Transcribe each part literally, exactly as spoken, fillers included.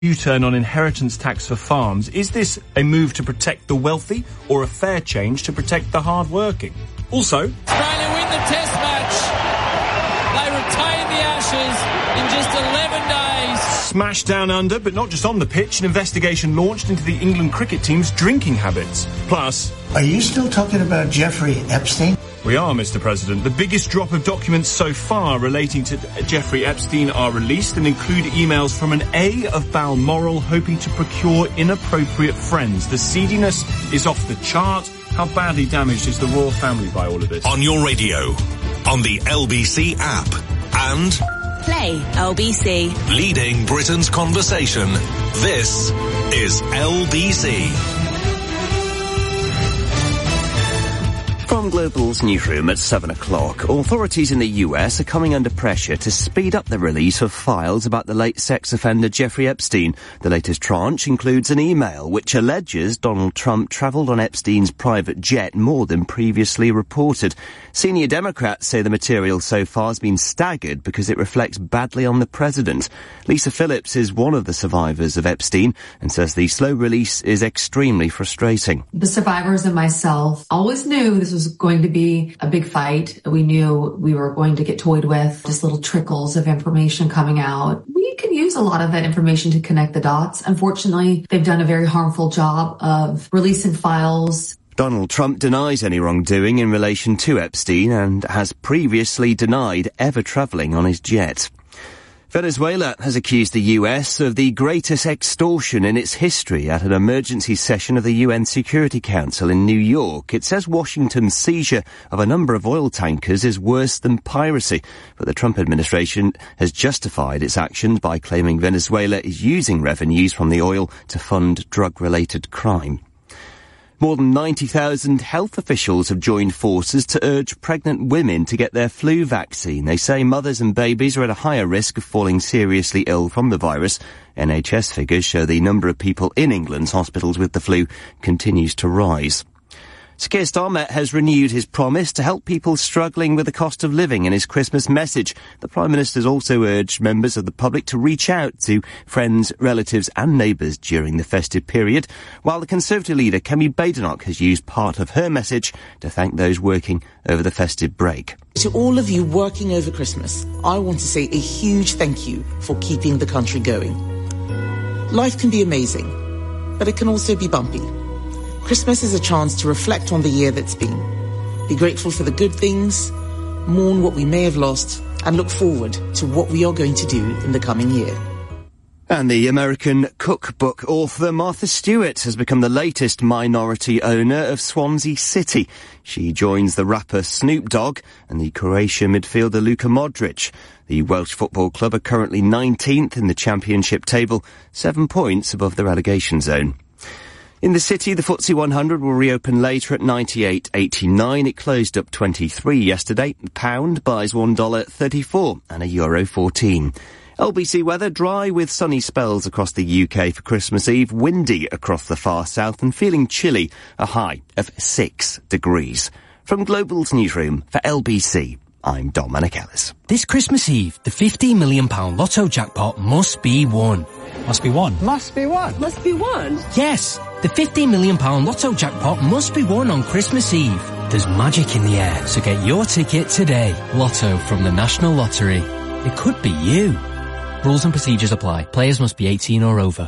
U-turn on inheritance tax for farms. Is this a move to protect the wealthy or a fair change to protect the hard-working? Also, Australia win the test match. They retain the Ashes in just eleven days. Smash down under, but not just on the pitch. An investigation launched into the England cricket team's drinking habits. Plus, are you still talking about Jeffrey Epstein? We are, Mister President. The biggest drop of documents so far relating to Jeffrey Epstein are released and include emails from an A of Balmoral hoping to procure inappropriate friends. The seediness is off the chart. How badly damaged is the royal family by all of this? On your radio, on the L B C app, and Play L B C. Leading Britain's conversation. This is L B C. From Global's newsroom at seven o'clock, authorities in the U S are coming under pressure to speed up the release of files about the late sex offender Jeffrey Epstein. The latest tranche includes an email which alleges Donald Trump travelled on Epstein's private jet more than previously reported. Senior Democrats say the material so far has been staggered because it reflects badly on the president. Lisa Phillips is one of the survivors of Epstein and says the slow release is extremely frustrating. The survivors and myself always knew this was going to be a big fight. We knew we were going to get toyed with just little trickles of information coming out. We can use a lot of that information to connect the dots. Unfortunately, they've done a very harmful job of releasing files. Donald Trump denies any wrongdoing in relation to Epstein and has previously denied ever travelling on his jet. Venezuela has accused the U S of the greatest extortion in its history at an emergency session of the U N Security Council in New York. It says Washington's seizure of a number of oil tankers is worse than piracy, but the Trump administration has justified its actions by claiming Venezuela is using revenues from the oil to fund drug-related crime. More than ninety thousand health officials have joined forces to urge pregnant women to get their flu vaccine. They say mothers and babies are at a higher risk of falling seriously ill from the virus. N H S figures show the number of people in England's hospitals with the flu continues to rise. Sir Keir Starmer has renewed his promise to help people struggling with the cost of living in his Christmas message. The Prime Minister has also urged members of the public to reach out to friends, relatives and neighbours during the festive period, while the Conservative leader Kemi Badenoch has used part of her message to thank those working over the festive break. To all of you working over Christmas, I want to say a huge thank you for keeping the country going. Life can be amazing, but it can also be bumpy. Christmas is a chance to reflect on the year that's been. Be grateful for the good things, mourn what we may have lost, and look forward to what we are going to do in the coming year. And the American cookbook author Martha Stewart has become the latest minority owner of Swansea City. She joins the rapper Snoop Dogg and the Croatia midfielder Luka Modric. The Welsh football club are currently nineteenth in the championship table, seven points above the relegation zone. In the city, the F T S E one hundred will reopen later at ninety-eight eighty-nine. It closed up twenty-three yesterday. The pound buys one dollar thirty-four and a euro fourteen. L B C weather, dry with sunny spells across the U K for Christmas Eve, windy across the far south and feeling chilly, a high of six degrees. From Global's newsroom for L B C, I'm Dominic Ellis. This Christmas Eve, the fifty million pounds lotto jackpot must be won. Must be won. Must be won. Must be won. Yes, the fifty million pounds lotto jackpot must be won on Christmas Eve. There's magic in the air, so get your ticket today. Lotto from the National Lottery. It could be you. Rules and procedures apply. Players must be eighteen or over.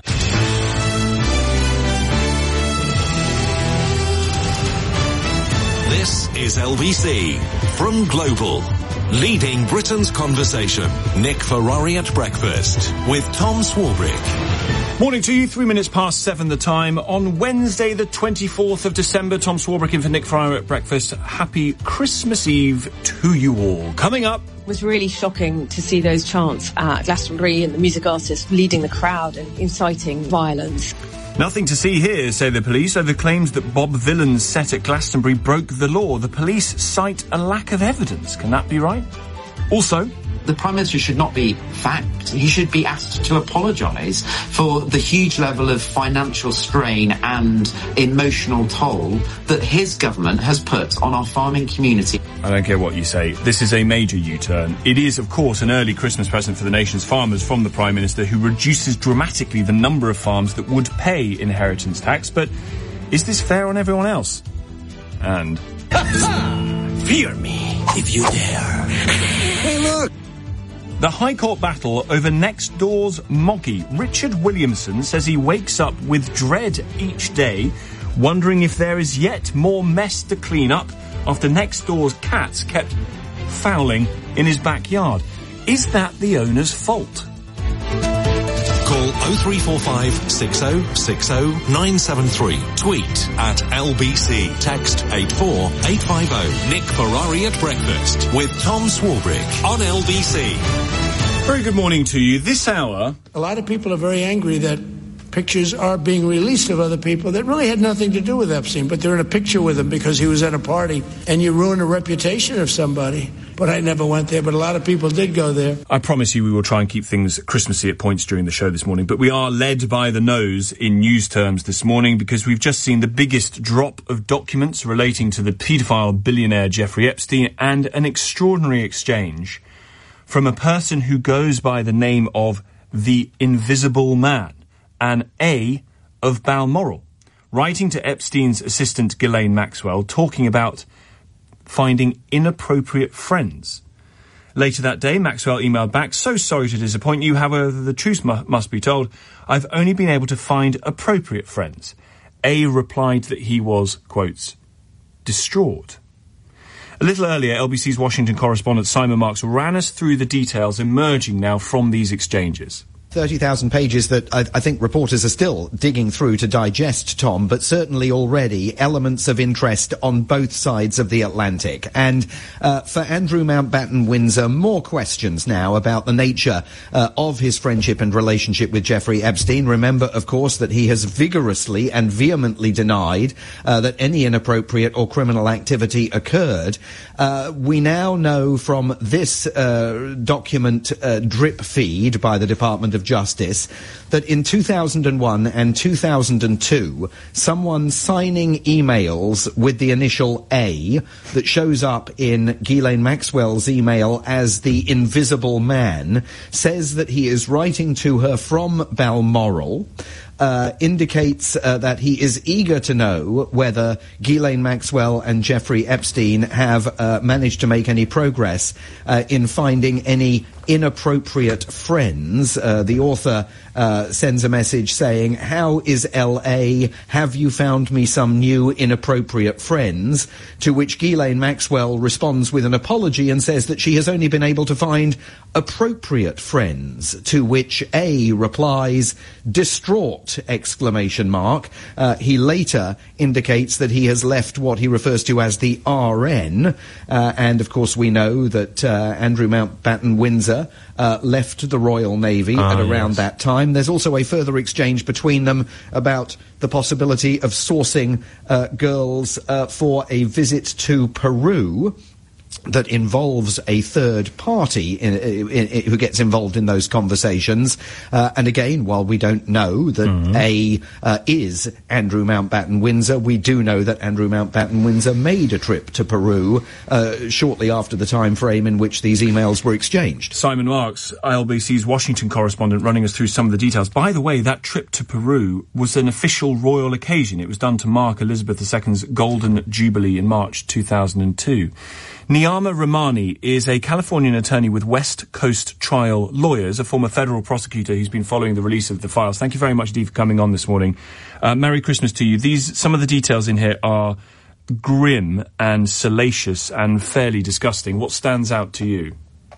This is L B C from Global. Leading Britain's conversation. Nick Ferrari at breakfast with Tom Swarbrick. Morning to you, three minutes past seven the time. On Wednesday the twenty-fourth of December, Tom Swarbrick in for Nick Ferrari at breakfast. Happy Christmas Eve to you all. Coming up. It was really shocking to see those chants at Glastonbury and the music artists leading the crowd and inciting violence. Nothing to see here, say the police, over claims that Bob Vylan's set at Glastonbury broke the law. The police cite a lack of evidence. Can that be right? Also, the Prime Minister should not be thanked. He should be asked to apologise for the huge level of financial strain and emotional toll that his government has put on our farming community. I don't care what you say. This is a major U-turn. It is, of course, an early Christmas present for the nation's farmers from the Prime Minister, who reduces dramatically the number of farms that would pay inheritance tax. But is this fair on everyone else? And... Fear me if you dare. Hey, look! The High Court battle over next door's Moggy. Richard Williamson says he wakes up with dread each day, wondering if there is yet more mess to clean up after next door's cats kept fouling in his backyard. Is that the owner's fault? Call oh three four five, six oh six oh, nine seven three. Tweet at L B C. Text eight four eight five oh. Nick Ferrari at Breakfast with Tom Swarbrick on L B C. Very good morning to you. This hour... A lot of people are very angry that pictures are being released of other people that really had nothing to do with Epstein, but they're in a picture with him because he was at a party, and you ruin the reputation of somebody. But I never went there, but a lot of people did go there. I promise you we will try and keep things Christmassy at points during the show this morning, but we are led by the nose in news terms this morning because we've just seen the biggest drop of documents relating to the paedophile billionaire Jeffrey Epstein and an extraordinary exchange from a person who goes by the name of the Invisible Man, an A of Balmoral, writing to Epstein's assistant Ghislaine Maxwell, talking about finding inappropriate friends. Later that day, Maxwell emailed back, "So sorry to disappoint you, however, the truth mu- must be told. I've only been able to find appropriate friends." A replied that he was, quotes, distraught. A little earlier, L B C's Washington correspondent Simon Marks ran us through the details emerging now from these exchanges. thirty thousand pages that I, I think reporters are still digging through to digest, Tom, but certainly already elements of interest on both sides of the Atlantic. And uh, for Andrew Mountbatten Windsor, more questions now about the nature uh, of his friendship and relationship with Jeffrey Epstein. Remember, of course, that he has vigorously and vehemently denied uh, that any inappropriate or criminal activity occurred. Uh, we now know from this uh, document uh, drip feed by the Department of Justice that in two thousand one and two thousand two, someone signing emails with the initial A that shows up in Ghislaine Maxwell's email as the Invisible Man says that he is writing to her from Balmoral. Uh, indicates uh, that he is eager to know whether Ghislaine Maxwell and Jeffrey Epstein have uh, managed to make any progress uh, in finding any inappropriate friends. Uh, the author uh, sends a message saying, "How is L A? Have you found me some new inappropriate friends?" To which Ghislaine Maxwell responds with an apology and says that she has only been able to find appropriate friends, to which A replies, "Distraught!" exclamation mark. Uh, he later indicates that he has left what he refers to as the R N, uh, and of course we know that uh, Andrew Mountbatten Windsor Uh, left the Royal Navy ah, at around yes. that time. There's also a further exchange between them about the possibility of sourcing uh, girls uh, for a visit to Peru that involves a third party in, in, in, who gets involved in those conversations. Uh, and again, while we don't know that mm-hmm. A uh, is Andrew Mountbatten Windsor, we do know that Andrew Mountbatten Windsor made a trip to Peru uh, shortly after the time frame in which these emails were exchanged. Simon Marks, L B C's Washington correspondent, running us through some of the details. By the way, that trip to Peru was an official royal occasion. It was done to mark Elizabeth the Second's Golden Jubilee in March two thousand two. Niyama Ramani is a Californian attorney with West Coast Trial Lawyers, a former federal prosecutor who's been following the release of the files. Thank you very much, Dee, for coming on this morning. Uh, Merry Christmas to you. These, some of the details in here are grim and salacious and fairly disgusting. What stands out to you?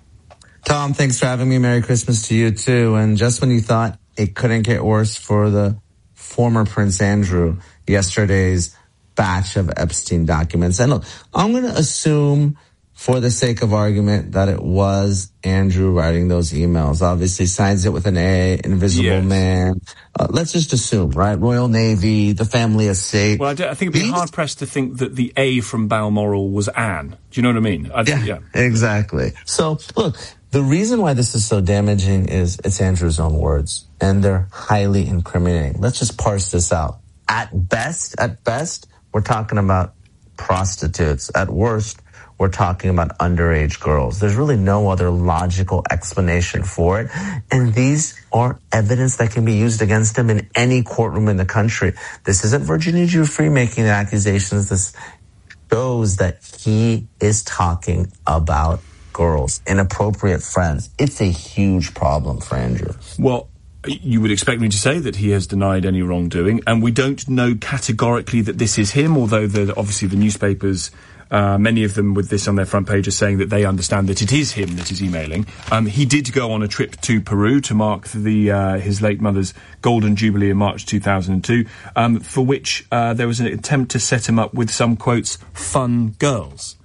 Tom, thanks for having me. Merry Christmas to you, too. And just when you thought it couldn't get worse for the former Prince Andrew, yesterday's batch of Epstein documents. And look, I'm going to assume for the sake of argument, that it was Andrew writing those emails. Obviously signs it with an A, Invisible yes. Man. Uh, let's just assume, right? Royal Navy, the family estate. Well, I, do, I think it'd be These? hard-pressed to think that the A from Balmoral was Anne. Do you know what I mean? I yeah, yeah, exactly. So, look, the reason why this is so damaging is it's Andrew's own words, and they're highly incriminating. Let's just parse this out. At best, at best, we're talking about prostitutes. At worst, we're talking about underage girls. There's really no other logical explanation for it. And these are evidence that can be used against him in any courtroom in the country. This isn't Virginia Giuffre making the accusations. This shows that he is talking about girls, inappropriate friends. It's a huge problem for Andrew. Well, you would expect me to say that he has denied any wrongdoing, and we don't know categorically that this is him, although the, obviously the newspapers, uh, many of them with this on their front page, are saying that they understand that it is him that is emailing. Um, he did go on a trip to Peru to mark the uh, his late mother's Golden Jubilee in March two thousand two, um, for which uh, there was an attempt to set him up with some, quotes, fun girls.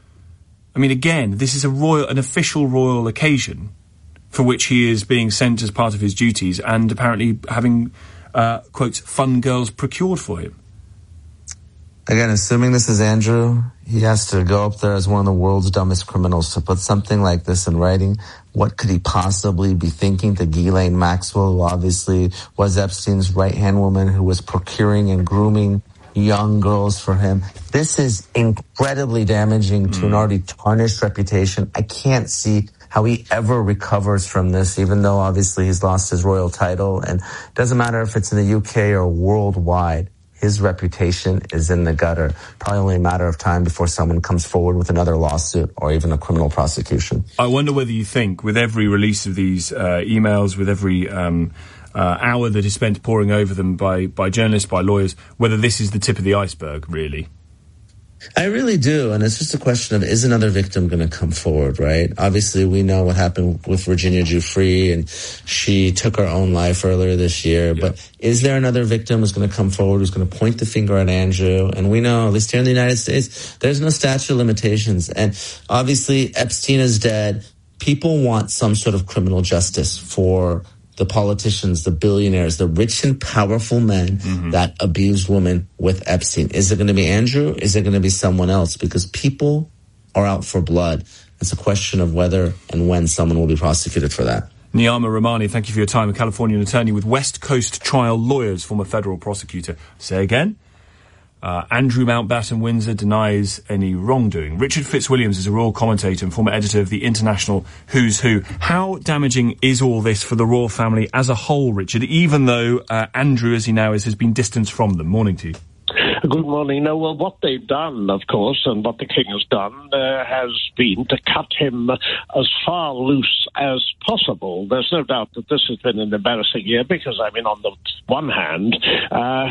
I mean, again, this is a royal, an official royal occasion for which he is being sent as part of his duties and apparently having, uh, quotes, fun girls procured for him. Again, assuming this is Andrew, he has to go up there as one of the world's dumbest criminals to put something like this in writing. What could he possibly be thinking to Ghislaine Maxwell, who obviously was Epstein's right-hand woman, who was procuring and grooming young girls for him? This is incredibly damaging mm. to an already tarnished reputation. I can't see how he ever recovers from this, even though obviously he's lost his royal title. And it doesn't matter if it's in the U K or worldwide, his reputation is in the gutter. Probably only a matter of time before someone comes forward with another lawsuit or even a criminal prosecution. I wonder whether you think, with every release of these uh, emails, with every um, uh, hour that is spent poring over them by, by journalists, by lawyers, whether this is the tip of the iceberg, really. I really do, and it's just a question of, is another victim going to come forward, right? Obviously, we know what happened with Virginia Giuffre, and she took her own life earlier this year, yeah. But is there another victim who's going to come forward, who's going to point the finger at Andrew? And we know, at least here in the United States, there's no statute of limitations, and obviously Epstein is dead. People want some sort of criminal justice for the politicians, the billionaires, the rich and powerful men mm-hmm. that abused women with Epstein. Is it going to be Andrew? Is it going to be someone else? Because people are out for blood. It's a question of whether and when someone will be prosecuted for that. Niyama Rahmani, thank you for your time. A Californian attorney with West Coast Trial Lawyers, former federal prosecutor. Say again. Uh, Andrew Mountbatten Windsor denies any wrongdoing. Richard Fitzwilliams is a royal commentator and former editor of the International Who's Who. How damaging is all this for the royal family as a whole, Richard, even though uh, Andrew, as he now is, has been distanced from them? Morning to you. Good morning. No, well, what they've done, of course, and what the King has done, uh, has been to cut him as far loose as possible. There's no doubt that this has been an embarrassing year because, I mean, on the one hand, uh,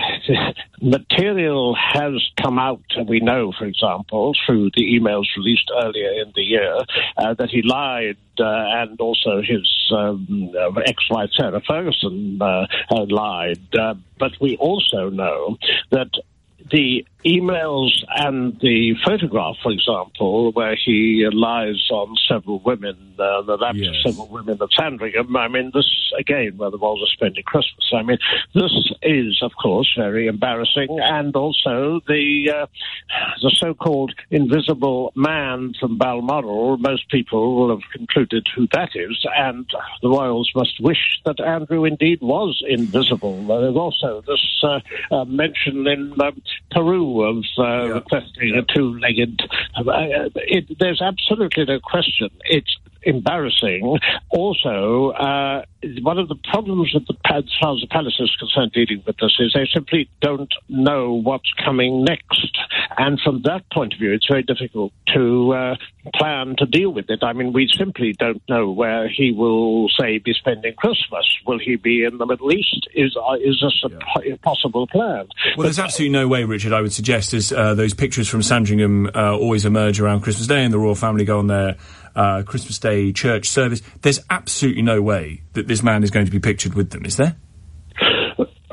material has come out, and we know, for example, through the emails released earlier in the year, uh, that he lied, uh, and also his um, ex-wife, Sarah Ferguson, uh, uh, lied. Uh, but we also know that the emails and the photograph, for example, where he lies on several women, uh, the laps yes. of several women at Sandringham, I mean, this, again, where the world is spending Christmas, I mean, this is, of course, very embarrassing, and also the uh, the so-called invisible man from Balmoral, most people will have concluded who that is, and the royals must wish that Andrew indeed was invisible. Uh, there's also this uh, uh, mention in um, Peru of uh, yeah. requesting yeah. a two-legged... Uh, it, there's absolutely no question. It's embarrassing. Also, uh, one of the problems with the as far as the palace is concerned dealing with this is they simply don't know what's coming next. And from that point of view, it's very difficult to uh, plan to deal with it. I mean, we simply don't know where he will, say, be spending Christmas. Will he be in the Middle East? Is uh, is this a, yeah. po- possible plan? Well, but, there's absolutely no way, Richard, I would suggest, as uh, those pictures from Sandringham uh, always emerge around Christmas Day and the royal family go on their uh, Christmas Day church service. There's absolutely no way that this man is going to be pictured with them, is there?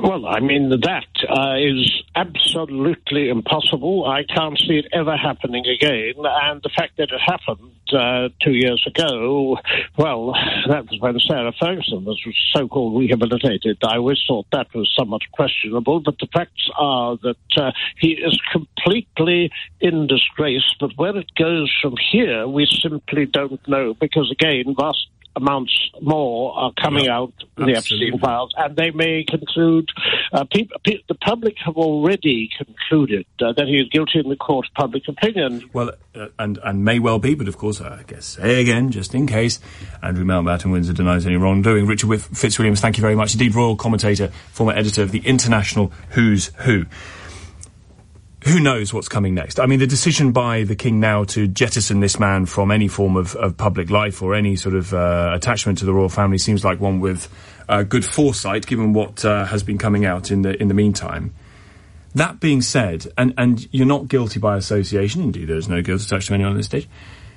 Well, I mean, that uh, is absolutely impossible. I can't see it ever happening again. And the fact that it happened uh, two years ago, well, that was when Sarah Ferguson was so-called rehabilitated. I always thought that was somewhat questionable, but the facts are that uh, he is completely in disgrace. But where it goes from here, we simply don't know, because, again, vast amounts more are coming yeah, out in the Epstein files, and they may conclude, uh, people, pe- the public have already concluded uh, that he is guilty in the court of public opinion. Well, uh, and, and may well be, but of course, I guess, say again, just in case, Andrew Mountbatten Windsor denies any wrongdoing. Richard Whiff- Fitzwilliams, thank you very much indeed, royal commentator, former editor of the International Who's Who. Who knows what's coming next? I mean, the decision by the King now to jettison this man from any form of, of public life or any sort of uh, attachment to the royal family seems like one with uh, good foresight, given what uh, has been coming out in the in the meantime. That being said, and, and you're not guilty by association, indeed there is no guilt attached to anyone at this stage,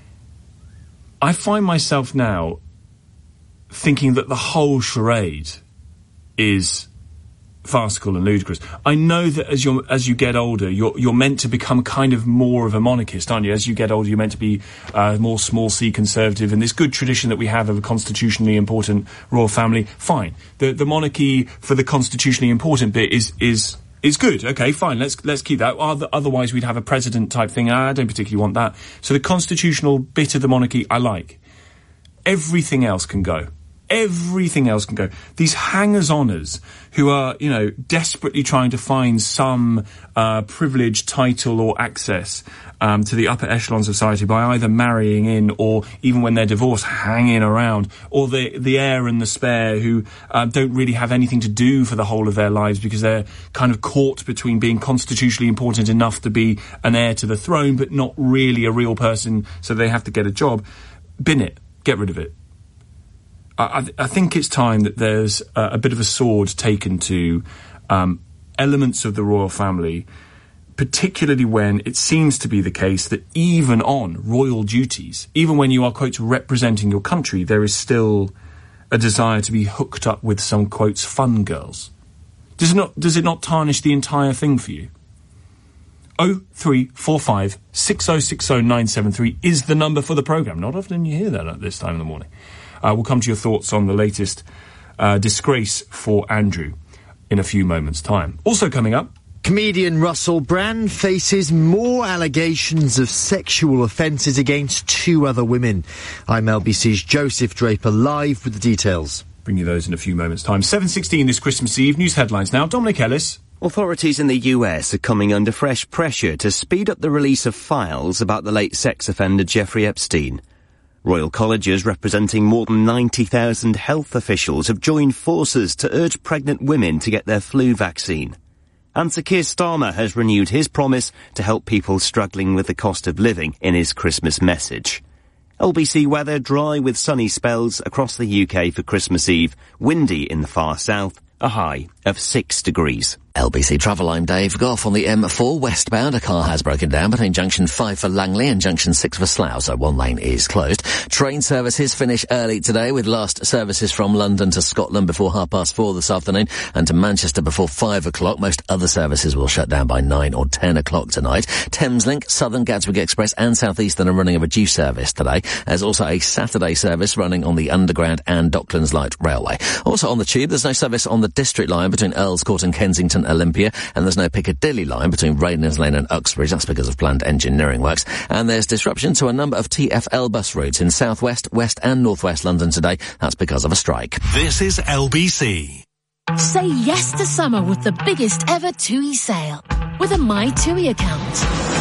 I find myself now thinking that the whole charade is farcical and ludicrous. I know that as you as you get older, you're you're meant to become kind of more of a monarchist, aren't you? As you get older, you're meant to be uh, more small c conservative, and this good tradition that we have of a constitutionally important royal family. Fine, the the monarchy for the constitutionally important bit is is is good. Okay, fine. Let's let's keep that. Otherwise, we'd have a president type thing. I don't particularly want that. So the constitutional bit of the monarchy, I like. Everything else can go. Everything else can go. These hangers-oners who are, you know, desperately trying to find some uh, privilege, title or access um, to the upper echelons of society by either marrying in or, even when they're divorced, hanging around, or the the heir and the spare who uh, don't really have anything to do for the whole of their lives because they're kind of caught between being constitutionally important enough to be an heir to the throne but not really a real person, so they have to get a job. Bin it. Get rid of it. I, I think it's time that there's a, a bit of a sword taken to um, elements of the royal family, particularly when it seems to be the case that even on royal duties, even when you are, quotes, representing your country, there is still a desire to be hooked up with some, quotes, fun girls. Does it not, does it not tarnish the entire thing for you? oh three four five, six oh six oh nine seven three is the number for the programme. Not often you hear that at this time in the morning. Uh, we'll come to your thoughts on the latest uh, disgrace for Andrew in a few moments' time. Also coming up, comedian Russell Brand faces more allegations of sexual offences against two other women. I'm L B C's Joseph Draper live with the details. Bring you those in a few moments' time. seven sixteen this Christmas Eve. News headlines now. Dominic Ellis. Authorities in the U S are coming under fresh pressure to speed up the release of files about the late sex offender Jeffrey Epstein. Royal colleges representing more than ninety thousand health officials have joined forces to urge pregnant women to get their flu vaccine. And Sir Keir Starmer has renewed his promise to help people struggling with the cost of living in his Christmas message. L B C weather dry with sunny spells across the U K for Christmas Eve, windy in the far south, a high of six degrees. L B C Travel, I'm Dave Goff. On the M four westbound, a car has broken down between junction five for Langley and junction six for Slough, so one lane is closed. Train services finish early today, with last services from London to Scotland before half past four this afternoon and to Manchester before five o'clock. Most other services will shut down by nine or ten o'clock tonight. Thameslink, Southern Gatwick Express and South Eastern are running a reduced service today. There's also a Saturday service running on the Underground and Docklands Light Railway. Also on the Tube, there's no service on the District Line between Earls Court and Kensington Olympia, and there's no Piccadilly Line between Raidens Lane and Uxbridge. That's because of planned engineering works. And there's disruption to a number of T F L bus routes in South West, West and North West London today. That's because of a strike. This is L B C. Say yes to summer with the biggest ever TUI sale with a My TUI account.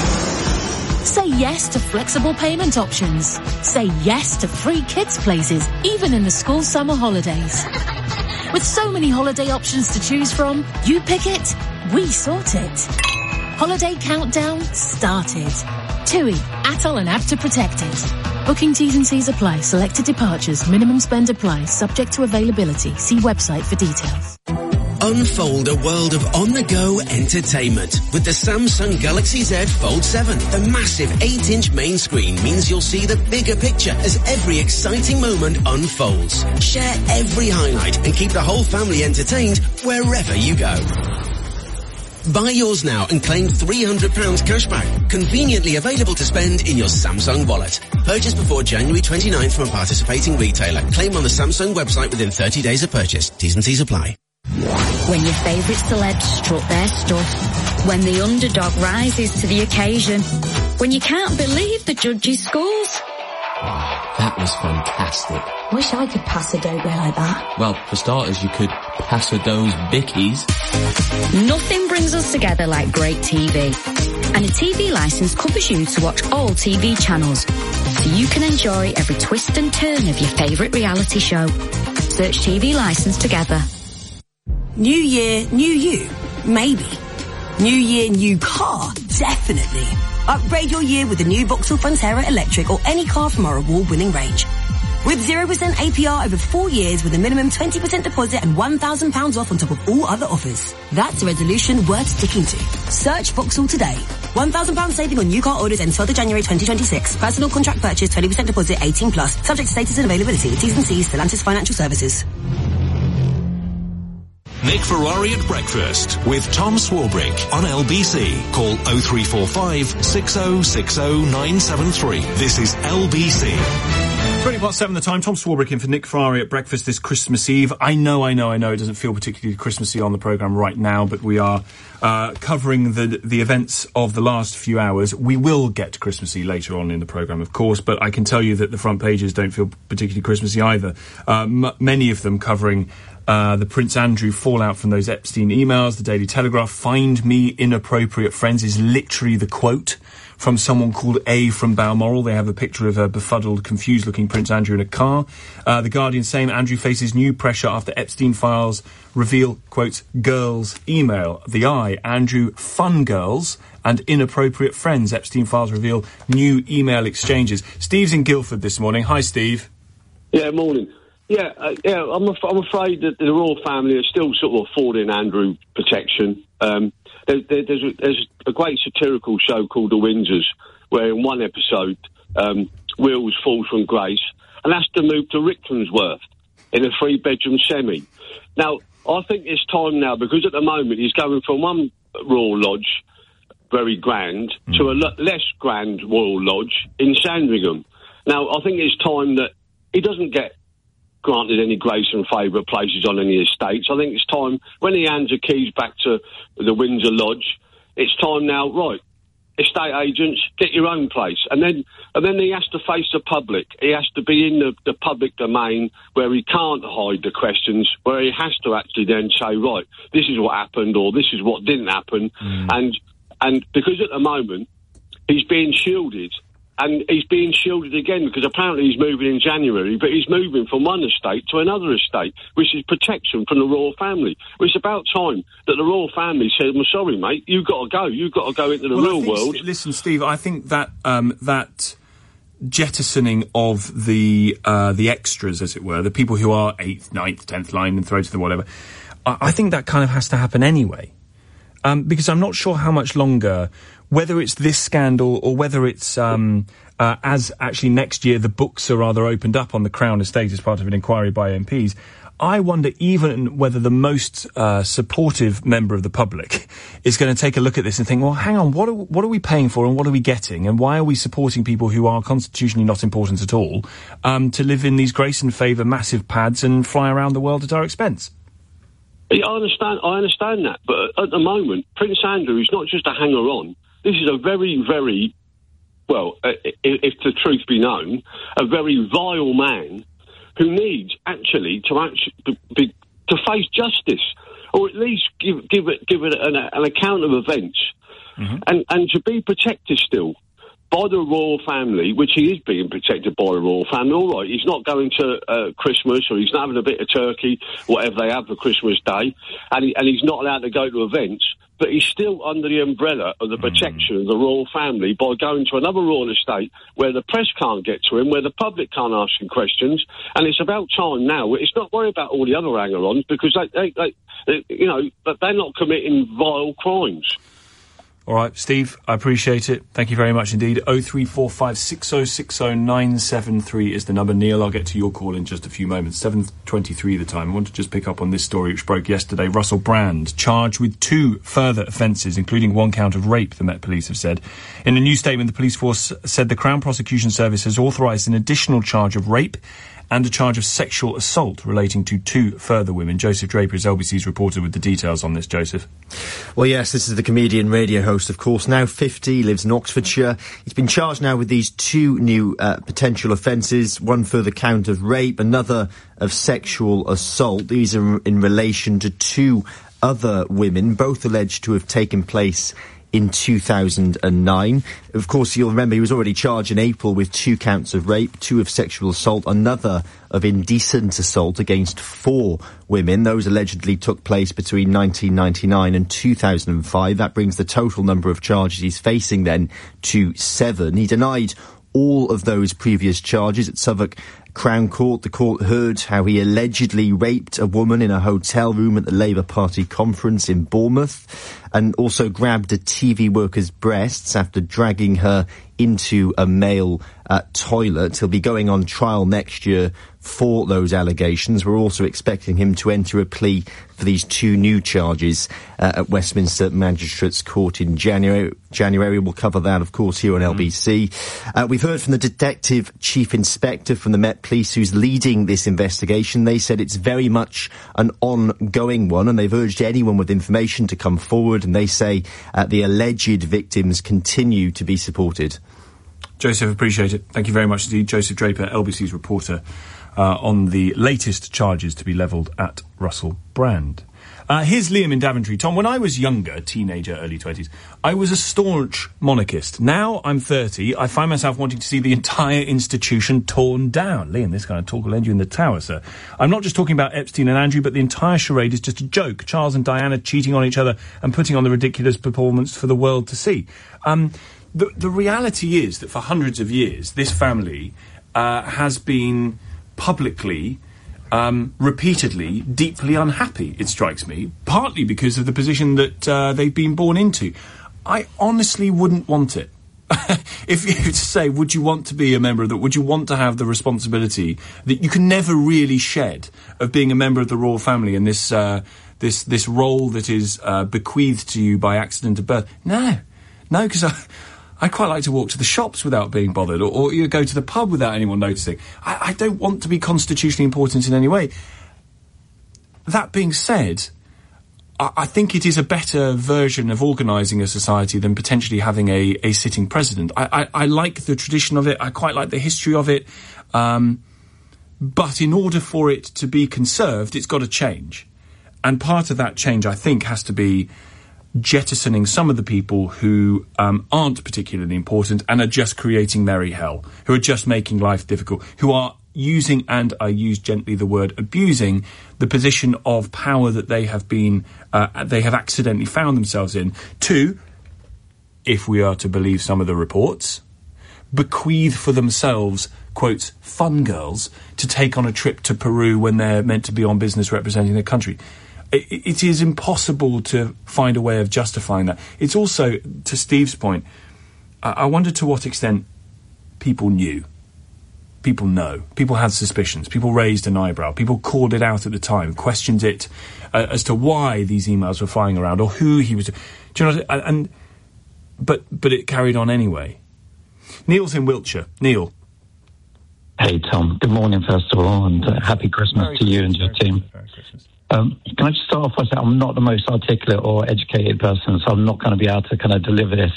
Say yes to flexible payment options. Say yes to free kids places, even in the school summer holidays. With so many holiday options to choose from, you pick it, we sort it. Holiday countdown started. TUI, Atoll and app to protect it. Booking T's and C's apply. Selected departures. Minimum spend applies. Subject to availability. See website for details. Unfold a world of on-the-go entertainment with the Samsung Galaxy Z Fold seven. The massive eight inch main screen means you'll see the bigger picture as every exciting moment unfolds. Share every highlight and keep the whole family entertained wherever you go. Buy yours now and claim three hundred pounds cashback, conveniently available to spend in your Samsung wallet. Purchase before January twenty-ninth from a participating retailer. Claim on the Samsung website within thirty days of purchase. T's and C's apply. When your favourite celebs strut their stuff. When the underdog rises to the occasion. When you can't believe the judges' scores. That was fantastic. Wish I could pass a dough like that. Well, for starters, you could pass a those bickies. Nothing brings us together like great T V. And a T V licence covers you to watch all T V channels, so you can enjoy every twist and turn of your favourite reality show. Search T V licence together. New year, new you? Maybe. New year, new car? Definitely. Upgrade your year with the new Vauxhall Frontera Electric or any car from our award-winning range. With zero percent A P R over four years with a minimum twenty percent deposit and one thousand pounds off on top of all other offers. That's a resolution worth sticking to. Search Vauxhall today. one thousand pounds saving on new car orders ends twelfth of January twenty twenty-six. Personal contract purchase twenty percent deposit eighteen plus. Subject to status and availability. T's and C's, Stellantis Financial Services. Nick Ferrari at Breakfast with Tom Swarbrick on L B C. Call oh three four five, six oh six oh, nine seven three. This is L B C. twenty past seven the time. Tom Swarbrick in for Nick Ferrari at Breakfast this Christmas Eve. I know, I know, I know it doesn't feel particularly Christmassy on the programme right now, but we are uh, covering the the events of the last few hours. We will get Christmassy later on in the programme, of course, but I can tell you that the front pages don't feel particularly Christmassy either. Uh, m- many of them covering Uh, the Prince Andrew fallout from those Epstein emails. The Daily Telegraph, "Find me inappropriate friends," is literally the quote from someone called A from Balmoral. They have a picture of a befuddled, confused-looking Prince Andrew in a car. Uh, the Guardian saying Andrew faces new pressure after Epstein files reveal, quote, "girls' email." The Eye, Andrew, "fun girls and inappropriate friends." Epstein files reveal new email exchanges. Steve's in Guildford this morning. Hi, Steve. Yeah, morning. Yeah, uh, yeah. I'm, af- I'm afraid that the royal family are still sort of affording Andrew protection. Um, there, there, there's, a, there's a great satirical show called The Windsors, where in one episode, um, Wills falls from grace and has to move to Rickmansworth in a three-bedroom semi. Now, I think it's time now, because at the moment he's going from one royal lodge, very grand, mm. to a l- less grand royal lodge in Sandringham. Now, I think it's time that he doesn't get granted any grace and favour places on any estates. I think it's time, when he hands the keys back to the Windsor Lodge, it's time now, right, estate agents, get your own place. And then and then he has to face the public. He has to be in the, the public domain where he can't hide the questions, where he has to actually then say, right, this is what happened or this is what didn't happen. Mm. And and because at the moment he's being shielded. And he's being shielded again because apparently he's moving in January, but he's moving from one estate to another estate, which is protection from the royal family. Well, it's about time that the royal family said, "Well, sorry, mate, you've got to go. You've got to go into the well, real think, world." Listen, Steve, I think that um, that jettisoning of the uh, the extras, as it were, the people who are eighth, ninth, tenth line and throw to the whatever, I, I think that kind of has to happen anyway. Um, because I'm not sure how much longer, whether it's this scandal or whether it's, um, uh, as actually next year the books are rather opened up on the Crown Estate as part of an inquiry by M Ps, I wonder even whether the most uh, supportive member of the public is going to take a look at this and think, well, hang on, what are, what are we paying for and what are we getting and why are we supporting people who are constitutionally not important at all um, to live in these grace and favour massive pads and fly around the world at our expense? I understand, I understand that, but at the moment, Prince Andrew is not just a hanger-on. This is a very, very, well, uh, if the truth be known, a very vile man who needs actually to actually be, to face justice, or at least give give it give it an, an account of events, mm-hmm. and and to be protected still by the royal family, which he is being protected by the royal family. All right, he's not going to uh, Christmas, or he's not having a bit of turkey, whatever they have for Christmas Day, and he, and he's not allowed to go to events. but he's still under the umbrella of the protection mm. of the royal family by going to another royal estate where the press can't get to him, where the public can't ask him questions. And it's about time now. It's not worried about all the other hanger-ons because they, they, they, they you know, but they're not committing vile crimes. All right, Steve, I appreciate it. Thank you very much indeed. oh three four five six oh six oh nine seven three is the number. Neil, I'll get to your call in just a few moments. seven twenty-three the time. I want to just pick up on this story which broke yesterday. Russell Brand charged with two further offences, including one count of rape, the Met Police have said. In a new statement, the police force said the Crown Prosecution Service has authorised an additional charge of rape and a charge of sexual assault relating to two further women. Joseph Draper is L B C's reporter with the details on this. Joseph. Well, yes, this is the comedian, radio host, of course, now fifty, lives in Oxfordshire. He's been charged now with these two new uh, potential offences, one further count of rape, another of sexual assault. These are in relation to two other women, both alleged to have taken place in two thousand nine. Of course, you'll remember he was already charged in April with two counts of rape, two of sexual assault, another of indecent assault against four women. Those allegedly took place between nineteen ninety-nine and two thousand five. That brings the total number of charges he's facing then to seven. He denied all of those previous charges at Southwark Crown Court. The court heard how he allegedly raped a woman in a hotel room at the Labour Party conference in Bournemouth and also grabbed a T V worker's breasts after dragging her into a male uh, toilet. He'll be going on trial next year for those allegations. We're also expecting him to enter a plea for these two new charges uh, at Westminster Magistrates Court in January. January. We'll cover that, of course, here on mm. L B C. Uh, we've heard from the Detective Chief Inspector from the Met Police who's leading this investigation. They said it's very much an ongoing one, and they've urged anyone with information to come forward, and they say uh, the alleged victims continue to be supported. Joseph, appreciate it. Thank you very much indeed. Joseph Draper, L B C's reporter, uh, on the latest charges to be levelled at Russell Brand. Uh, here's Liam in Daventry. Tom, when I was younger, teenager, early twenties, I was a staunch monarchist. Now I'm thirty, I find myself wanting to see the entire institution torn down. Liam, this kind of talk will end you in the tower, sir. I'm not just talking about Epstein and Andrew, but the entire charade is just a joke. Charles and Diana cheating on each other and putting on the ridiculous performance for the world to see. Um... The, the reality is that for hundreds of years, this family uh, has been publicly, um, repeatedly, deeply unhappy, it strikes me, partly because of the position that uh, they've been born into. I honestly wouldn't want it. If you were to say, would you want to be a member of the, would you want to have the responsibility that you can never really shed of being a member of the royal family and this, uh, this, this role that is uh, bequeathed to you by accident of birth? No. No, because I... I quite like to walk to the shops without being bothered, or, or you go to the pub without anyone noticing. I, I don't want to be constitutionally important in any way. That being said, I, I think it is a better version of organising a society than potentially having a, a sitting president. I, I, I like the tradition of it. I quite like the history of it. Um, but in order for it to be conserved, it's got to change. And part of that change, I think, has to be jettisoning some of the people who um, aren't particularly important and are just creating merry hell, who are just making life difficult, who are using, and I use gently the word abusing, the position of power that they have been, uh, they have accidentally found themselves in, to, if we are to believe some of the reports, bequeath for themselves, quotes, fun girls, to take on a trip to Peru when they're meant to be on business representing their country. It is impossible to find a way of justifying that. It's also, to Steve's point, I wonder to what extent people knew. People know. People had suspicions. People raised an eyebrow. People called it out at the time, questioned it uh, as to why these emails were flying around or who he was. Do you know what I, and but but it carried on anyway. Neil's in Wiltshire. Neil. Hey, Tom. Good morning, first of all, and uh, happy Christmas Merry to Christmas. You and your Merry team. Merry Christmas. Um, can I just start off by saying I'm not the most articulate or educated person, so I'm not going to be able to kind of deliver this.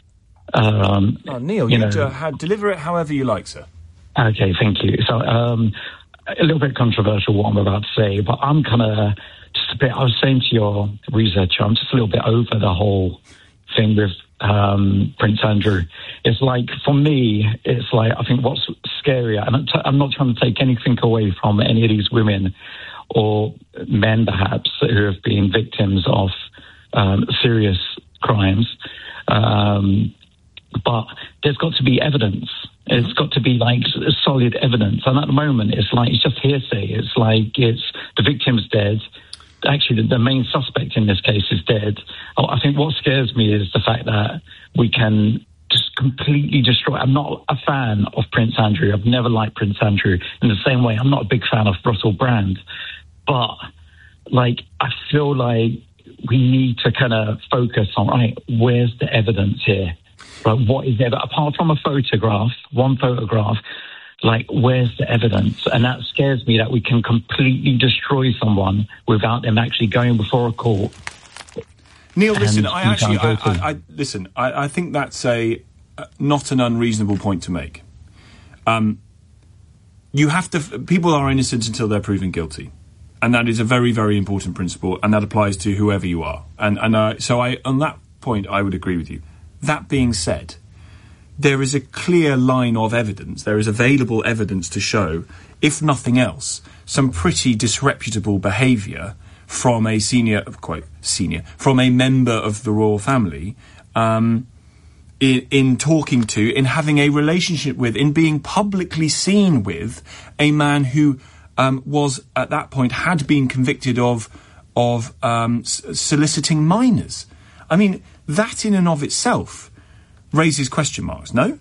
Um, oh, Neil, you, you know, uh, deliver it however you like, sir. Okay, thank you. So, um, a little bit controversial what I'm about to say, but I'm kind of just a bit, I was saying to your researcher, I'm just a little bit over the whole thing with um, Prince Andrew. It's like, for me, it's like, I think what's scarier, and I'm, t- I'm not trying to take anything away from any of these women or men perhaps who have been victims of um, serious crimes. Um, but there's got to be evidence. It's got to be like solid evidence. And at the moment, it's like, it's just hearsay. It's like, it's the victim's dead. Actually, the, the main suspect in this case is dead. Oh, I think what scares me is the fact that we can just completely destroy. I'm not a fan of Prince Andrew. I've never liked Prince Andrew. In the same way, I'm not a big fan of Russell Brand. But, like, I feel like we need to kind of focus on, right, where's the evidence here? Right, what is there? Apart from a photograph, one photograph, like, where's the evidence? And that scares me, that we can completely destroy someone without them actually going before a court. Neil, listen, I actually, I, I, I, listen, I, I think that's a uh, not an unreasonable point to make. Um, you have to, people are innocent until they're proven guilty. And that is a very, very important principle, and that applies to whoever you are. And, and uh, so I, on that point, I would agree with you. That being said, there is a clear line of evidence, there is available evidence to show, if nothing else, some pretty disreputable behaviour from a senior, quite senior, from a member of the royal family, um, in, in talking to, in having a relationship with, in being publicly seen with a man who um, was, at that point, had been convicted of, of um, s- soliciting minors. I mean, that in and of itself raises question marks, no?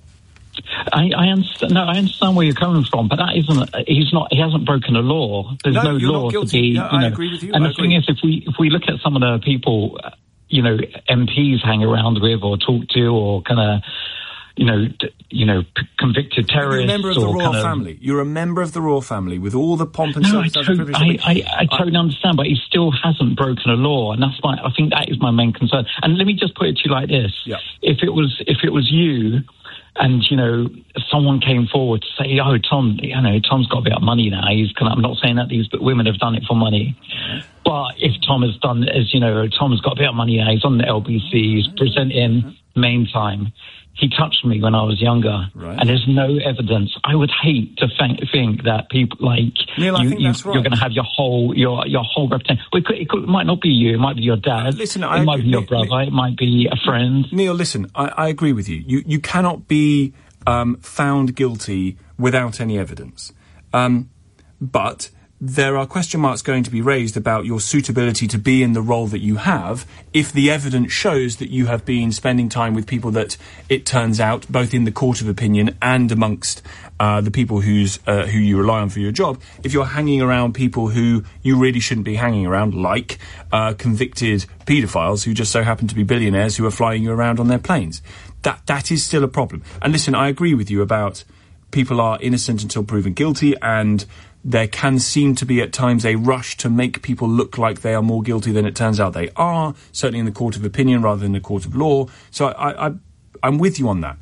I, I understand. No, I understand where you're coming from, but that isn't. He's not. He hasn't broken the law. There's no, no you're law not guilty. to be. Yeah, you know, I agree with you. And I the agree. thing is, if we if we look at some of the people, you know, M Ps hang around with or talk to, or kind of, you know, d- you know, p- convicted terrorists. You're a member of the or royal kind of, family. You're a member of the royal family with all the pomp and No, I, circumstance. to- and privilege. I, I, I totally understand, but he still hasn't broken a law, and that's my. I think that is my main concern. And let me just put it to you like this: Yeah. if it was, if it was you, and you know, someone came forward to say, "Oh, Tom, you know, Tom's got a bit of money now. He's kind of, I'm not saying that these women have done it for money, but if Tom has done, as you know, Tom's got a bit of money now. He's on the L B C. He's presenting main time." He touched me when I was younger, right. and there's no evidence. I would hate to think, think that people like Neil, I you, think you, that's right. you're going to have your whole your your whole reputation. Well, it, could, it, could, it might not be you. It might be your dad. Uh, listen, it I might agree. be your Neil, brother. It might be a friend. Neil, listen, I, I agree with you. You you cannot be um, found guilty without any evidence. Um, but there are question marks going to be raised about your suitability to be in the role that you have if the evidence shows that you have been spending time with people that, it turns out, both in the court of opinion and amongst uh, the people who's uh, who you rely on for your job, if you're hanging around people who you really shouldn't be hanging around, like uh, convicted paedophiles who just so happen to be billionaires who are flying you around on their planes. That that is still a problem. And listen, I agree with you about people are innocent until proven guilty, and there can seem to be at times a rush to make people look like they are more guilty than it turns out they are, certainly in the court of opinion rather than the court of law. So I, I, I'm with you on that.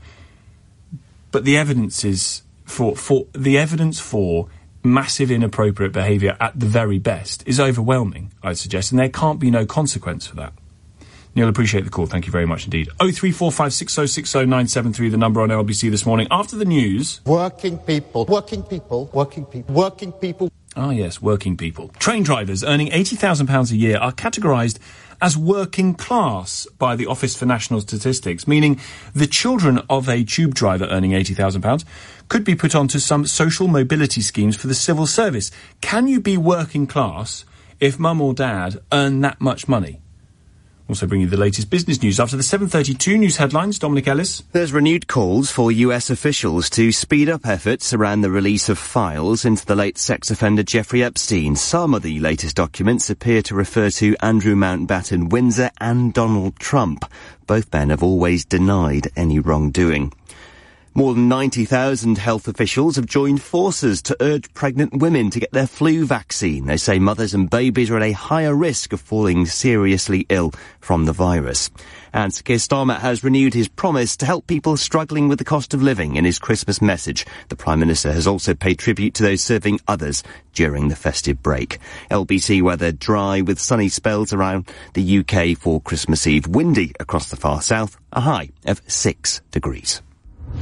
But the evidence is for, for the evidence for massive inappropriate behaviour at the very best is overwhelming, I'd suggest, and there can't be no consequence for that. Neil, appreciate the call. Thank you very much indeed. oh three four five six oh six oh nine seven three, the number on L B C this morning. After the news... Working people, working people, working people, working people... Ah, yes, working people. Train drivers earning eighty thousand pounds a year are categorised as working class by the Office for National Statistics, meaning the children of a tube driver earning eighty thousand pounds could be put onto some social mobility schemes for the civil service. Can you be working class if mum or dad earn that much money? Also bringing you the latest business news. After the seven thirty-two news headlines, Dominic Ellis. There's renewed calls for U S officials to speed up efforts around the release of files into the late sex offender Jeffrey Epstein. Some of the latest documents appear to refer to Andrew Mountbatten Windsor and Donald Trump. Both men have always denied any wrongdoing. More than ninety thousand health officials have joined forces to urge pregnant women to get their flu vaccine. They say mothers and babies are at a higher risk of falling seriously ill from the virus. And Sir Keir Starmer has renewed his promise to help people struggling with the cost of living in his Christmas message. The Prime Minister has also paid tribute to those serving others during the festive break. L B C weather dry with sunny spells around the U K for Christmas Eve. Windy across the far south, a high of six degrees.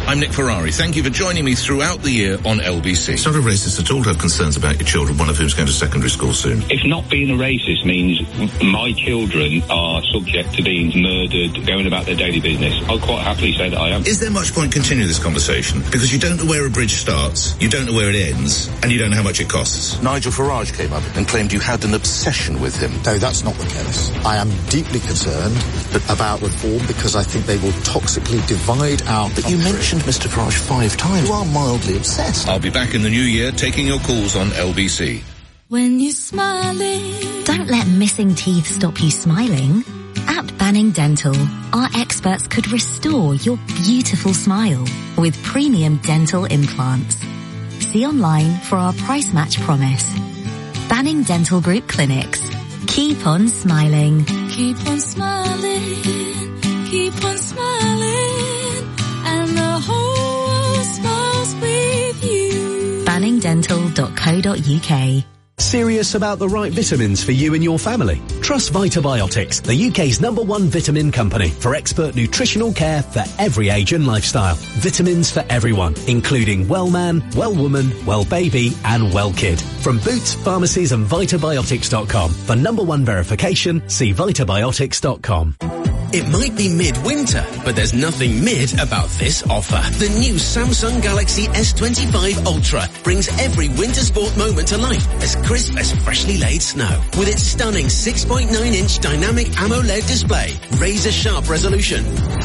I'm Nick Ferrari. Thank you for joining me throughout the year on L B C. It's not a racist at all to have concerns about your children, one of whom's going to secondary school soon. If not being a racist means my children are subject to being murdered, going about their daily business, I'll quite happily say that I am. Is there much point continuing this conversation? Because you don't know where a bridge starts, you don't know where it ends, and you don't know how much it costs. Nigel Farage came up and claimed you had an obsession with him. No, that's not the case. I am deeply concerned about reform because I think they will toxically divide our But you mentioned Mister Farage five times. You are mildly obsessed. I'll be back in the new year taking your calls on L B C. When you're smiling, don't let missing teeth stop you smiling. At Banning Dental, our experts could restore your beautiful smile with premium dental implants. See online for our price match promise. Banning Dental Group Clinics. Keep on smiling. Keep on smiling. Keep on smiling. And the whole world smiles with you. banning dental dot co dot uk. Serious about the right vitamins for you and your family? Trust Vitabiotics, the U K's number one vitamin company for expert nutritional care for every age and lifestyle. Vitamins for everyone, including well man, well woman, well baby and well kid. From Boots, pharmacies and vitabiotics dot com. For number one verification, see vitabiotics dot com. It might be mid-winter, but there's nothing mid about this offer. The new Samsung Galaxy S twenty-five Ultra brings every winter sport moment to life as crisp as freshly laid snow. With its stunning six point nine inch dynamic AMOLED display, razor-sharp resolution.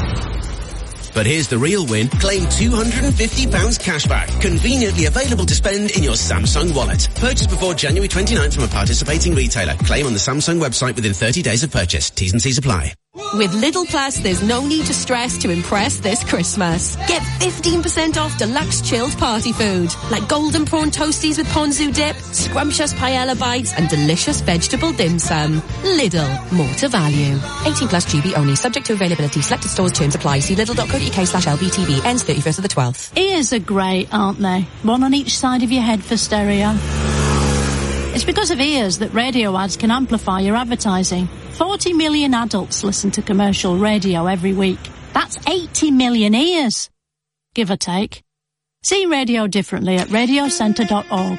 But here's the real win. Claim two hundred fifty pounds cashback. Conveniently available to spend in your Samsung wallet. Purchase before January twenty-ninth from a participating retailer. Claim on the Samsung website within thirty days of purchase. T's and C's apply. With Lidl Plus, there's no need to stress to impress this Christmas. Get fifteen percent off deluxe chilled party food, like golden prawn toasties with ponzu dip, scrumptious paella bites, and delicious vegetable dim sum. Lidl, more to value. eighteen plus G B only, subject to availability. Selected stores, terms apply. See lidl dot co dot uk slash L B T B. Ends thirty-first of the twelfth. Ears are great, aren't they? One on each side of your head for stereo. It's because of ears that radio ads can amplify your advertising. forty million adults listen to commercial radio every week. That's eighty million ears, give or take. See radio differently at radio centre dot org.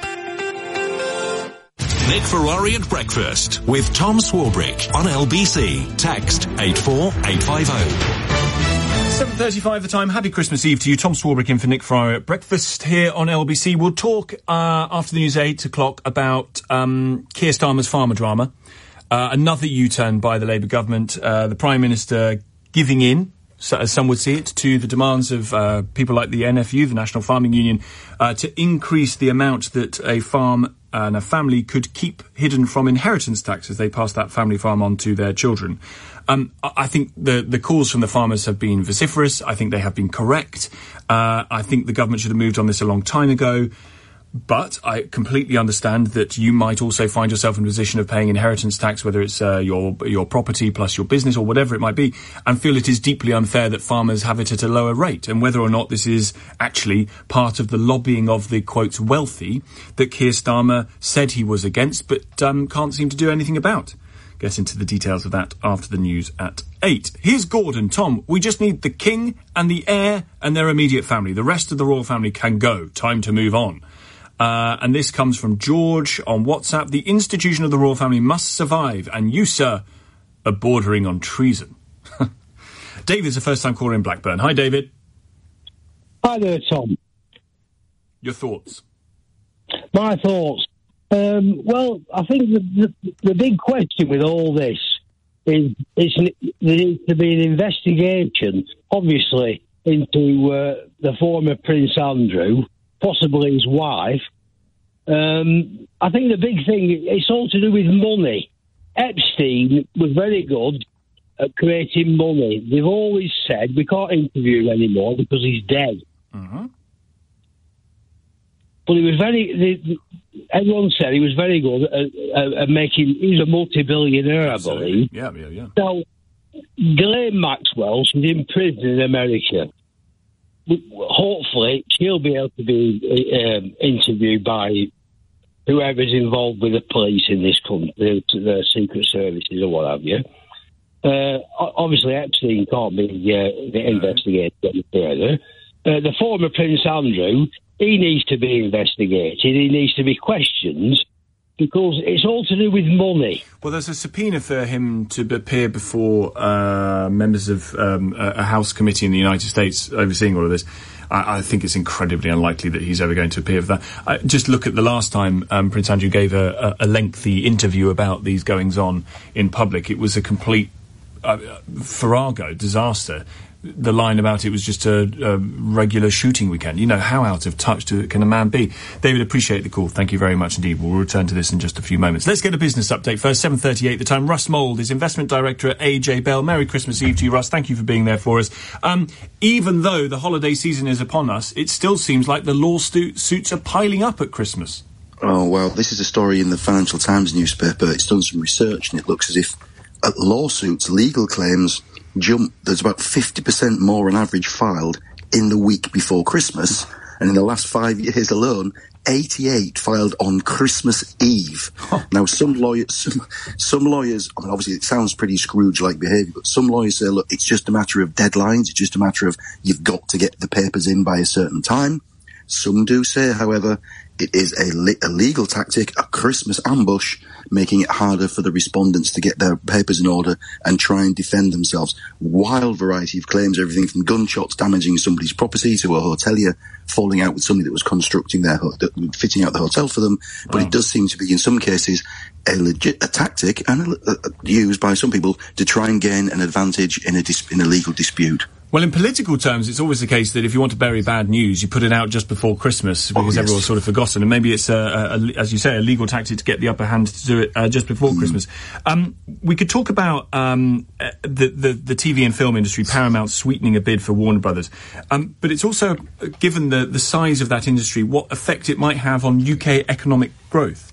Nick Ferrari at Breakfast with Tom Swarbrick on L B C. Text eight four eight five zero. seven thirty-five the time. Happy Christmas Eve to you. Tom Swarbrick in for Nick Ferrari at Breakfast here on L B C. We'll talk uh, after the news at eight o'clock about um, Keir Starmer's farmer drama. Uh, another U-turn by the Labour government. Uh, the Prime Minister giving in, so, as some would see it, to the demands of uh, people like the N F U, the National Farming Union, uh, to increase the amount that a farm and a family could keep hidden from inheritance tax as they pass that family farm on to their children. Um, I think the, the calls from the farmers have been vociferous. I think they have been correct. Uh, I think the government should have moved on this a long time ago. But I completely understand that you might also find yourself in a position of paying inheritance tax, whether it's uh, your your property plus your business or whatever it might be, and feel it is deeply unfair that farmers have it at a lower rate. And whether or not this is actually part of the lobbying of the, quote, wealthy that Keir Starmer said he was against, but um, can't seem to do anything about. Get into the details of that after the news at eight. Here's Gordon. Tom, we just need the king and the heir and their immediate family. The rest of the royal family can go. Time to move on. Uh, and this comes from George on WhatsApp. The institution of the royal family must survive, and you, sir, are bordering on treason. David's a first-time caller in Blackburn. Hi, David. Hi there, Tom. Your thoughts? My thoughts. Um, well, I think the, the, the big question with all this is it's, there needs to be an investigation, obviously, into uh, the former Prince Andrew, possibly his wife. Um, I think the big thing, it's all to do with money. Epstein was very good at creating money. They've always said we can't interview him anymore because he's dead. Mm-hmm. But he was very, the, everyone said he was very good at, at, at making, he was a multi-billionaire, I believe. Yeah, yeah, yeah. So, Ghislaine Maxwell, she's in prison in America. Hopefully, she'll be able to be um, interviewed by whoever's involved with the police in this country, the, the secret services or what have you. Uh, obviously, Epstein can't be uh, investigated any further. uh, the former Prince Andrew, he needs to be investigated. He needs to be questioned because it's all to do with money. Well, there's a subpoena for him to appear before uh, members of um, a House committee in the United States overseeing all of this. I, I think it's incredibly unlikely that he's ever going to appear for that. I, just look at the last time um, Prince Andrew gave a, a, a lengthy interview about these goings-on in public. It was a complete uh, farrago, disaster. The line about it was just a, a regular shooting weekend. You know, how out of touch do, can a man be? David, appreciate the call. Thank you very much indeed. We'll return to this in just a few moments. Let's get a business update first. seven thirty-eight the time. Russ Mould is Investment Director at A J Bell. Merry Christmas Eve to you, Russ. Thank you for being there for us. Um, even though the holiday season is upon us, it still seems like the lawsuits are piling up at Christmas. Oh, well, this is a story in the Financial Times newspaper. It's done some research and it looks as if uh, lawsuits, legal claims, jump. There's about fifty percent more on average filed in the week before Christmas, and in the last five years alone, eighty-eight filed on Christmas Eve. Huh. Now, some lawyers, some, some lawyers, I mean, obviously it sounds pretty Scrooge-like behaviour, but some lawyers say, look, it's just a matter of deadlines, it's just a matter of you've got to get the papers in by a certain time. Some do say, however, it is a, li- a legal tactic, a Christmas ambush, making it harder for the respondents to get their papers in order and try and defend themselves. Wild variety of claims, everything from gunshots damaging somebody's property to a hotelier falling out with somebody that was constructing their, ho- fitting out the hotel for them. But wow. It does seem to be, in some cases, a legit a tactic and a, a, used by some people to try and gain an advantage in a, dis- in a legal dispute. Well, in political terms, it's always the case that if you want to bury bad news, you put it out just before Christmas because oh, yes. everyone's sort of forgotten. And maybe it's, a, a, a, as you say, a legal tactic to get the upper hand to do it uh, just before mm. Christmas. Um, we could talk about um, the, the, the T V and film industry, Paramount sweetening a bid for Warner Brothers. Um, but it's also, given the, the size of that industry, what effect it might have on U K economic growth.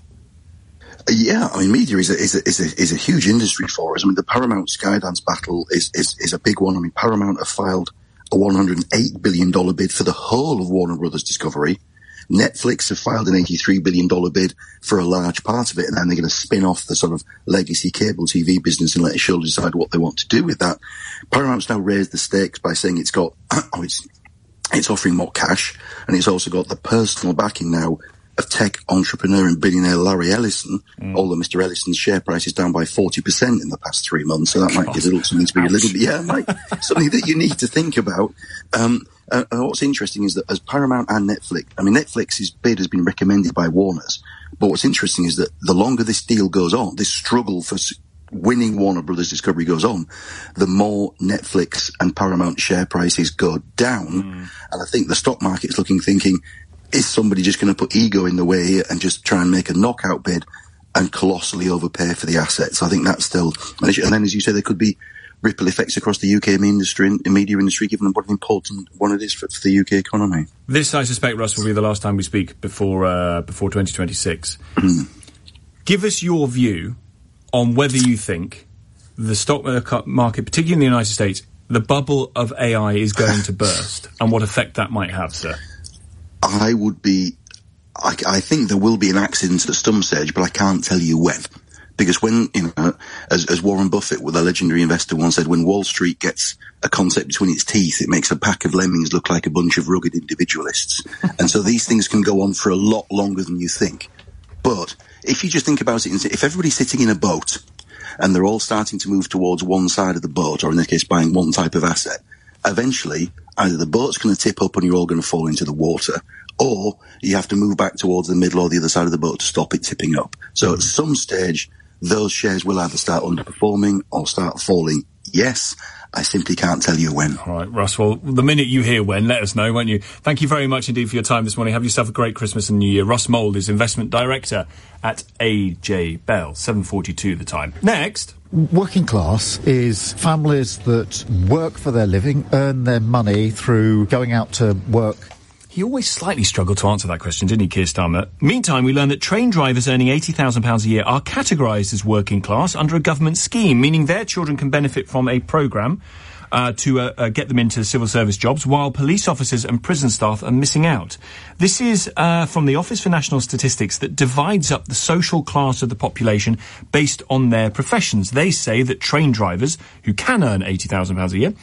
Yeah, I mean, media is a, is a, is a, is a huge industry for us. I mean, the Paramount Skydance battle is, is, is a big one. I mean, Paramount have filed a one hundred eight billion dollars bid for the whole of Warner Brothers Discovery. Netflix have filed an eighty-three billion dollars bid for a large part of it, and then they're going to spin off the sort of legacy cable T V business and let Sheldon decide what they want to do with that. Paramount's now raised the stakes by saying it's got, oh, it's, it's offering more cash, and it's also got the personal backing now of tech entrepreneur and billionaire Larry Ellison, mm. although Mister Ellison's share price is down by forty percent in the past three months, so that might be a little, something to be Ouch. a little bit, yeah, might, something that you need to think about. Um, uh, and what's interesting is that as Paramount and Netflix, I mean, Netflix's bid has been recommended by Warner's, but what's interesting is that the longer this deal goes on, this struggle for winning Warner Brothers Discovery goes on, the more Netflix and Paramount share prices go down, mm. and I think the stock market's looking, thinking, is somebody just going to put ego in the way here and just try and make a knockout bid and colossally overpay for the assets? I think that's still an issue. And then, as you say, there could be ripple effects across the U K industry, media industry, given what an important one it is for, for the U K economy. This, I suspect, Russ, will be the last time we speak before uh, before twenty twenty-six. Give us your view on whether you think the stock market, particularly in the United States, the bubble of A I is going to burst, and what effect that might have, sir. I would be, I, I think there will be an accident at some stage, but I can't tell you when. Because when, you know, as, as Warren Buffett, with a legendary investor, once said, when Wall Street gets a concept between its teeth, it makes a pack of lemmings look like a bunch of rugged individualists. And so these things can go on for a lot longer than you think. But if you just think about it, if everybody's sitting in a boat and they're all starting to move towards one side of the boat, or in this case, buying one type of asset, eventually, either the boat's going to tip up and you're all going to fall into the water, or you have to move back towards the middle or the other side of the boat to stop it tipping up. So at some stage, those shares will either start underperforming or start falling. Yes, I simply can't tell you when. All right, Russ, well, the minute you hear when, let us know, won't you? Thank you very much indeed for your time this morning. Have yourself a great Christmas and New Year. Russ Mould is Investment Director at A J Bell. seven forty-two the time. Next. Working class is families that work for their living, earn their money through going out to work. He always slightly struggled to answer that question, didn't he, Keir Starmer? Meantime, we learn that train drivers earning eighty thousand pounds a year are categorised as working class under a government scheme, meaning their children can benefit from a programme uh, to uh, uh, get them into civil service jobs, while police officers and prison staff are missing out. This is uh, from the Office for National Statistics that divides up the social class of the population based on their professions. They say that train drivers, who can earn eighty thousand pounds a year,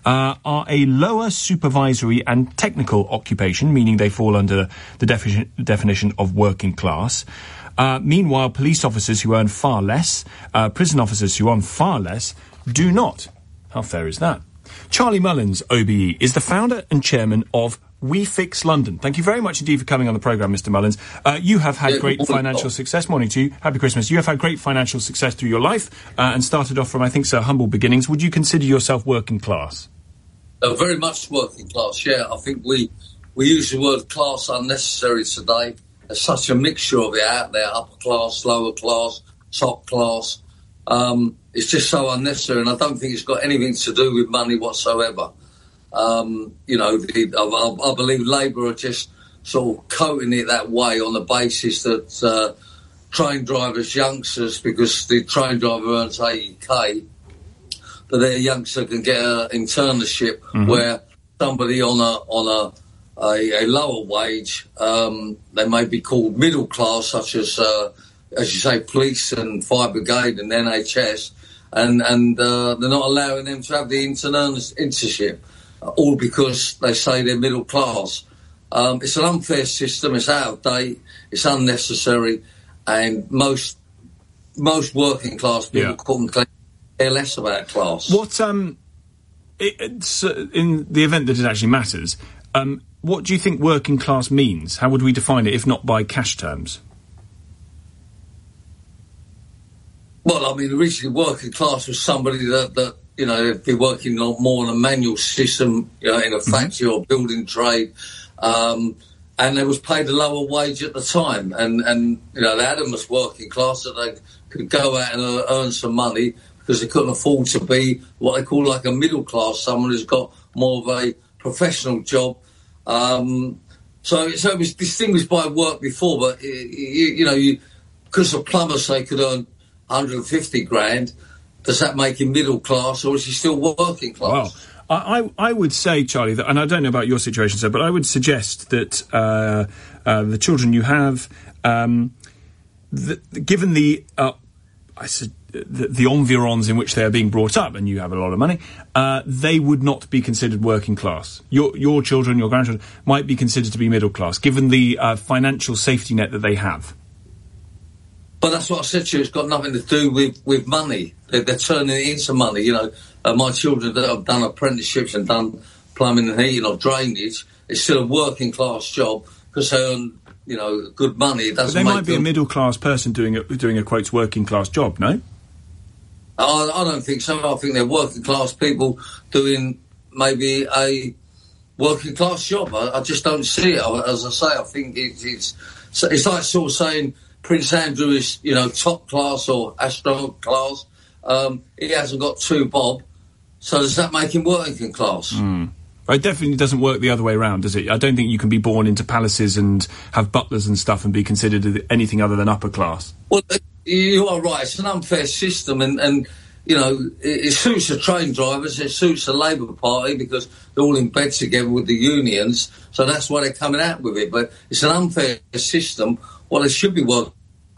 uh, are a lower supervisory and technical occupation, meaning they fall under the defi- definition of working class. Uh, meanwhile, police officers who earn far less, uh, prison officers who earn far less, do not. How fair is that? Charlie Mullins, O B E, is the founder and chairman of We Fix London. Thank you very much indeed for coming on the programme, Mister Mullins. Uh, you have had yeah, great financial success. Morning to you. Happy Christmas. You have had great financial success through your life uh, and started off from, I think, so humble beginnings. Would you consider yourself working class? Uh, very much working class, yeah. I think we, we use the word class unnecessary today. There's such a mixture of it out there, upper class, lower class, top class. Um, it's just so unnecessary, and I don't think it's got anything to do with money whatsoever. Um, you know, the, I, I believe Labour are just sort of coating it that way on the basis that uh, train drivers, youngsters, because the train driver earns eighty K, that their youngster can get an internship mm-hmm. where somebody on a on a, a, a lower wage, um, they may be called middle class, such as, uh, as you say, police and fire brigade and N H S, and, and uh, they're not allowing them to have the internship. All because they say they're middle class. Um, it's an unfair system. It's out of date. It's unnecessary, and most most working class people yeah. couldn't care less about class. What um, it, it's, uh, in the event that it actually matters, um, what do you think working class means? How would we define it, if not by cash terms? Well, I mean, originally working class was somebody that. that You know, they'd be working more on a manual system, you know, in a factory mm-hmm. or building trade, um, and they was paid a lower wage at the time. And, and you know, they had them as working class, that they could go out and earn some money because they couldn't afford to be what they call like a middle class, someone who's got more of a professional job. Um, so, so it was distinguished by work before, but, you, you know, you because a plumber, say, could earn one hundred fifty grand, does that make him middle class, or is he still working class? Well, I, I, I would say, Charlie, that, and I don't know about your situation, sir, but I would suggest that uh, uh, the children you have, um, the, given the, uh, I said, the, the environs in which they are being brought up, and you have a lot of money, uh, they would not be considered working class. Your your children, your grandchildren, might be considered to be middle class, given the uh, financial safety net that they have. But that's what I said to you. It's got nothing to do with, with money. They're, they're turning it into money. You know, uh, my children that have done apprenticeships and done plumbing and heating or drainage, it's still a working class job because they earn, you know, good money. It doesn't but they make might be them... a middle class person doing a, doing a quotes working class job, no? I, I don't think so. I think they're working class people doing maybe a working class job. I, I just don't see it. As I say, I think it, it's it's like sort of saying Prince Andrew is, you know, top class or astronaut class. Um, he hasn't got two bob, so does that make him working class? Mm. It definitely doesn't work the other way around, does it? I don't think you can be born into palaces and have butlers and stuff and be considered anything other than upper class. Well, you are right. It's an unfair system, and, and you know, it, it suits the train drivers, it suits the Labour Party because they're all in bed together with the unions, so that's why they're coming out with it. But it's an unfair system. Well, it should be working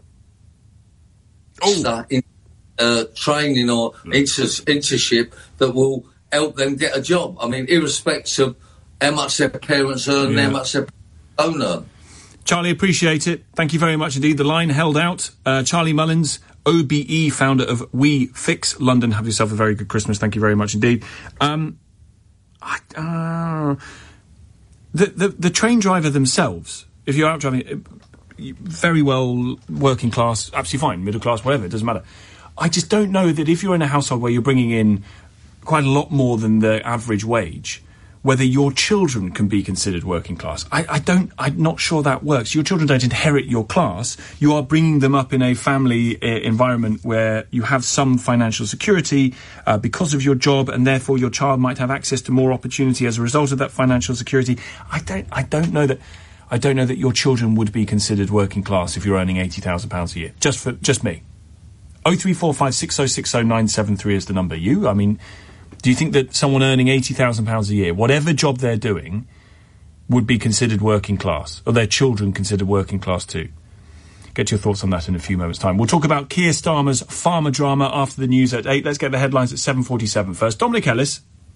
oh. in uh, training or inter- internship that will help them get a job. I mean, irrespective of how much their parents earn yeah. and how much their own earn. Charlie, appreciate it. Thank you very much indeed. The line held out. Uh, Charlie Mullins, O B E, founder of We Fix London. Have yourself a very good Christmas. Thank you very much indeed. Um, I, uh, the, the the train driver themselves, if you're out driving, very well working class, absolutely fine, middle class, whatever, it doesn't matter. I just don't know that if you're in a household where you're bringing in quite a lot more than the average wage, whether your children can be considered working class. I, I don't, I'm not sure that works. Your children don't inherit your class. You are bringing them up in a family uh, environment where you have some financial security uh, because of your job, and therefore your child might have access to more opportunity as a result of that financial security. I don't, I don't know that, I don't know that your children would be considered working class if you're earning eighty thousand pounds a year. Just for, just me. oh three four five six oh six oh nine seven three is the number. You, I mean, do you think that someone earning eighty thousand pounds a year, whatever job they're doing, would be considered working class? Or their children considered working class too? Get your thoughts on that in a few moments' time. We'll talk about Keir Starmer's farmer drama after the news at eight. Let's get the headlines at seven forty-seven first. Dominic Ellis.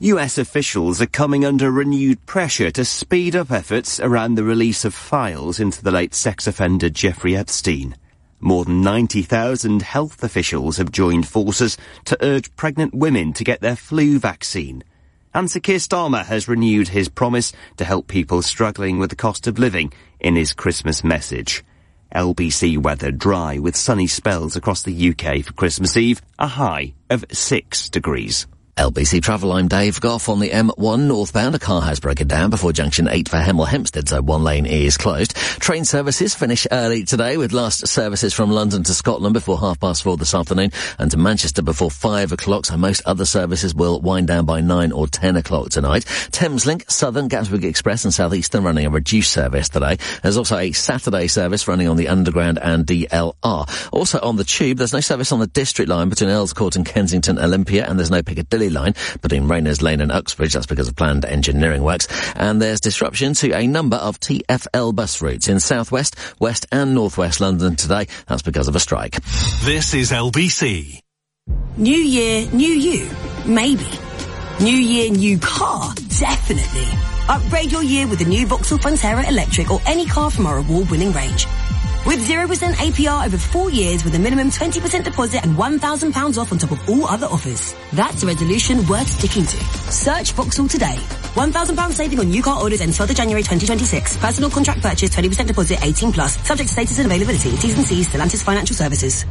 U S officials are coming under renewed pressure to speed up efforts around the release of files into the late sex offender Jeffrey Epstein. More than ninety thousand health officials have joined forces to urge pregnant women to get their flu vaccine. And Sir Keir Starmer has renewed his promise to help people struggling with the cost of living in his Christmas message. L B C weather dry with sunny spells across the U K for Christmas Eve, a high of six degrees. L B C Travel, I'm Dave Goff. On the M one northbound, a car has broken down before junction eight for Hemel Hempstead, so one lane is closed. Train services finish early today with last services from London to Scotland before half past four this afternoon and to Manchester before five o'clock, so most other services will wind down by nine or ten o'clock tonight. Thameslink, Southern, Gatwick Express and South Eastern running a reduced service today. There's also a Saturday service running on the Underground and D L R. Also on the Tube, there's no service on the District Line between Earls Court and Kensington Olympia, and there's no Piccadilly line between Rayners Lane and Uxbridge. That's because of planned engineering works. And there's disruption to a number of T F L bus routes in South West, West and North West London today. That's because of a strike. This is L B C. New year, new you. Maybe. New year, new car. Definitely. Upgrade your year with the new Vauxhall Frontera Electric or any car from our award-winning range. With zero percent A P R over four years with a minimum twenty percent deposit and one thousand pounds off on top of all other offers. That's a resolution worth sticking to. Search Vauxhall today. one thousand pounds saving on new car orders ends twelfth of January twenty twenty-six. Personal contract purchase, twenty percent deposit, eighteen plus. Subject to status and availability. T's and C's, Stellantis Financial Services.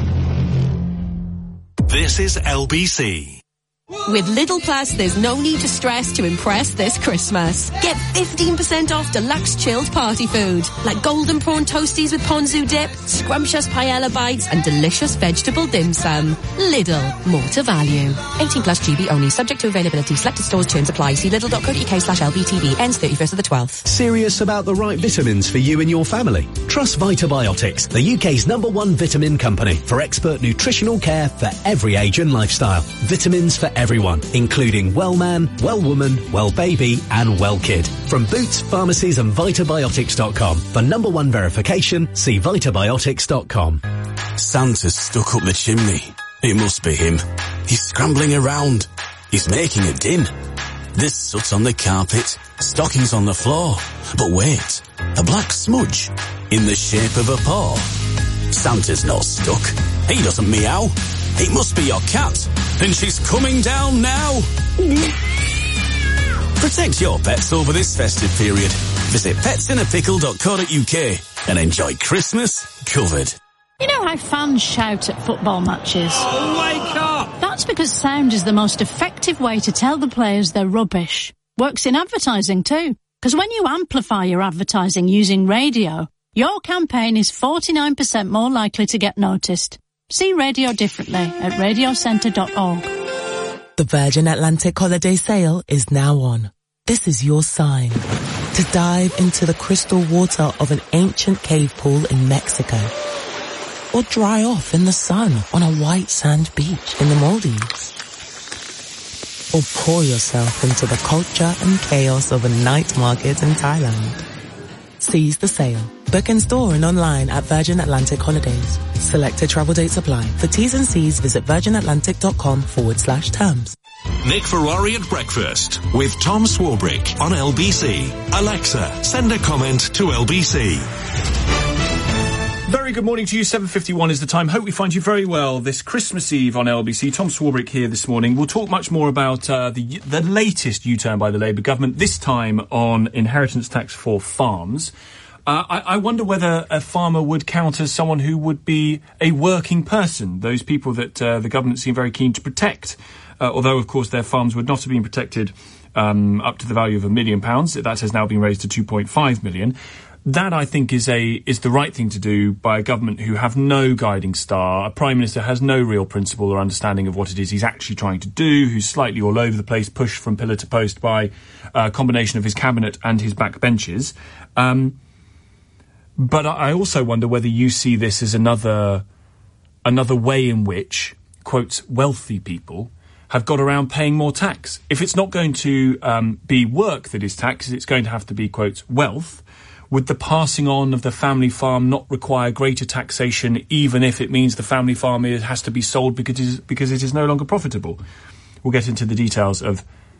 This is L B C. With Lidl Plus, there's no need to stress to impress this Christmas. Get fifteen percent off deluxe chilled party food, like golden prawn toasties with ponzu dip, scrumptious paella bites, and delicious vegetable dim sum. Lidl, more to value. eighteen plus G B only, subject to availability. Selected stores, terms apply. See lidl.co.uk slash LBTV. Ends thirty-first of the twelfth. Serious about the right vitamins for you and your family? Trust Vitabiotics, the U K's number one vitamin company, for expert nutritional care for every age and lifestyle. Vitamins for everyone, including well man, well woman, well baby and well kid. From Boots, pharmacies and vitabiotics dot com. For number one verification, see vitabiotics dot com. Santa's stuck up the chimney. It must be him. He's scrambling around. He's making a din. There's soot on the carpet, stockings on the floor. But wait, a black smudge in the shape of a paw. Santa's not stuck. He doesn't meow. It must be your cat, and she's coming down now. Protect your pets over this festive period. Visit pets in a pickle dot co dot uk and enjoy Christmas covered. You know how fans shout at football matches? Oh, wake up! That's because sound is the most effective way to tell the players they're rubbish. Works in advertising too. Because when you amplify your advertising using radio, your campaign is forty-nine percent more likely to get noticed. See radio differently at radio centre dot org. The Virgin Atlantic holiday sale is now on. This is your sign to dive into the crystal water of an ancient cave pool in Mexico, or dry off in the sun on a white sand beach in the Maldives, or pour yourself into the culture and chaos of a night market in Thailand. Seize the sale. Book in store and online at Virgin Atlantic Holidays. Selected travel dates apply. For T's and C's, visit virginatlantic.com forward slash terms. Nick Ferrari at breakfast with Tom Swarbrick on L B C. Alexa, send a comment to L B C. Very good morning to you. seven fifty-one is the time. Hope we find you very well this Christmas Eve on L B C. Tom Swarbrick here this morning. We'll talk much more about uh, the the latest U-turn by the Labour government, this time on inheritance tax for farms. Uh, I, I wonder whether a farmer would count as someone who would be a working person, those people that uh, the government seem very keen to protect. Uh, although, of course, their farms would not have been protected um, up to the value of a million pounds. That has now been raised to two point five million. That, I think, is a is the right thing to do by a government who have no guiding star. A Prime Minister has no real principle or understanding of what it is he's actually trying to do, who's slightly all over the place, pushed from pillar to post by a combination of his cabinet and his backbenches. Um, but I also wonder whether you see this as another another way in which, quote, wealthy people have got around paying more tax. If it's not going to um, be work that is taxed, it's going to have to be, quote, wealth. Would the passing on of the family farm not require greater taxation, even if it means the family farm has to be sold because it is, because it is no longer profitable? We'll get into the details of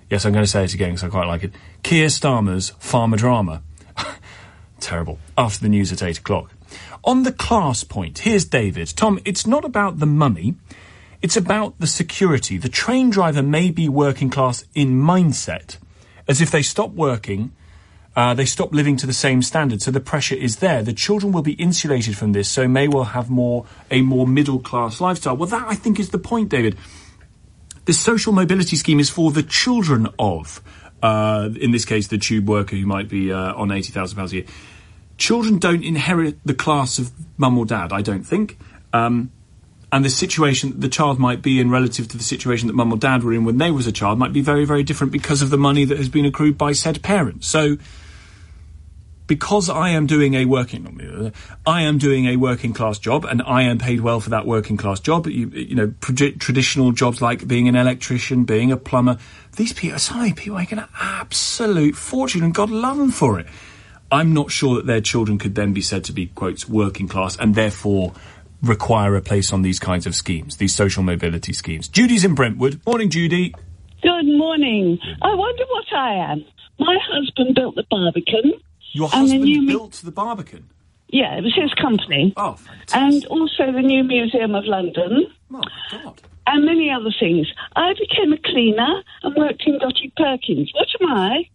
Yes, I'm going to say it again because I quite like it. Keir Starmer's Farmer Drama. Terrible. After the news at eight o'clock. On the class point, here's David. Tom, it's not about the money. It's about the security. The train driver may be working class in mindset, as if they stop working, uh, they stop living to the same standard. So the pressure is there. The children will be insulated from this, so may well have more a more middle class lifestyle. Well, that I think is the point, David. This social mobility scheme is for the children of, uh, in this case, the tube worker who might be uh, on eighty thousand pounds a year. Children don't inherit the class of mum or dad, I don't think. Um, and the situation that the child might be in relative to the situation that mum or dad were in when they was a child might be very, very different because of the money that has been accrued by said parents. So, because I am doing a working, I am doing a working class job, and I am paid well for that working class job. You, you know, pro- traditional jobs like being an electrician, being a plumber. These people, some of these people make an absolute fortune, and God love them for it. I'm not sure that their children could then be said to be, quotes, working class, and therefore require a place on these kinds of schemes, these social mobility schemes. Judy's in Brentwood. Morning, Judy. Good morning. I wonder what I am. My husband built the Barbican. Your husband new built mu- the Barbican? Yeah, it was his company. Oh, fantastic. And also the new Museum of London. Oh, my God. And many other things. I became a cleaner and worked in Dottie Perkins. What am I?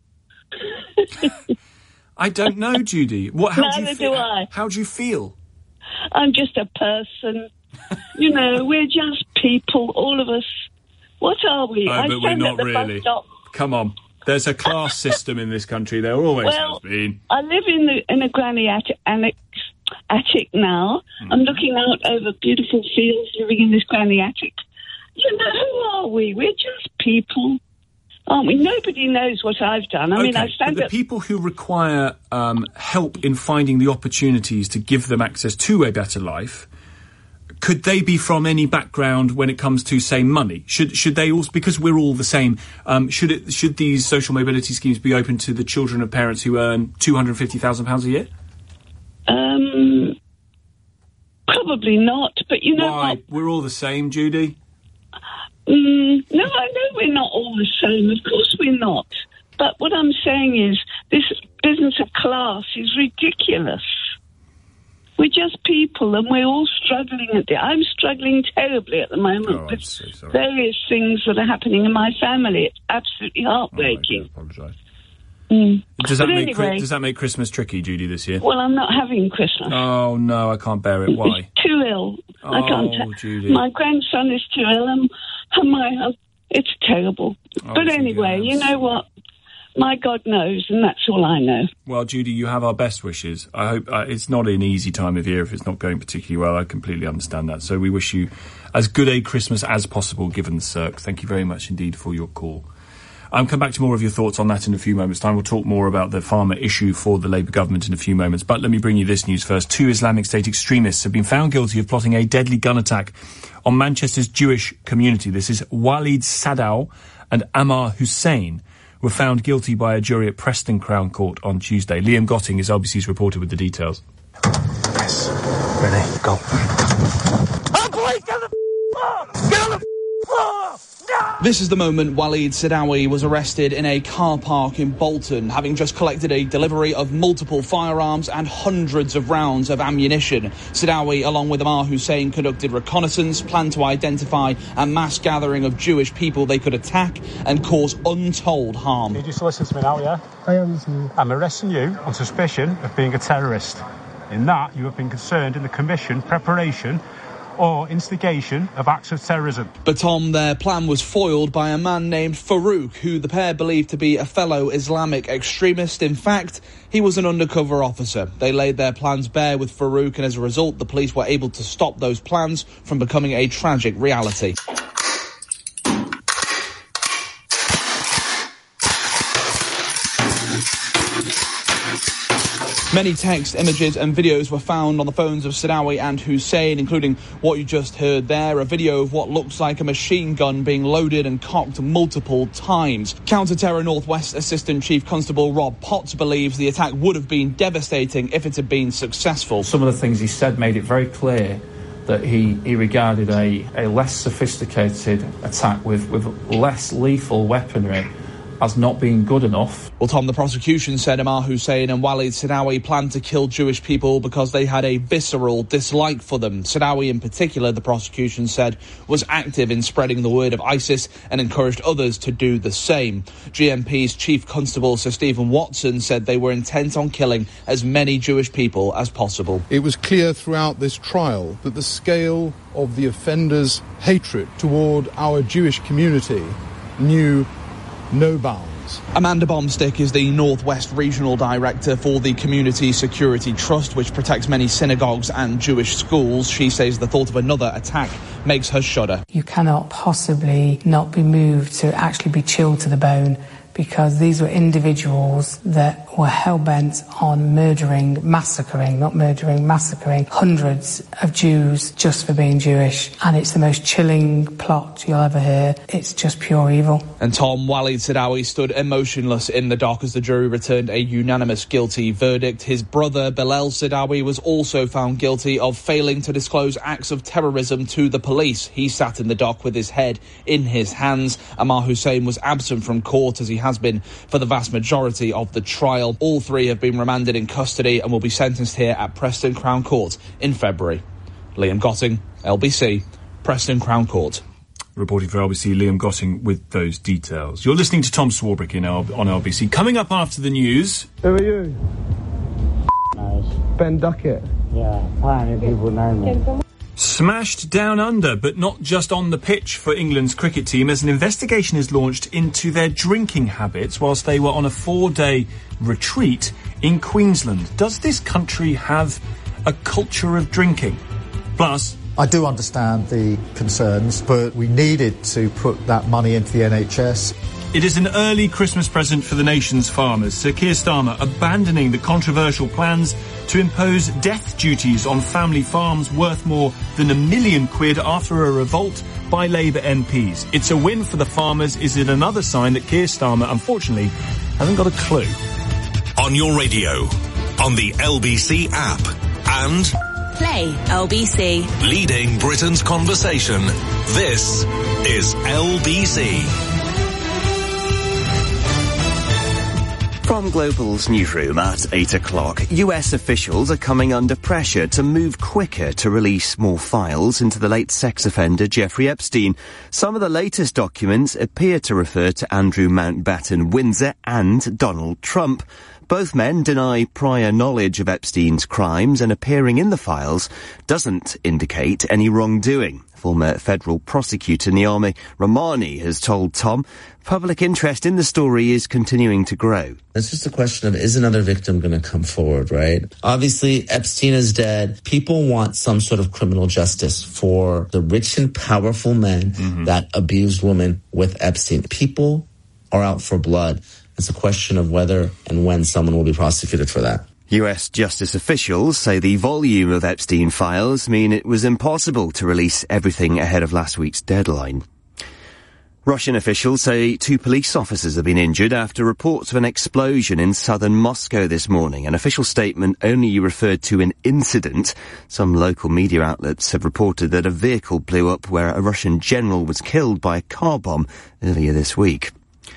I don't know, Judy. What? How Neither do you feel? do I. How do you feel? I'm just a person. You know, we're just people, all of us. What are we? Oh, I but we're not really. Come on. There's a class system in this country. There always well, has been. I live in the in a granny attic, annex, attic now. Mm. I'm looking out over beautiful fields, living in this granny attic. You know, who are we? We're just people, aren't we? Nobody knows what I've done. I okay, mean, I stand but the up... people who require um, help in finding the opportunities to give them access to a better life, could they be from any background when it comes to, say, money? Should should they also, because we're all the same, um, should it should these social mobility schemes be open to the children of parents who earn two hundred fifty thousand pounds a year? Um, probably not. But you know Why? what? We're all the same, Judy. Mm, no, I know we're not all the same. Of course we're not. But what I'm saying is this business of class is ridiculous. We're just people, and we're all struggling at the... I'm struggling terribly at the moment oh, with so various things that are happening in my family. It's absolutely heartbreaking. Oh, I apologise. Mm. Does that but make anyway, does that make Christmas tricky, Judy, this year? Well, I'm not having Christmas. Oh no, I can't bear it. Why? It's too ill. Oh, I can't. Ta- Judy. My grandson is too ill, and, and my husband. It's terrible. Oh, but anyway, Judy, you know what? My God knows, and that's all I know. Well, Judy, you have our best wishes. I hope uh, it's not an easy time of year if it's not going particularly well. I completely understand that. So we wish you as good a Christmas as possible, given the circ. Thank you very much indeed for your call. I'll come back to more of your thoughts on that in a few moments' time. We'll talk more about the farmer issue for the Labour government in a few moments. But let me bring you this news first. Two Islamic State extremists have been found guilty of plotting a deadly gun attack on Manchester's Jewish community. This is Walid Sadaw and Ammar Hussein were found guilty by a jury at Preston Crown Court on Tuesday. Liam Gotting is L B C's reporter with the details. Yes. Ready? Go. Oh, please, get on the floor! Get on the floor! No! This is the moment Walid Sadawi was arrested in a car park in Bolton, having just collected a delivery of multiple firearms and hundreds of rounds of ammunition. Sadawi, along with Ammar Hussein, conducted reconnaissance, planned to identify a mass gathering of Jewish people they could attack and cause untold harm. You just listen to me now, yeah? I understand. I'm arresting you on suspicion of being a terrorist. In that, you have been concerned in the commission, preparation, or instigation of acts of terrorism. But Tom, their plan was foiled by a man named Farouk, who the pair believed to be a fellow Islamic extremist. In fact, he was an undercover officer. They laid their plans bare with Farouk, and as a result, the police were able to stop those plans from becoming a tragic reality. Many text, images and videos were found on the phones of Sadawi and Hussein, including what you just heard there, a video of what looks like a machine gun being loaded and cocked multiple times. Counter-Terror Northwest Assistant Chief Constable Rob Potts believes the attack would have been devastating if it had been successful. Some of the things he said made it very clear that he, he regarded a, a less sophisticated attack with, with less lethal weaponry as not being good enough. Well, Tom, the prosecution said Amar Hussein and Walid Sidawi planned to kill Jewish people because they had a visceral dislike for them. Sidawi, in particular, the prosecution said, was active in spreading the word of ISIS and encouraged others to do the same. G M P's Chief Constable Sir Stephen Watson said they were intent on killing as many Jewish people as possible. It was clear throughout this trial that the scale of the offenders' hatred toward our Jewish community knew no bounds. Amanda Bomstick is the Northwest Regional Director for the Community Security Trust, which protects many synagogues and Jewish schools. She says the thought of another attack makes her shudder. You cannot possibly not be moved to actually be chilled to the bone, because these were individuals that were hell-bent on murdering, massacring, not murdering, massacring hundreds of Jews just for being Jewish. And it's the most chilling plot you'll ever hear. It's just pure evil. And Tom, Walid Sidawi stood emotionless in the dock as the jury returned a unanimous guilty verdict. His brother, Bilal Sidawi, was also found guilty of failing to disclose acts of terrorism to the police. He sat in the dock with his head in his hands. Amar Hussein was absent from court, as he has been for the vast majority of the trial. All three have been remanded in custody and will be sentenced here at Preston Crown Court in February. Liam Gotting, L B C, Preston Crown Court. Reporting for L B C, Liam Gotting with those details. You're listening to Tom Swarbrick in L- on L B C. Coming up after the news... Who are you? Nice. Ben Duckett. Yeah, apparently people know me. Smashed down under, but not just on the pitch for England's cricket team, as an investigation is launched into their drinking habits whilst they were on a four-day retreat in Queensland. Does this country have a culture of drinking? Plus... I do understand the concerns, but we needed to put that money into the N H S. It is an early Christmas present for the nation's farmers. Sir Keir Starmer abandoning the controversial plans to impose death duties on family farms worth more than a million quid after a revolt by Labour M Ps. It's a win for the farmers. Is it another sign that Keir Starmer, unfortunately, hasn't got a clue? On your radio, on the L B C app, and... Play L B C. Leading Britain's conversation. This is L B C. From Global's newsroom at eight o'clock, U S officials are coming under pressure to move quicker to release more files into the late sex offender Jeffrey Epstein. Some of the latest documents appear to refer to Andrew Mountbatten Windsor and Donald Trump. Both men deny prior knowledge of Epstein's crimes, and appearing in the files doesn't indicate any wrongdoing. Former federal prosecutor Naomi Romani has told Tom public interest in the story is continuing to grow. It's just a question of, is another victim going to come forward, right? Obviously, Epstein is dead. People want some sort of criminal justice for the rich and powerful men mm-hmm. that abused women with Epstein. People are out for blood. It's a question of whether and when someone will be prosecuted for that. U S justice officials say the volume of Epstein files mean it was impossible to release everything ahead of last week's deadline. Russian officials say two police officers have been injured after reports of an explosion in southern Moscow this morning. An official statement only referred to an incident. Some local media outlets have reported that a vehicle blew up where a Russian general was killed by a car bomb earlier this week.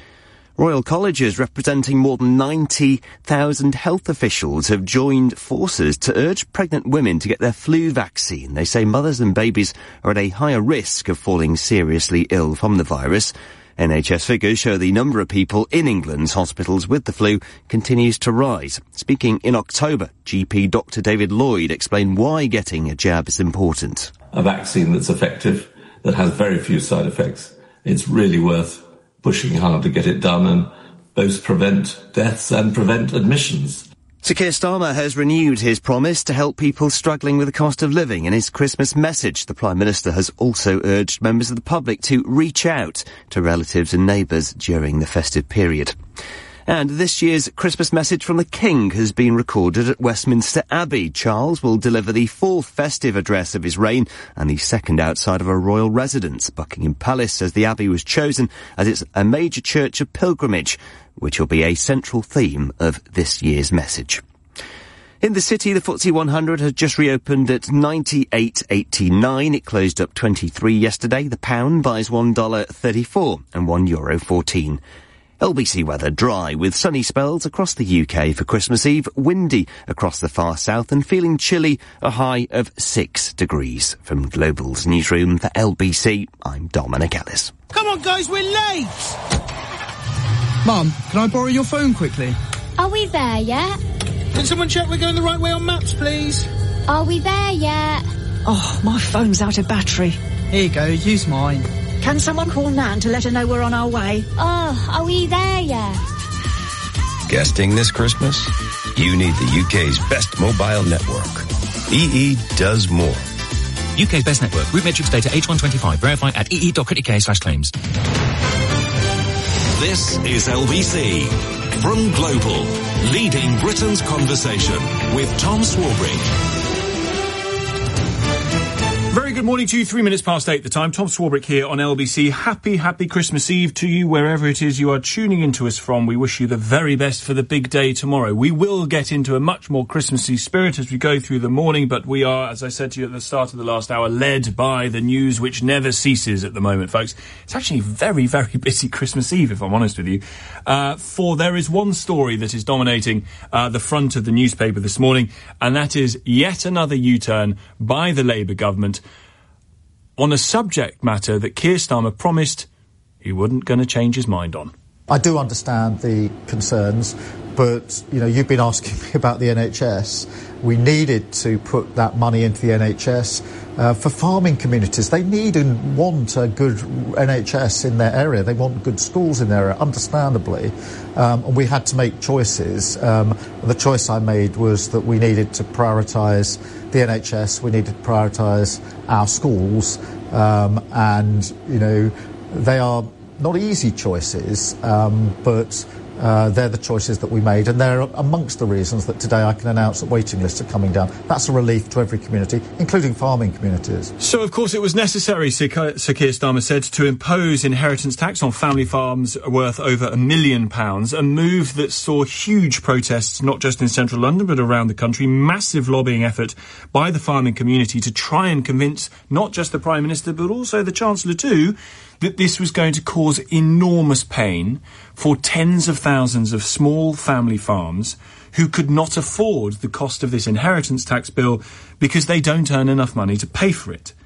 Royal colleges representing more than ninety thousand health officials have joined forces to urge pregnant women to get their flu vaccine. They say mothers and babies are at a higher risk of falling seriously ill from the virus. N H S figures show the number of people in England's hospitals with the flu continues to rise. Speaking in October, G P Doctor David Lloyd explained why getting a jab is important. A vaccine that's effective, that has very few side effects, it's really worth pushing hard to get it done and both prevent deaths and prevent admissions. Sir Keir Starmer has renewed his promise to help people struggling with the cost of living. In his Christmas message, the Prime Minister has also urged members of the public to reach out to relatives and neighbours during the festive period. And this year's Christmas message from the King has been recorded at Westminster Abbey. Charles will deliver the fourth festive address of his reign and the second outside of a royal residence. Buckingham Palace says the Abbey was chosen as it's a major church of pilgrimage, which will be a central theme of this year's message. In the city, the F T S E one hundred has just reopened at ninety-eight eighty-nine. It closed up twenty-three yesterday. The pound buys one dollar thirty-four and one euro fourteen. L B C weather dry with sunny spells across the U K for Christmas Eve, windy across the far south and feeling chilly, a high of six degrees. From Global's newsroom for L B C, I'm Dominic Ellis. Come on guys, we're late! Mum, can I borrow your phone quickly? Are we there yet? Can someone check we're going the right way on maps, please? Are we there yet? Oh, my phone's out of battery. Here you go, use mine. Can someone call Nan to let her know we're on our way? Oh, are we there yet? Guesting this Christmas? You need the U K's best mobile network. E E does more. U K's best network. Root Matrix data H one twenty-five. Verify at e e dot co dot u k slash claims. This is L B C. From Global, leading Britain's conversation with Tom Swarbrick. Very good morning to you. Three minutes past eight the time. Tom Swarbrick here on L B C. Happy, happy Christmas Eve to you, wherever it is you are tuning into us from. We wish you the very best for the big day tomorrow. We will get into a much more Christmassy spirit as we go through the morning, but we are, as I said to you at the start of the last hour, led by the news which never ceases at the moment, folks. It's actually very, very busy Christmas Eve, if I'm honest with you. Uh, for there is one story that is dominating uh, the front of the newspaper this morning, and that is yet another U-turn by the Labour government on a subject matter that Keir Starmer promised he wasn't going to change his mind on. I do understand the concerns, but, you know, you've been asking me about the N H S. We needed to put that money into the N H S uh, for farming communities. They need and want a good N H S in their area. They want good schools in their area, understandably. Um, and we had to make choices. Um, the choice I made was that we needed to prioritise the N H S, we needed to prioritise our schools, um, and, you know, they are not easy choices, um, but uh, they're the choices that we made, and they're amongst the reasons that today I can announce that waiting lists are coming down. That's a relief to every community, including farming communities. So, of course, it was necessary, Sir Keir Starmer said, to impose inheritance tax on family farms worth over a million pounds, a move that saw huge protests, not just in central London, but around the country, massive lobbying effort by the farming community to try and convince not just the Prime Minister, but also the Chancellor too, that this was going to cause enormous pain for tens of thousands of small family farms who could not afford the cost of this inheritance tax bill because they don't earn enough money to pay for it.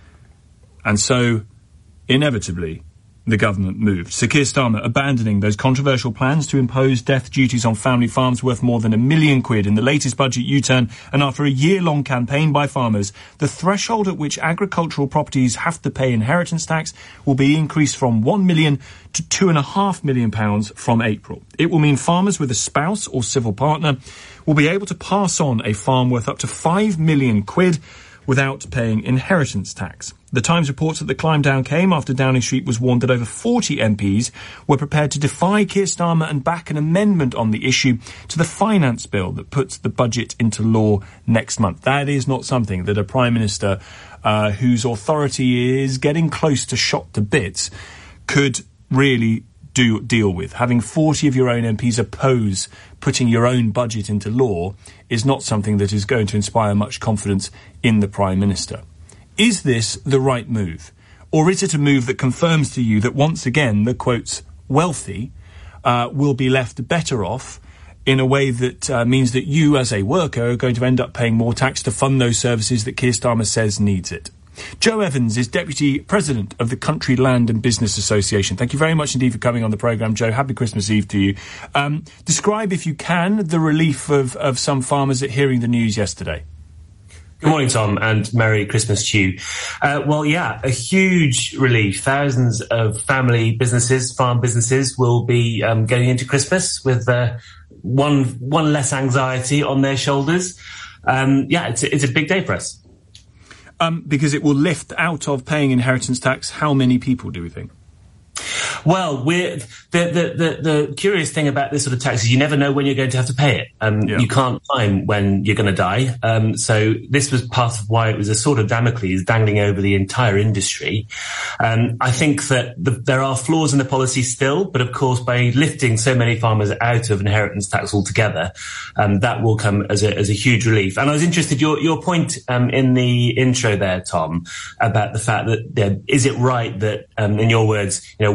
And so, inevitably, the government moved. Sir Keir Starmer abandoning those controversial plans to impose death duties on family farms worth more than a million quid in the latest budget U-turn, and after a year-long campaign by farmers, the threshold at which agricultural properties have to pay inheritance tax will be increased from one million to two and a half million pounds from April. It will mean farmers with a spouse or civil partner will be able to pass on a farm worth up to five million quid without paying inheritance tax. The Times reports that the climb down came after Downing Street was warned that over forty M Ps were prepared to defy Keir Starmer and back an amendment on the issue to the finance bill that puts the budget into law next month. That is not something that a Prime Minister uh, whose authority is getting close to shot to bits could really do deal with. Having forty of your own M Ps oppose putting your own budget into law is not something that is going to inspire much confidence in the Prime Minister. Is this the right move? Or is it a move that confirms to you that once again the, quotes, wealthy uh, will be left better off in a way that uh, means that you as a worker are going to end up paying more tax to fund those services that Keir Starmer says needs it? Joe Evans is Deputy President of the Country Land and Business Association. Thank you very much indeed for coming on the programme, Joe. Happy Christmas Eve to you. Um, describe, if you can, the relief of, of some farmers at hearing the news yesterday. Good morning, Tom, and Merry Christmas to you. Uh, well, yeah, a huge relief. Thousands of family businesses, farm businesses, will be um, going into Christmas with uh, one one less anxiety on their shoulders. Um, yeah, it's, it's a big day for us. Um, because it will lift out of paying inheritance tax how many people, do we think? Well, we're, the, the, the, the curious thing about this sort of tax is you never know when you're going to have to pay it. Um, yeah. You can't time when you're going to die. Um, so this was part of why it was a sort of Damocles dangling over the entire industry. Um, I think that the, there are flaws in the policy still, but of course by lifting so many farmers out of inheritance tax altogether, um, that will come as a, as a huge relief. And I was interested, your, your point, um, in the intro there, Tom, about the fact that, uh, is it right that, um, in your words, you know, wealthy people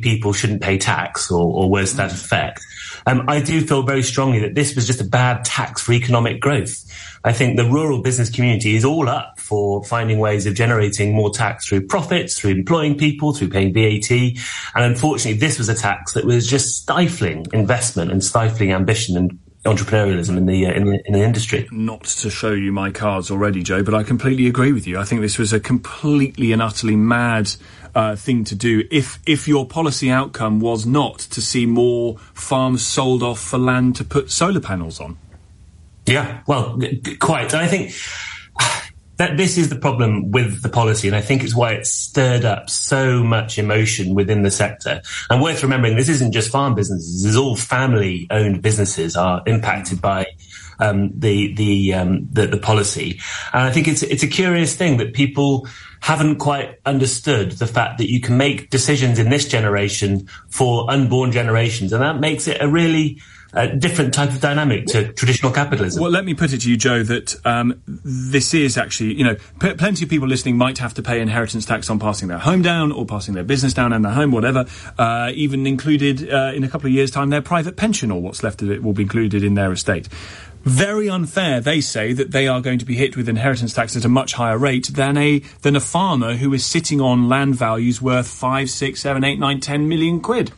people shouldn't pay tax or, or words to that effect. Um, I do feel very strongly that this was just a bad tax for economic growth. I think the rural business community is all up for finding ways of generating more tax through profits, through employing people, through paying V A T. And unfortunately, this was a tax that was just stifling investment and stifling ambition and entrepreneurialism in the, uh, in the in the industry. Not to show you my cards already, Joe, but I completely agree with you. I think this was a completely and utterly mad uh, thing to do if if your policy outcome was not to see more farms sold off for land to put solar panels on. Yeah, well, quite. And I think that this is the problem with the policy, and I think it's why it's stirred up so much emotion within the sector. And worth remembering, this isn't just farm businesses; it's all family-owned businesses are impacted by um, the the, um, the the policy. And I think it's it's a curious thing that people haven't quite understood the fact that you can make decisions in this generation for unborn generations, and that makes it a really a different type of dynamic to traditional capitalism. Well, let me put it to you, Joe, that um, this is actually, you know, p- plenty of people listening might have to pay inheritance tax on passing their home down or passing their business down and their home, whatever, uh, even included uh, in a couple of years' time their private pension or what's left of it will be included in their estate. Very unfair, they say, that they are going to be hit with inheritance tax at a much higher rate than a than a farmer who is sitting on land values worth five, six, seven, eight, nine, ten million quid.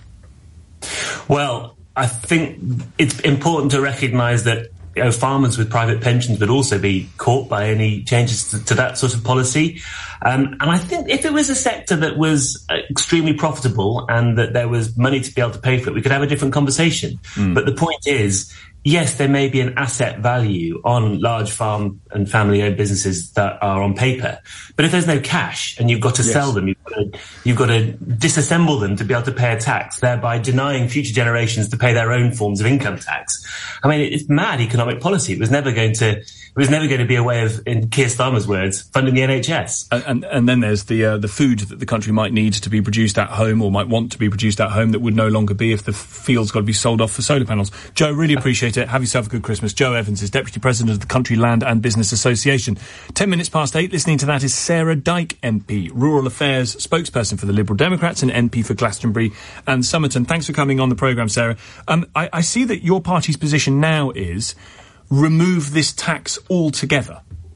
Well, I think it's important to recognise that, you know, farmers with private pensions would also be caught by any changes to, to that sort of policy. Um, and I think if it was a sector that was extremely profitable and that there was money to be able to pay for it, we could have a different conversation. Mm. But the point is, yes, there may be an asset value on large farm and family-owned businesses that are on paper. But if there's no cash and you've got to yes. sell them, you've got to, you've got to disassemble them to be able to pay a tax, thereby denying future generations to pay their own forms of income tax. I mean, it's mad economic policy. It was never going to, it was never going to be a way of, in Keir Starmer's words, funding the N H S. And, and, and then there's the uh, the food that the country might need to be produced at home or might want to be produced at home that would no longer be if the field's got to be sold off for solar panels. Joe, really appreciate it. Have yourself a good Christmas. Joe Evans is Deputy President of the Country Land and Business Association. Ten minutes past eight. Listening to that is Sarah Dyke M P, Rural Affairs spokesperson for the Liberal Democrats and M P for Glastonbury and Somerton. Thanks for coming on the programme, Sarah. Um, I, I see that your party's position now is remove this tax altogether.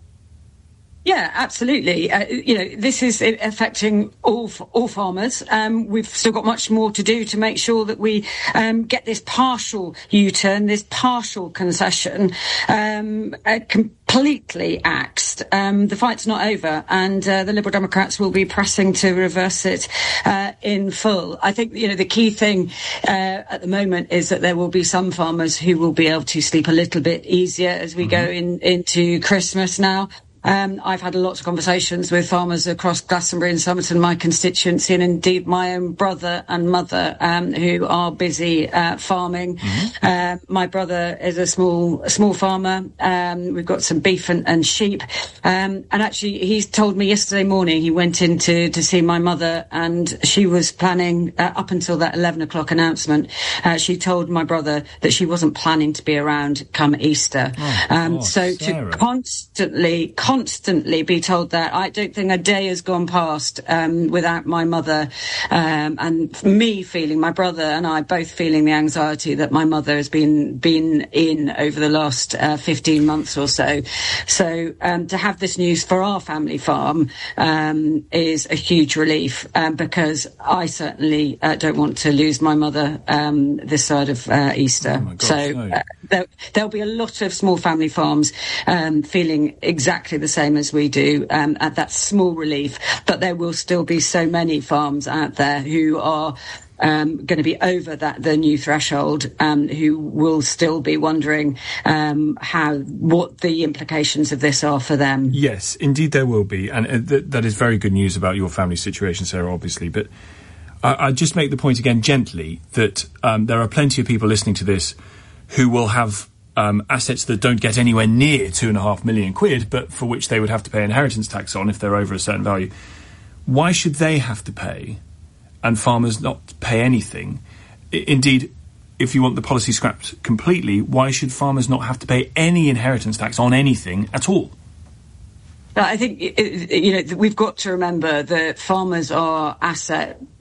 Yeah, absolutely. Uh, you know, this is affecting all all farmers. Um, we've still got much more to do to make sure that we um, get this partial U-turn, this partial concession, um, uh, completely axed. Um, the fight's not over, and uh, the Liberal Democrats will be pressing to reverse it uh, in full. I think, you know, the key thing uh, at the moment is that there will be some farmers who will be able to sleep a little bit easier as we mm-hmm. go in into Christmas now. Um, I've had lots of conversations with farmers across Glastonbury and Somerton, my constituency, and indeed my own brother and mother, um, who are busy uh, farming. Mm-hmm. Uh, my brother is a small a small farmer. Um, we've got some beef and, and sheep. Um, and actually, he's told me yesterday morning he went in to, to see my mother, and she was planning, uh, up until that eleven o'clock announcement, uh, she told my brother that she wasn't planning to be around come Easter. Oh, um, God, so Sarah. to constantly, constantly constantly be told that, I don't think a day has gone past um, without my mother um, and me feeling, my brother and I both feeling the anxiety that my mother has been been in over the last uh, fifteen months or so. So um, to have this news for our family farm um, is a huge relief, um, because I certainly uh, don't want to lose my mother um, this side of uh, Easter. Oh gosh, so no. uh, there, there'll be a lot of small family farms um, feeling exactly the same as we do, um, at that small relief, but there will still be so many farms out there who are um, going to be over that the new threshold, um, who will still be wondering um, how what the implications of this are for them. Yes, indeed there will be, and uh, th- that is very good news about your family situation, Sarah, obviously, but I, I just make the point again gently that um, there are plenty of people listening to this who will have Um, assets that don't get anywhere near two and a half million quid, but for which they would have to pay inheritance tax on if they're over a certain value. Why should they have to pay and farmers not pay anything? I- indeed, if you want the policy scrapped completely, why should farmers not have to pay any inheritance tax on anything at all? I think, you know, we've got to remember that farmers are asset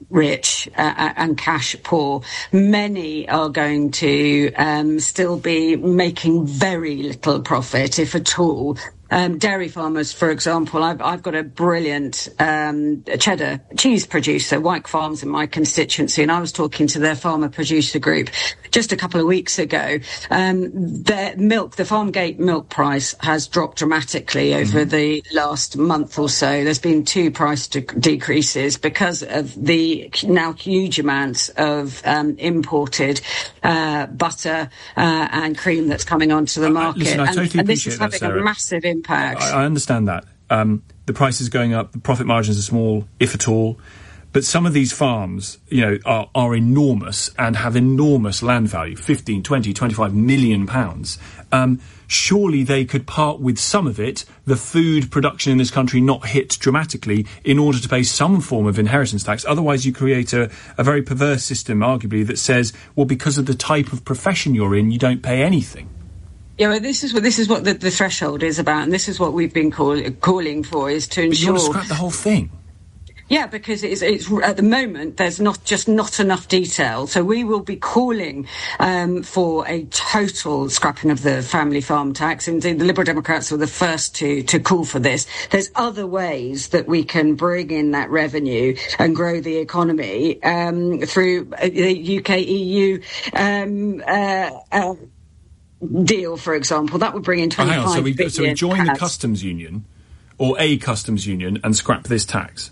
rich uh, and cash poor. Many are going to um, still be making very little profit, if at all. Um, dairy farmers, for example, I've, I've got a brilliant um, cheddar cheese producer, Wyke Farms, in my constituency, and I was talking to their farmer producer group just a couple of weeks ago. Um, their milk, the Farmgate milk price has dropped dramatically over mm-hmm. the last month or so. There's been two price de- decreases because of the now huge amounts of um, imported uh, butter uh, and cream that's coming onto the market. Listen, I totally and, and this appreciate is having that, Sarah. a massive impact. I, I understand that. Um, the price is going up, the profit margins are small, if at all. But some of these farms, you know, are, are enormous and have enormous land value, fifteen, twenty, twenty-five million pounds. Um, surely they could part with some of it, the food production in this country not hit dramatically, in order to pay some form of inheritance tax. Otherwise you create a, a very perverse system, arguably, that says, well, because of the type of profession you're in, you don't pay anything. Yeah, well, this is what this is what the, the threshold is about, and this is what we've been call, calling for, is to ensure. But you want to scrap the whole thing. Yeah, because it's, it's at the moment there's not just not enough detail, so we will be calling um, for a total scrapping of the family farm tax. Indeed, the Liberal Democrats were the first to to call for this. There's other ways that we can bring in that revenue and grow the economy um, through the U K E U. Um, uh, uh, deal, for example, that would bring in twenty-five oh, hang on. So we, billion so we join pounds. the customs union, or a customs union, and scrap this tax?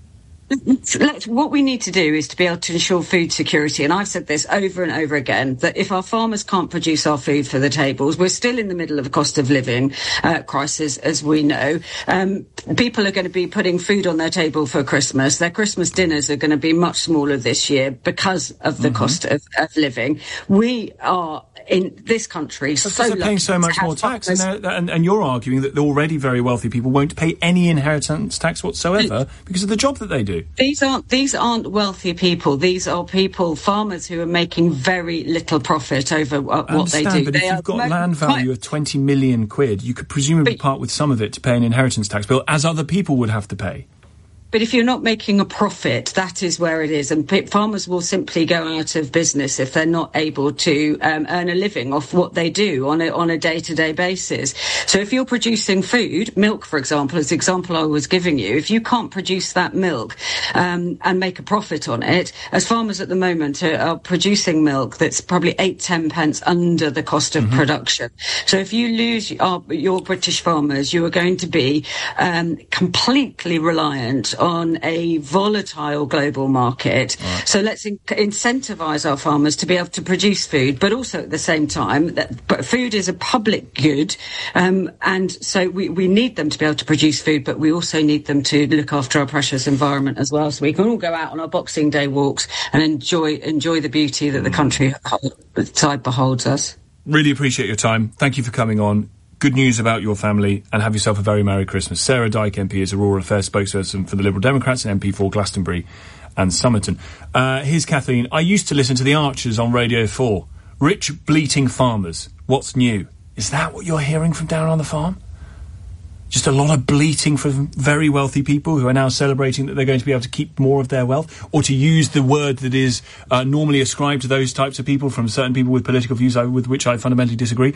Let's, what we need to do is to be able to ensure food security, and I've said this over and over again, that if our farmers can't produce our food for the tables, we're still in the middle of a cost of living uh, crisis, as we know. Um, people are going to be putting food on their table for Christmas. Their Christmas dinners are going to be much smaller this year because of the mm-hmm. cost of, of living. We are in this country so they're paying so much more tax, and, and, and you're arguing that the already very wealthy people won't pay any inheritance tax whatsoever because of the job that they do. These aren't these aren't wealthy people. These are people, farmers, who are making very little profit over uh, what they do. But they if you've got land value of twenty million quid, you could presumably but, part with some of it to pay an inheritance tax bill, as other people would have to pay. But if you're not making a profit, that is where it is. And p- farmers will simply go out of business if they're not able to um, earn a living off what they do on a, on a day-to-day basis. So if you're producing food, milk, for example, as the example I was giving you, if you can't produce that milk um, and make a profit on it, as farmers at the moment are, are producing milk that's probably eight, ten pence under the cost of mm-hmm. production. So if you lose our, your British farmers, you are going to be um, completely reliant on a volatile global market. Right. So let's in- incentivise our farmers to be able to produce food, but also at the same time, that but food is a public good, um, and so we, we need them to be able to produce food, but we also need them to look after our precious environment as well, so we can all go out on our Boxing Day walks and enjoy enjoy the beauty that the countryside beholds us. Really appreciate your time. Thank you for coming on. Good news about your family, and have yourself a very Merry Christmas. Sarah Dyke, M P, is a rural affairs spokesperson for the Liberal Democrats and M P for Glastonbury and Somerton. Uh, here's Kathleen. I used to listen to the Archers on Radio four. Rich, bleating farmers. What's new? Is that what you're hearing from down on the farm? Just a lot of bleating from very wealthy people who are now celebrating that they're going to be able to keep more of their wealth, or to use the word that is uh, normally ascribed to those types of people from certain people with political views with which I fundamentally disagree.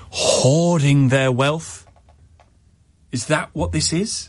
Hoarding their wealth? Is that what this is?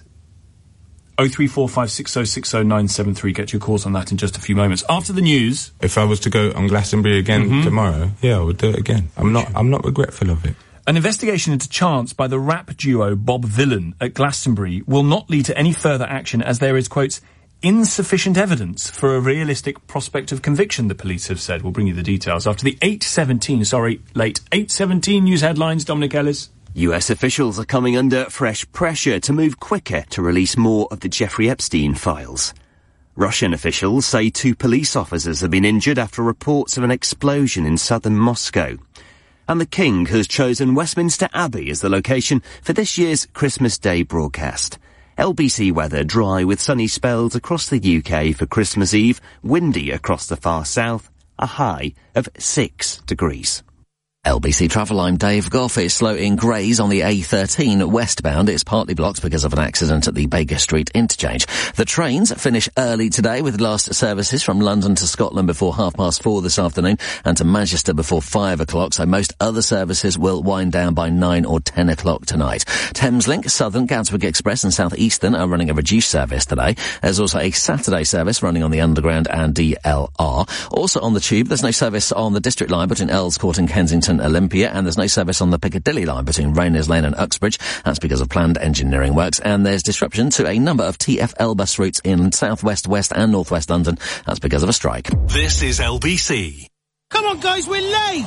oh three four five six oh six oh nine seven three. Get your calls on that in just a few moments. After the news... If I was to go on Glastonbury again mm-hmm. tomorrow, yeah, I would do it again. I'm not, I'm not regretful of it. An investigation into chants by the rap duo Bob Vylan at Glastonbury will not lead to any further action, as there is, quotes, insufficient evidence for a realistic prospect of conviction, the police have said. We'll bring you the details after the eight seventeen, sorry, late eight seventeen news headlines. Dominic Ellis. U S officials are coming under fresh pressure to move quicker to release more of the Jeffrey Epstein files. Russian officials say two police officers have been injured after reports of an explosion in southern Moscow. And the King has chosen Westminster Abbey as the location for this year's Christmas Day broadcast. L B C weather dry with sunny spells across the U K for Christmas Eve, windy across the far south, a high of six degrees. L B C Travel, I'm Dave Goff. It's slow in Grays on the A thirteen westbound. It's partly blocked because of an accident at the Baker Street interchange. The trains finish early today with last services from London to Scotland before half past four this afternoon and to Manchester before five o'clock. So most other services will wind down by nine or ten o'clock tonight. Thameslink, Southern, Gatwick Express and South Eastern are running a reduced service today. There's also a Saturday service running on the Underground and D L R. Also on the Tube, there's no service on the District Line between Earls Court and Kensington Olympia, and there's no service on the Piccadilly line between Rayners Lane and Uxbridge. That's because of planned engineering works, and there's disruption to a number of T F L bus routes in South West, West and North West London. That's because of a strike. This is L B C. Come on, guys, we're late!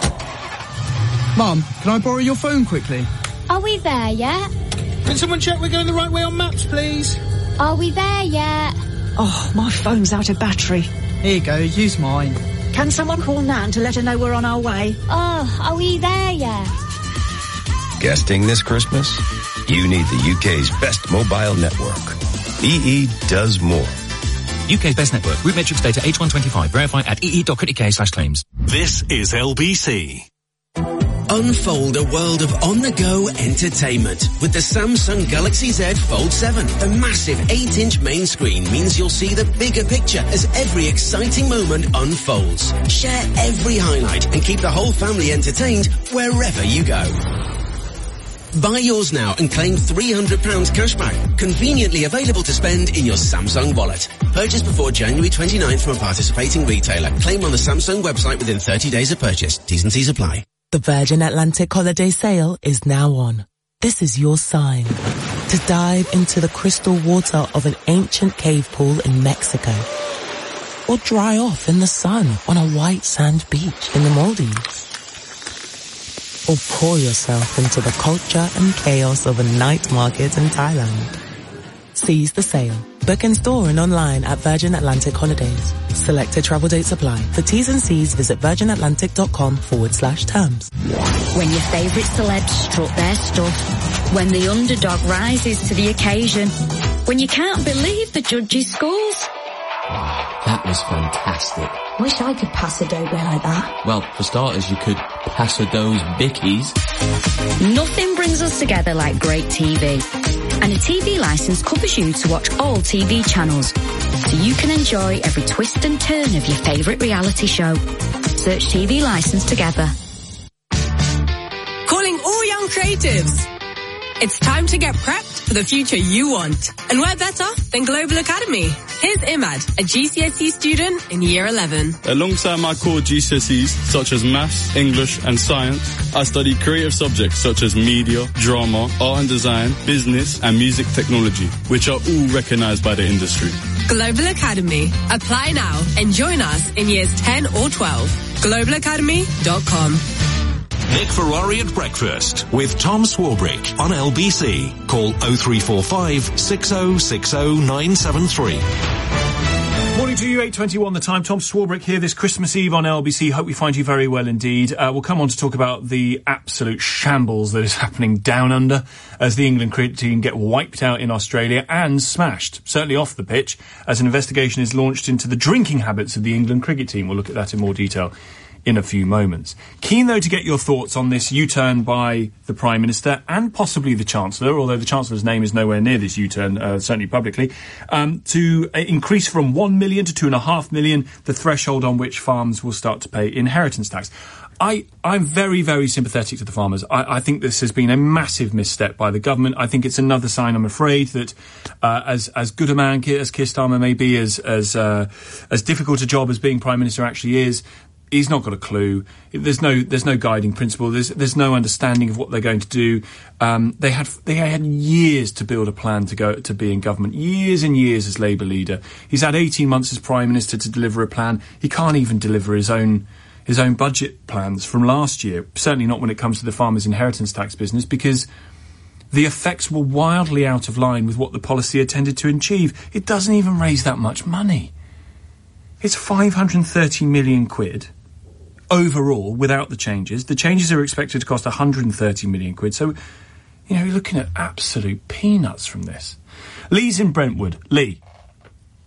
Mum, can I borrow your phone quickly? Are we there yet? Can someone check we're going the right way on maps, please? Are we there yet? Oh, my phone's out of battery. Here you go, use mine. Can someone call Nan to let her know we're on our way? Oh, are we there yet? Guesting this Christmas? You need the U K's best mobile network. E E does more. U K's best network. Root Matrix data H one twenty-five. Verify at ee.co.uk slash claims. This is L B C. Unfold a world of on-the-go entertainment with the Samsung Galaxy Z Fold seven. The massive eight inch main screen means you'll see the bigger picture as every exciting moment unfolds. Share every highlight and keep the whole family entertained wherever you go. Buy yours now and claim three hundred pounds cashback, conveniently available to spend in your Samsung wallet. Purchase before January twenty-ninth from a participating retailer. Claim on the Samsung website within thirty days of purchase. T's and C's apply. The Virgin Atlantic holiday sale is now on. This is your sign to dive into the crystal water of an ancient cave pool in Mexico, or dry off in the sun on a white sand beach in the Maldives, or pour yourself into the culture and chaos of a night market in Thailand. Seize the sale. Book in store and online at Virgin Atlantic Holidays. Selected travel dates apply. For T's and C's, visit virginatlantic.com forward slash terms. When your favourite celebs strut their stuff. When the underdog rises to the occasion. When you can't believe the judges' scores. That was fantastic. Wish I could pass Adobe like that. Well, for starters, you could pass those bickies. Nothing brings us together like great T V. And a T V licence covers you to watch all T V channels, so you can enjoy every twist and turn of your favourite reality show. Search T V licence together. Calling all young creatives. It's time to get prepped for the future you want. And where better than Global Academy? Here's Imad, a G C S E student in year eleven. Alongside my core G C S Es, such as maths, English and science, I study creative subjects such as media, drama, art and design, business and music technology, which are all recognised by the industry. Global Academy. Apply now and join us in years ten or twelve. global academy dot com. Nick Ferrari at Breakfast with Tom Swarbrick on L B C. Call oh three four five, six oh six oh, nine seven three. Morning to you, eight twenty-one the time. Tom Swarbrick here this Christmas Eve on L B C. Hope we find you very well indeed. Uh, we'll come on to talk about the absolute shambles that is happening down under as the England cricket team get wiped out in Australia and smashed, certainly off the pitch, as an investigation is launched into the drinking habits of the England cricket team. We'll look at that in more detail in a few moments. Keen, though, to get your thoughts on this U-turn by the Prime Minister and possibly the Chancellor, although the Chancellor's name is nowhere near this U-turn, uh, certainly publicly, um, to uh, increase from one million to two and a half million the threshold on which farms will start to pay inheritance tax. I, I'm very, very sympathetic to the farmers. I, I think this has been a massive misstep by the government. I think it's another sign, I'm afraid, that uh, as as good a man as Keir Starmer may be, as as uh, as difficult a job as being Prime Minister actually is, he's not got a clue. There's no, there's no guiding principle. There's, there's no understanding of what they're going to do. Um, they had, they had years to build a plan to go to be in government. Years and years as Labour leader. He's had eighteen months as Prime Minister to deliver a plan. He can't even deliver his own, his own budget plans from last year. Certainly not when it comes to the farmers' inheritance tax business, because the effects were wildly out of line with what the policy intended to achieve. It doesn't even raise that much money. It's five hundred thirty million quid. Overall, without the changes. The changes are expected to cost one hundred thirty million quid. So, you know, you're looking at absolute peanuts from this. Lee's in Brentwood. Lee.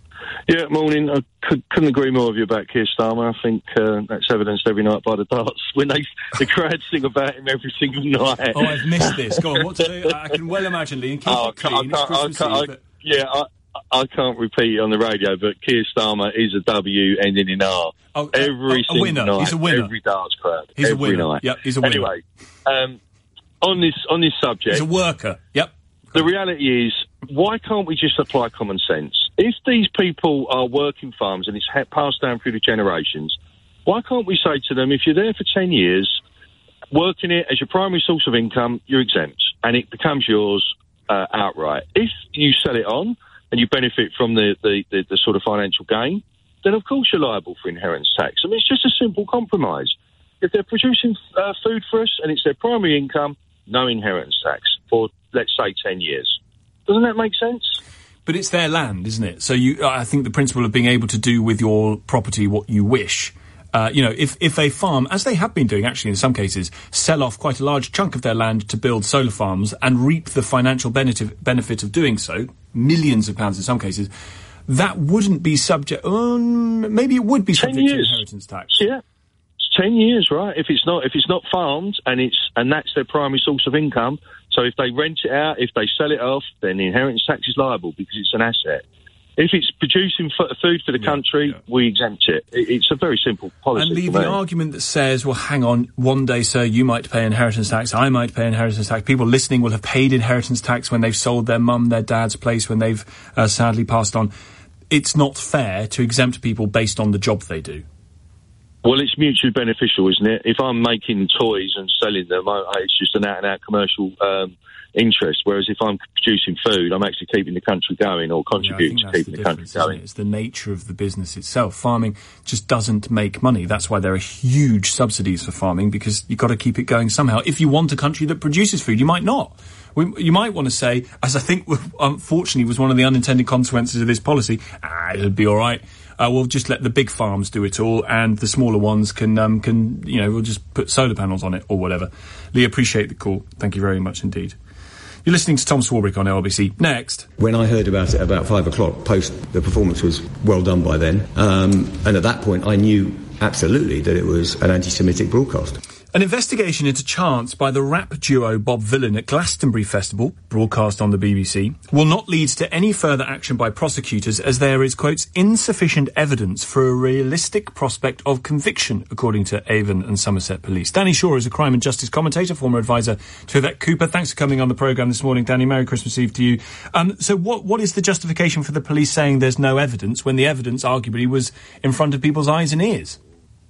Yeah, morning. I could, couldn't agree more with you about Keir Starmer. I think uh, that's evidenced every night by the darts when they the crowd sing about him every single night. Oh, I've missed this. Go on, what to do? I can well imagine, Lee. Keep oh, it clean. I can't, I can't, I, but... Yeah, I, I can't repeat it on the radio, but Keir Starmer is a W ending in R. Oh, every uh, a single winner. night, He's a winner. Every darts crowd. He's every a winner. night. Yep, he's a winner. Anyway, um, on this on this subject, he's a worker. Yep. The reality is, why can't we just apply common sense? If these people are working farms and it's ha- passed down through the generations, why can't we say to them, if you're there for ten years, working it as your primary source of income, you're exempt, and it becomes yours uh, outright. If you sell it on and you benefit from the, the, the, the sort of financial gain, then of course you're liable for inheritance tax. I mean, it's just a simple compromise. If they're producing uh, food for us and it's their primary income, no inheritance tax for, let's say, ten years. Doesn't that make sense? But it's their land, isn't it? So you, I think the principle of being able to do with your property what you wish. Uh, you know, if, if a farm, as they have been doing actually in some cases, sell off quite a large chunk of their land to build solar farms and reap the financial benefit, benefit of doing so, millions of pounds in some cases, that wouldn't be subject, um, maybe it would be ten subject years. to inheritance tax. Yeah. Ten years, right? If it's not, if it's not farmed and it's and that's their primary source of income. So if they rent it out, if they sell it off, then the inheritance tax is liable because it's an asset. If it's producing f- food for the yeah, country, yeah. we exempt it. it. It's a very simple policy. And leave the argument that says, well, hang on, one day, sir, you might pay inheritance tax, I might pay inheritance tax. People listening will have paid inheritance tax when they've sold their mum, their dad's place, when they've uh, sadly passed on. It's not fair to exempt people based on the job they do. Well, it's mutually beneficial, isn't it? If I'm making toys and selling them, I, I, it's just an out-and-out commercial um, interest. Whereas if I'm producing food, I'm actually keeping the country going or contributing yeah, to keeping the, the country going. It? It's the nature of the business itself. Farming just doesn't make money. That's why there are huge subsidies for farming, because you've got to keep it going somehow. If you want a country that produces food, you might not. We, you might want to say, as I think unfortunately was one of the unintended consequences of this policy, ah, it'll be all right. Uh, we'll just let the big farms do it all, and the smaller ones can, um, can you know, we'll just put solar panels on it or whatever. Lee, appreciate the call. Thank you very much indeed. You're listening to Tom Swarbrick on L B C. Next. When I heard about it about five o'clock, post the performance was well done by then, um, and at that point I knew absolutely that it was an anti-Semitic broadcast. An investigation into chants by the rap duo Bob Vylan at Glastonbury Festival, broadcast on the B B C, will not lead to any further action by prosecutors as there is, quotes, insufficient evidence for a realistic prospect of conviction, according to Avon and Somerset Police. Danny Shaw is a crime and justice commentator, former advisor to Yvette Cooper. Thanks for coming on the programme this morning, Danny. Merry Christmas Eve to you. Um, so what what is the justification for the police saying there's no evidence when the evidence arguably was in front of people's eyes and ears?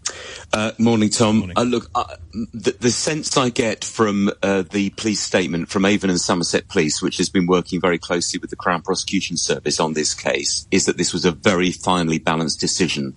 Uh, morning, Tom. Morning. Uh, look, uh, the, the sense I get from uh, the police statement from Avon and Somerset Police, which has been working very closely with the Crown Prosecution Service on this case, is that this was a very finely balanced decision.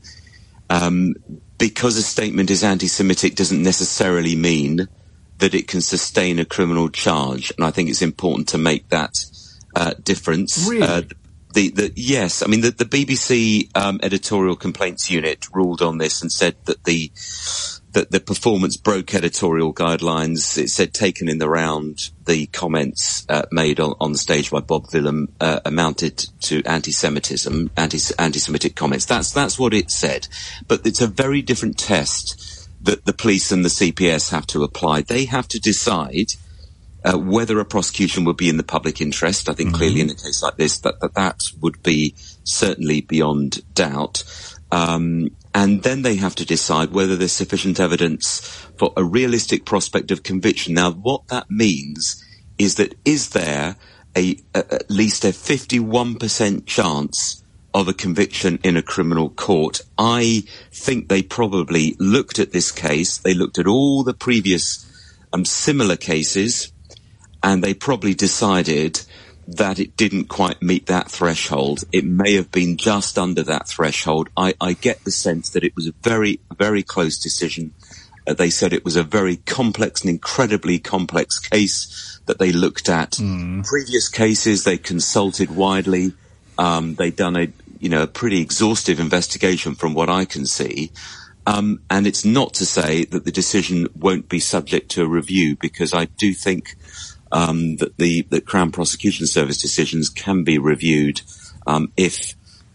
Um, because a statement is anti-Semitic doesn't necessarily mean that it can sustain a criminal charge, and I think it's important to make that uh, difference. Really? Uh, The, the, yes, I mean, the, the B B C um, editorial complaints unit ruled on this and said that the that the performance broke editorial guidelines. It said, taken in the round, the comments uh, made on, on the stage by Bob Vylan uh, amounted to anti-Semitism, anti, anti-Semitic comments. That's that's what it said. But it's a very different test that the police and the C P S have to apply. They have to decide Uh, whether a prosecution would be in the public interest. I think mm-hmm. clearly in a case like this that, that that would be certainly beyond doubt. Um, and then they have to decide whether there's sufficient evidence for a realistic prospect of conviction. Now, what that means is that is there a, a at least a fifty-one percent chance of a conviction in a criminal court? I think they probably looked at this case. They looked at all the previous um, similar cases, and they probably decided that it didn't quite meet that threshold. It may have been just under that threshold. I, I get the sense that it was a very, very close decision. Uh, they said it was a very complex and incredibly complex case that they looked at. Mm. Previous cases, they consulted widely. Um, they'd done a, you know, a pretty exhaustive investigation from what I can see. Um, and it's not to say that the decision won't be subject to a review, because I do think Um, that the, the Crown Prosecution Service decisions can be reviewed um, if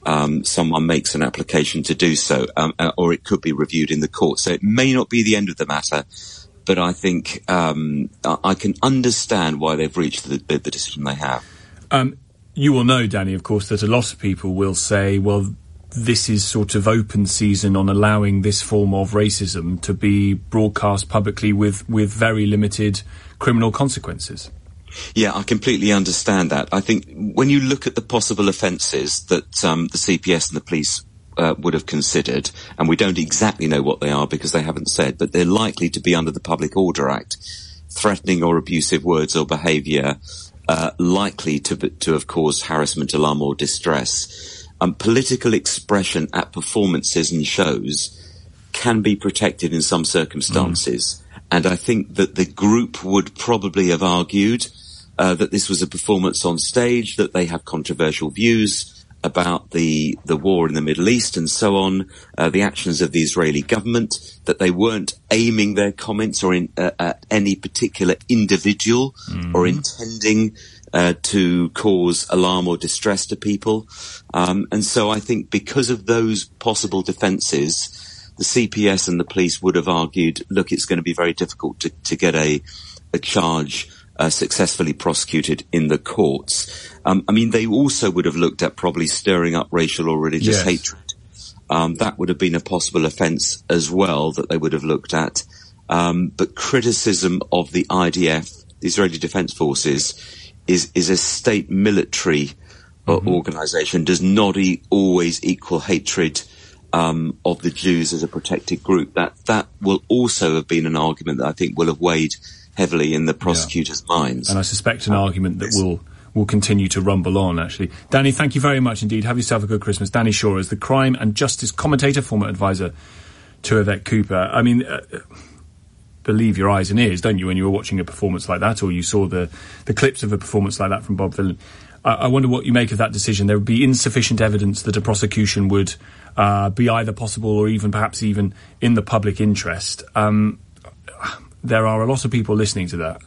um, someone makes an application to do so, um, uh, or it could be reviewed in the court. So it may not be the end of the matter, but I think um, I can understand why they've reached the, the, the decision they have. Um, you will know, Danny, of course, that a lot of people will say, well, this is sort of open season on allowing this form of racism to be broadcast publicly with, with very limited criminal consequences. Yeah, I completely understand that. I think when you look at the possible offences that um, the C P S and the police uh, would have considered, and we don't exactly know what they are because they haven't said, but they're likely to be under the Public Order Act, threatening or abusive words or behaviour, uh, likely to, to have caused harassment, alarm or distress. Um, political expression at performances and shows can be protected in some circumstances. Mm. And I think that the group would probably have argued uh, that this was a performance on stage, that they have controversial views about the the war in the Middle East and so on, uh, the actions of the Israeli government, that they weren't aiming their comments or in, uh, at any particular individual mm. or intending uh, to cause alarm or distress to people. Um, and so I think because of those possible defences, the C P S and the police would have argued, look, it's going to be very difficult to, to get a, a charge uh, successfully prosecuted in the courts. Um, I mean, they also would have looked at probably stirring up racial or religious yes. hatred. Um, that would have been a possible offence as well that they would have looked at. Um, but criticism of the I D F, the Israeli Defence Forces, is, is a state military uh, mm-hmm. organisation, does not e- always equal hatred Um, of the Jews as a protected group. That that will also have been an argument that I think will have weighed heavily in the prosecutors' yeah. minds. And I suspect an um, argument that will will continue to rumble on, actually. Danny, thank you very much indeed. Have yourself a good Christmas. Danny Shaw is the crime and justice commentator, former advisor to Yvette Cooper. I mean, uh, believe your eyes and ears, don't you, when you were watching a performance like that, or you saw the, the clips of a performance like that from Bob Villan. I wonder what you make of that decision. There would be insufficient evidence that a prosecution would uh, be either possible or even perhaps even in the public interest. Um, there are a lot of people listening to that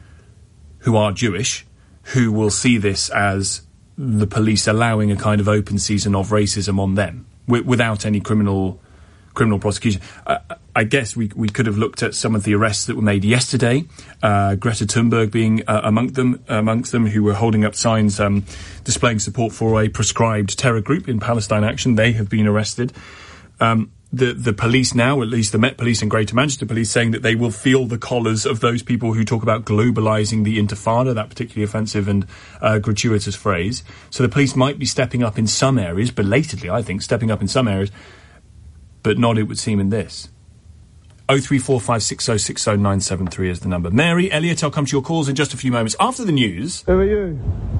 who are Jewish, who will see this as the police allowing a kind of open season of racism on them w- without any criminal criminal prosecution. Uh, I guess we we could have looked at some of the arrests that were made yesterday, uh, Greta Thunberg being uh, among them, amongst them, who were holding up signs um, displaying support for a proscribed terror group in Palestine Action. They have been arrested. Um, the the police now, at least the Met Police and Greater Manchester Police, saying that they will feel the collars of those people who talk about globalising the Intifada, that particularly offensive and uh, gratuitous phrase. So the police might be stepping up in some areas, belatedly, I think, stepping up in some areas, but not, it would seem, in this. oh three four five six oh six oh nine seven three is the number. Mary, Elliot, I'll come to your calls in just a few moments. After the news... Who are you?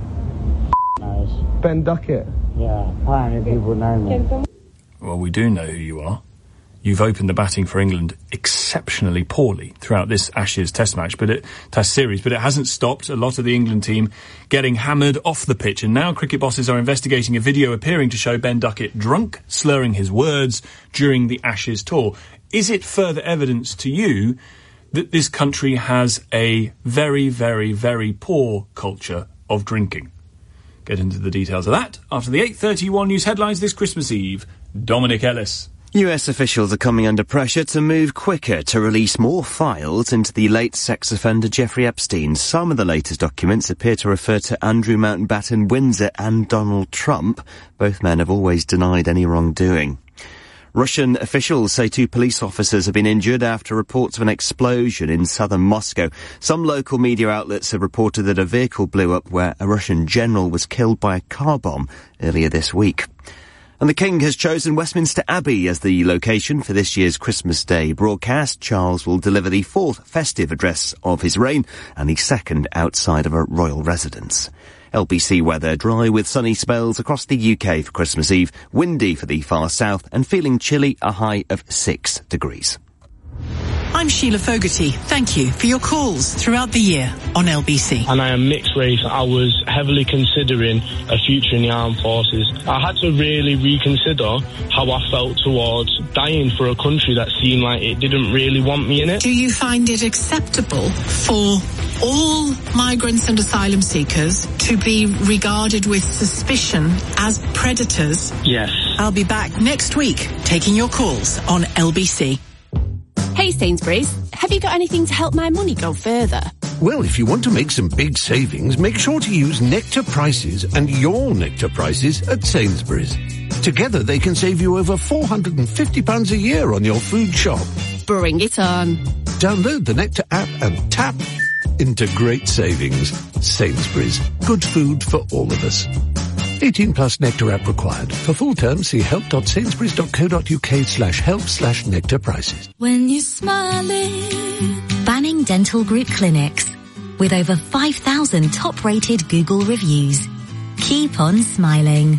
Nice. Ben Duckett. Yeah, apparently people know me. Well, we do know who you are. You've opened the batting for England exceptionally poorly throughout this Ashes Test match, but it Test series, but it hasn't stopped a lot of the England team getting hammered off the pitch. And now cricket bosses are investigating a video appearing to show Ben Duckett drunk, slurring his words during the Ashes tour. Is it further evidence to you that this country has a very, very, very poor culture of drinking? Get into the details of that after the eight thirty-one news headlines this Christmas Eve. Dominic Ellis. U S officials are coming under pressure to move quicker to release more files into the late sex offender Jeffrey Epstein. Some of the latest documents appear to refer to Andrew Mountbatten Windsor and Donald Trump. Both men have always denied any wrongdoing. Russian officials say two police officers have been injured after reports of an explosion in southern Moscow. Some local media outlets have reported that a vehicle blew up where a Russian general was killed by a car bomb earlier this week. And the King has chosen Westminster Abbey as the location for this year's Christmas Day broadcast. Charles will deliver the fourth festive address of his reign and the second outside of a royal residence. L B C weather, dry with sunny spells across the U K for Christmas Eve, windy for the far south and feeling chilly, a high of six degrees. I'm Sheila Fogarty. Thank you for your calls throughout the year on L B C. And I am mixed race. I was heavily considering a future in the armed forces. I had to really reconsider how I felt towards dying for a country that seemed like it didn't really want me in it. Do you find it acceptable for all migrants and asylum seekers to be regarded with suspicion as predators. Yes. I'll be back next week taking your calls on L B C. Hey Sainsbury's, have you got anything to help my money go further? Well, if you want to make some big savings, make sure to use Nectar Prices and your Nectar Prices at Sainsbury's. Together, they can save you over four hundred fifty pounds a year on your food shop. Bring it on. Download the Nectar app and tap into great savings. Sainsbury's. Good food for all of us. eighteen plus Nectar app required. For full terms, see help.sainsbury's.co.uk slash help slash Nectar Prices. When you're smiling. Banning Dental Group clinics. With over five thousand top-rated Google reviews. Keep on smiling.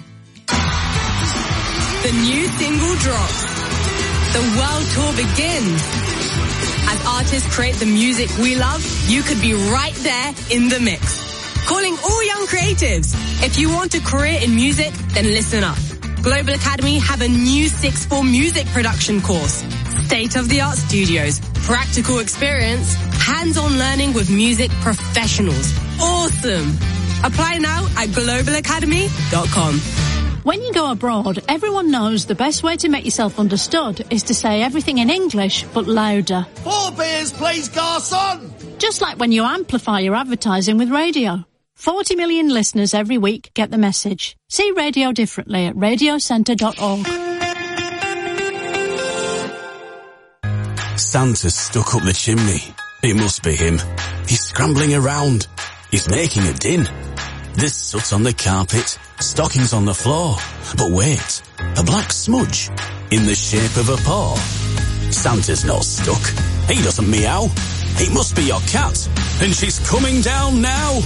The new single drops. The world tour begins. As artists create the music we love, you could be right there in the mix. Calling all young creatives. If you want a career in music, then listen up. Global Academy have a new sixth form music production course. State-of-the-art studios, practical experience, hands-on learning with music professionals. Awesome! Apply now at global academy dot com. When you go abroad, everyone knows the best way to make yourself understood is to say everything in English, but louder. Four beers, please, garçon! Just like when you amplify your advertising with radio. forty million listeners every week get the message. See radio differently at radio centre dot org. Santa's stuck up the chimney. It must be him. He's scrambling around. He's making a din. There's soot on the carpet, stockings on the floor. But wait, a black smudge in the shape of a paw. Santa's not stuck. He doesn't meow. It must be your cat, and she's coming down now.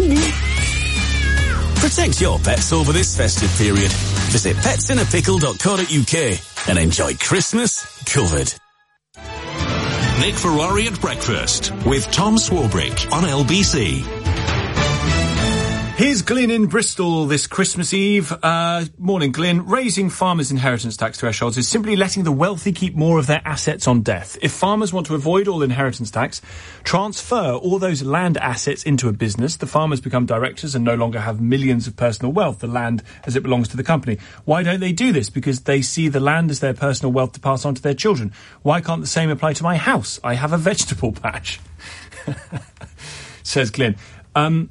Protect your pets over this festive period. Visit pets in a pickle dot co dot uk and enjoy Christmas covered. Nick Ferrari at Breakfast with Tom Swarbrick on L B C. Here's Glyn in Bristol this Christmas Eve. Uh, morning, Glyn. Raising farmers' inheritance tax thresholds is simply letting the wealthy keep more of their assets on death. If farmers want to avoid all inheritance tax, transfer all those land assets into a business. The farmers become directors and no longer have millions of personal wealth, the land as it belongs to the company. Why don't they do this? Because they see the land as their personal wealth to pass on to their children. Why can't the same apply to my house? I have a vegetable patch. Says Glyn. Um...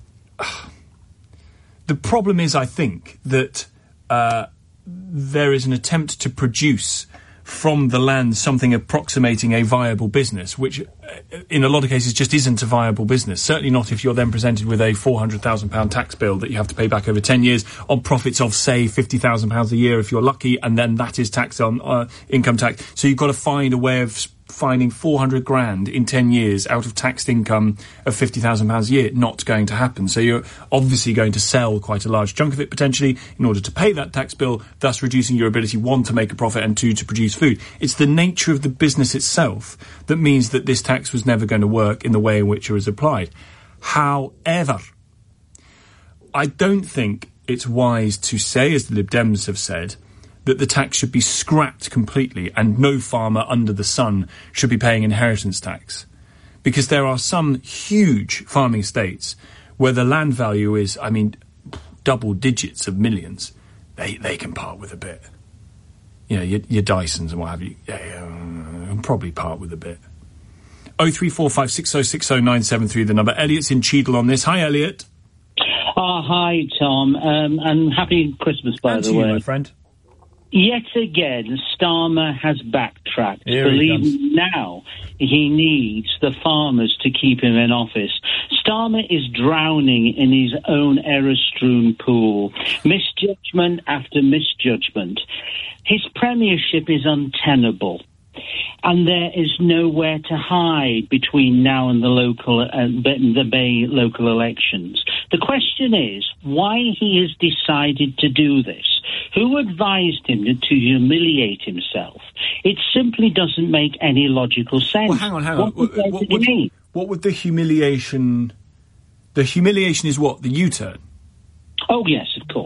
The problem is, I think, that uh, there is an attempt to produce from the land something approximating a viable business, which uh, in a lot of cases just isn't a viable business. Certainly not if you're then presented with a four hundred thousand pounds tax bill that you have to pay back over ten years on profits of, say, fifty thousand pounds a year if you're lucky, and then that is taxed on uh, income tax. So you've got to find a way of finding four hundred grand in ten years out of taxed income of fifty thousand pounds a year. Not going to happen. So you're obviously going to sell quite a large chunk of it potentially in order to pay that tax bill, thus reducing your ability, one, to make a profit, and two, to produce food. It's the nature of the business itself that means that this tax was never going to work in the way in which it was applied. However, I don't think it's wise to say, as the Lib Dems have said, that the tax should be scrapped completely and no farmer under the sun should be paying inheritance tax. Because there are some huge farming estates where the land value is, I mean, double digits of millions. They they can part with a bit. You know, your, your Dysons and what have you, yeah, yeah, uh, probably part with a bit. oh three four five six oh six oh nine seven three, the number. Elliot's in Cheadle on this. Hi, Elliot. Oh, hi, Tom, um, and happy Christmas, by and the to way. You, my friend. Yet again, Starmer has backtracked, Here believing now he needs the farmers to keep him in office. Starmer is drowning in his own error-strewn pool. Misjudgment after misjudgment. His premiership is untenable. And there is nowhere to hide between now and the local, uh, the May local elections. The question is why he has decided to do this. Who advised him to humiliate himself? It simply doesn't make any logical sense. Well, hang on, hang on. What, what, what, would, what would the humiliation... The humiliation is what? The U-turn? Oh, yes, of course.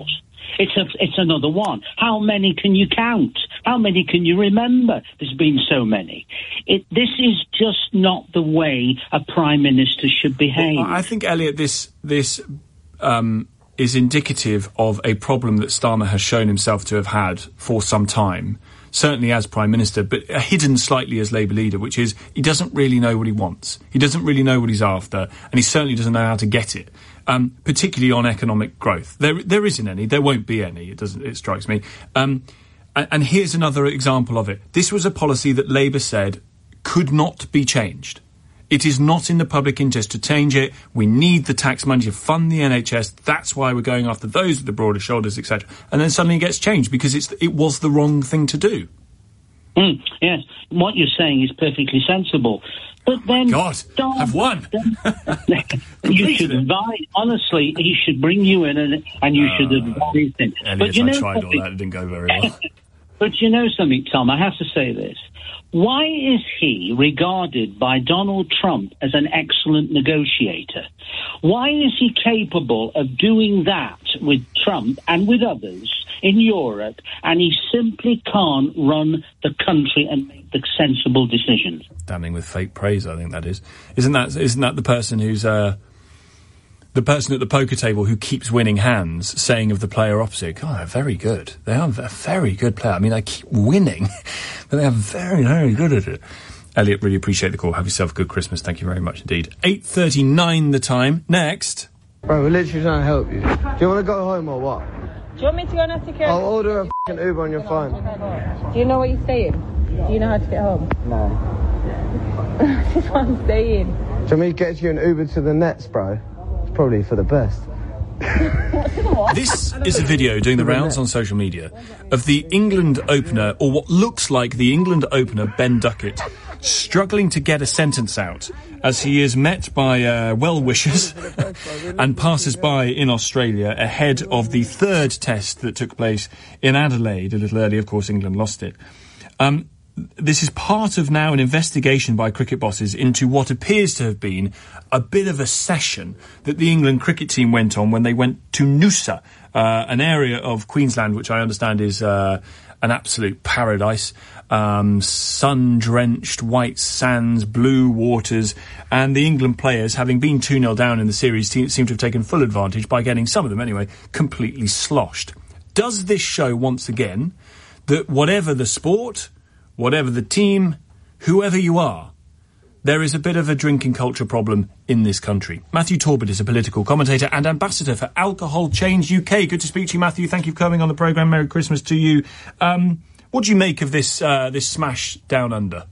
It's a, it's another one. How many can you count? How many can you remember? There's been so many. It, this is just not the way a Prime Minister should behave. Well, I think, Elliot, this this um, is indicative of a problem that Starmer has shown himself to have had for some time, certainly as Prime Minister, but hidden slightly as Labour leader, which is he doesn't really know what he wants. He doesn't really know what he's after, and he certainly doesn't know how to get it. Um, particularly on economic growth. There, there isn't any. There won't be any. It doesn't. It strikes me. Um, and, and here's another example of it. This was a policy that Labour said could not be changed. It is not in the public interest to change it. We need the tax money to fund the N H S. That's why we're going after those with the broader shoulders, et cetera. And then suddenly it gets changed because it's it was the wrong thing to do. Mm, yes, what you're saying is perfectly sensible. But then, God, Don, I've won. You should advise. Honestly, he should bring you in, and, and you uh, should advise him. Elliot, but you know, I tried all that; it didn't go very well. But you know something, Tom? I have to say this. Why is he regarded by Donald Trump as an excellent negotiator? Why is he capable of doing that with Trump and with others in Europe, and he simply can't run the country and make the sensible decisions? Damning with fake praise, I think that is. Isn't that isn't that the person who's uh, the person at the poker table who keeps winning hands, saying of the player opposite, "God, they're very good. They are a very good player. I mean, they keep winning, but they are very, very good at it." Elliot, really appreciate the call. Have yourself a good Christmas. Thank you very much indeed. eight thirty-nine the time. Next. Bro, we're literally trying to help you. Do you want to go home or what? Do you want me to go on a security? I'll order a f***ing Uber on your phone. Do you know what you're saying? Do you know how to get home? No. That's what I'm saying. Do you want me to get you an Uber to the Nets, bro? It's probably for the best. This is a video doing the rounds on social media of the England opener, or what looks like the England opener, Ben Duckett, struggling to get a sentence out as he is met by uh, well-wishers and passers-by in Australia ahead of the third test that took place in Adelaide a little earlier. Of course, England lost it. Um, this is part of now an investigation by cricket bosses into what appears to have been a bit of a session that the England cricket team went on when they went to Noosa, uh, an area of Queensland which I understand is uh, an absolute paradise. Um, sun-drenched white sands, blue waters, and the England players, having been two nil down in the series, te- seem to have taken full advantage by getting, some of them anyway, completely sloshed. Does this show once again that whatever the sport, whatever the team, whoever you are, there is a bit of a drinking culture problem in this country? Matthew Torbett is a political commentator and ambassador for Alcohol Change U K. Good to speak to you, Matthew. Thank you for coming on the programme. Merry Christmas to you. Um, what do you make of this uh, this smash down under?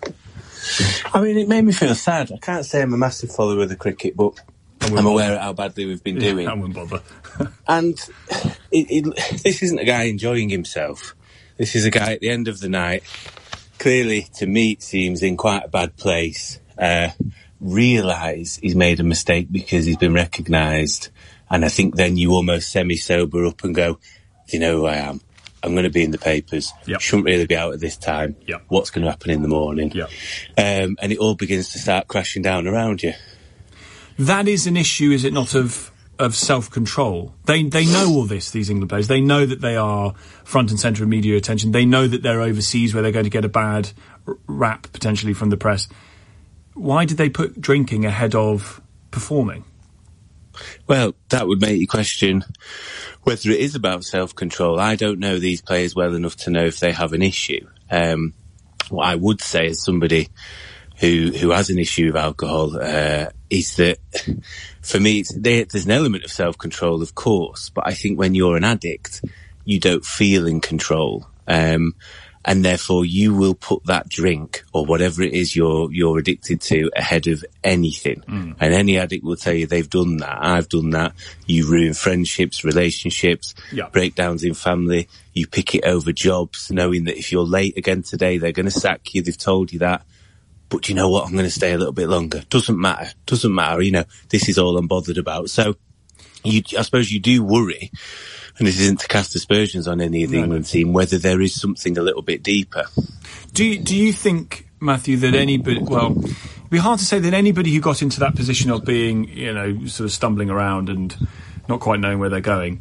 I mean, it made me feel sad. I can't say I'm a massive follower of the cricket, but I'm aware of how badly we've been doing. I wouldn't bother. And it, it, this isn't a guy enjoying himself. This is a guy at the end of the night, clearly, to me, it seems in quite a bad place, uh, realise he's made a mistake because he's been recognised. And I think then you almost semi-sober up and go, you know who I am? I'm going to be in the papers. Yep. Shouldn't really be out at this time. Yep. What's going to happen in the morning? Yep. Um, and it all begins to start crashing down around you. That is an issue, is it not, of of self-control? They they know all this, these England players. They know that they are front and centre of media attention. They know that they're overseas where they're going to get a bad r- rap, potentially, from the press. Why did they put drinking ahead of performing? Well, that would make you question whether it is about self-control. I don't know these players well enough to know if they have an issue. Um, what I would say as somebody who who has an issue with alcohol uh, is that, for me, it's, there, there's an element of self-control, of course, but I think when you're an addict, you don't feel in control. Um, and therefore you will put that drink or whatever it is you're you're addicted to ahead of anything. Mm. And any addict will tell you they've done that. I've done that. You ruin friendships, relationships, yeah. breakdowns in family. You pick it over jobs, knowing that if you're late again today, they're going to sack you. They've told you that. But you know what? I'm going to stay a little bit longer. Doesn't matter. Doesn't matter. You know, this is all I'm bothered about. So you, I suppose you do worry, and this isn't to cast aspersions on any of the no, England no. team, whether there is something a little bit deeper. Do you, do you think, Matthew, that anybody, well, it'd be hard to say that anybody who got into that position of being, you know, sort of stumbling around and not quite knowing where they're going,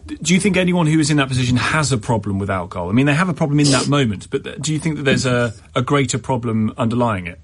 do you think anyone who is in that position has a problem with alcohol? I mean, they have a problem in that moment, but th- do you think that there's a, a greater problem underlying it?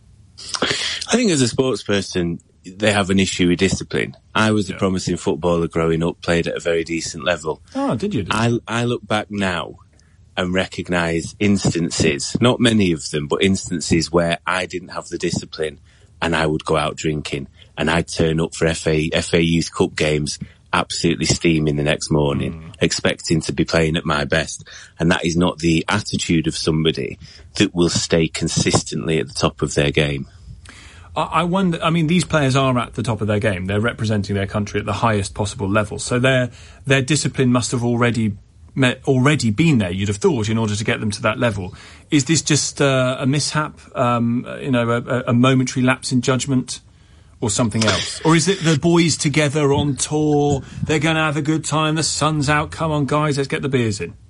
I think as a sports person, they have an issue with discipline. I was yeah. a promising footballer growing up, played at a very decent level. Oh, did you? Did I, I look back now and recognise instances, not many of them, but instances where I didn't have the discipline and I would go out drinking and I'd turn up for F A, F A Youth Cup games absolutely steaming the next morning, mm. expecting to be playing at my best. And that is not the attitude of somebody that will stay consistently at the top of their game. I wonder, I mean, these players are at the top of their game. They're representing their country at the highest possible level. So their their discipline must have already met, already been there, you'd have thought, in order to get them to that level. Is this just uh, a mishap, um, you know, a, a momentary lapse in judgment, or something else? Or is it the boys together on tour, they're going to have a good time, the sun's out, come on guys, let's get the beers in?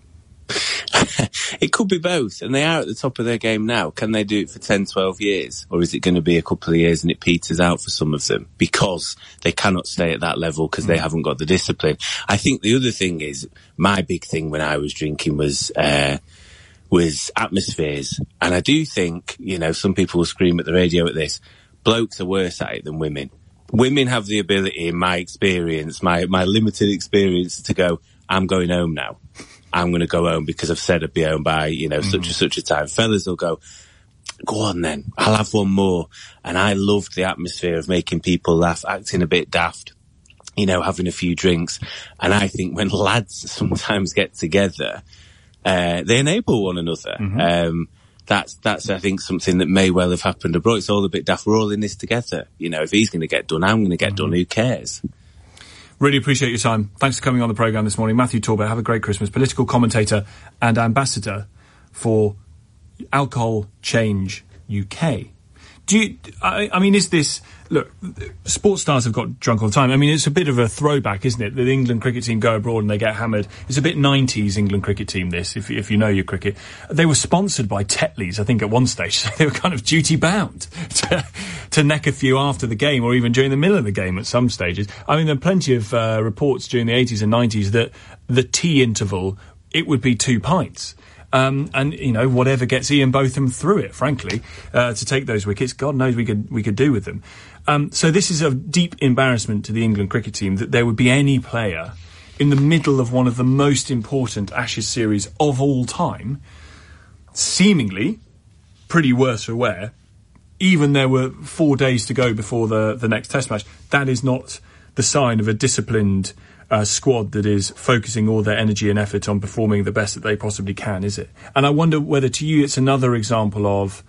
It could be both, and they are at the top of their game now. Can they do it for ten, twelve years? Or is it going to be a couple of years and it peters out for some of them because they cannot stay at that level because mm. they haven't got the discipline? I think the other thing is, my big thing when I was drinking was, uh, was atmospheres. And I do think, you know, some people will scream at the radio at this, blokes are worse at it than women. Women have the ability, in my experience, my, my limited experience, to go, I'm going home now. I'm going to go home because I've said I'd be home by, you know, mm. such and such a time. Fellas will go, go on then, I'll have one more. And I loved the atmosphere of making people laugh, acting a bit daft, you know, having a few drinks. And I think when lads sometimes get together, uh, they enable one another. Mm-hmm. Um, that's, that's, I think, something that may well have happened abroad. It's all a bit daft. We're all in this together. You know, if he's going to get done, I'm going to get mm-hmm. done. Who cares? Really appreciate your time. Thanks for coming on the programme this morning. Matthew Torbet, have a great Christmas. Political commentator and ambassador for Alcohol Change U K. Do you, I, I mean, is this, look, sports stars have got drunk all the time. I mean, it's a bit of a throwback, isn't it? The England cricket team go abroad and they get hammered. It's a bit nineties England cricket team, this, if, if you know your cricket. They were sponsored by Tetley's, I think, at one stage. So they were kind of duty-bound to, to neck a few after the game or even during the middle of the game at some stages. I mean, there are plenty of uh, reports during the eighties and nineties that the tea interval, it would be two pints. Um, and, you know, whatever gets Ian Botham through it, frankly, uh, to take those wickets, God knows we could, we could do with them. Um, so this is a deep embarrassment to the England cricket team that there would be any player in the middle of one of the most important Ashes series of all time, seemingly pretty worse for wear, even there were four days to go before the, the next test match. That is not the sign of a disciplined Uh, squad that is focusing all their energy and effort on performing the best that they possibly can, is it? And I wonder whether to you it's another example of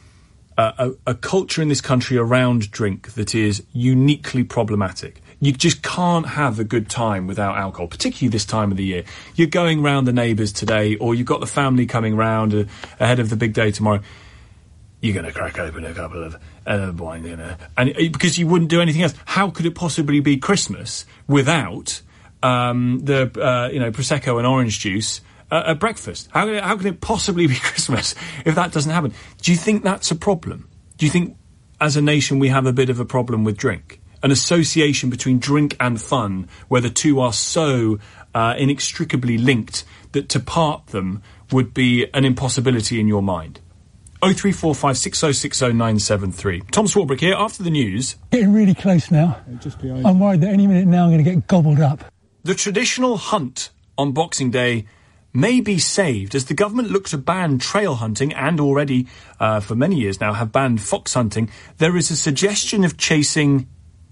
uh, a, a culture in this country around drink that is uniquely problematic. You just can't have a good time without alcohol, particularly this time of the year. You're going round the neighbours today, or you've got the family coming round uh, ahead of the big day tomorrow. You're going to crack open a couple of uh, wine, you know, and uh, because you wouldn't do anything else. How could it possibly be Christmas without Um, the, uh, you know, Prosecco and orange juice uh, at breakfast? How, how can it possibly be Christmas if that doesn't happen? Do you think that's a problem? Do you think, as a nation, we have a bit of a problem with drink? An association between drink and fun, where the two are so uh, inextricably linked that to part them would be an impossibility in your mind? oh three four five, six oh six oh, nine seven three. Tom Swarbrick here, after the news. Getting really close now. I'm worried that any minute now I'm going to get gobbled up. The traditional hunt on Boxing Day may be saved as the government looks to ban trail hunting and already, uh, for many years now, have banned fox hunting. There is a suggestion of chasing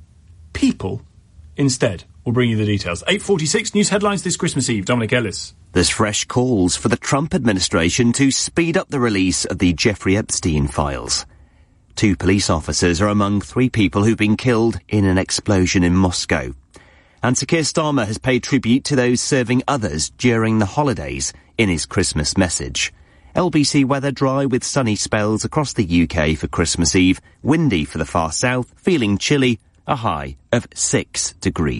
people instead. We'll bring you the details. eight forty-six, news headlines this Christmas Eve. Dominic Ellis. There's fresh calls for the Trump administration to speed up the release of the Jeffrey Epstein files. Two police officers are among three people who've been killed in an explosion in Moscow. And Sir Keir Starmer has paid tribute to those serving others during the holidays in his Christmas message. L B C weather dry with sunny spells across the U K for Christmas Eve, windy for the far south, feeling chilly, a high of six degrees.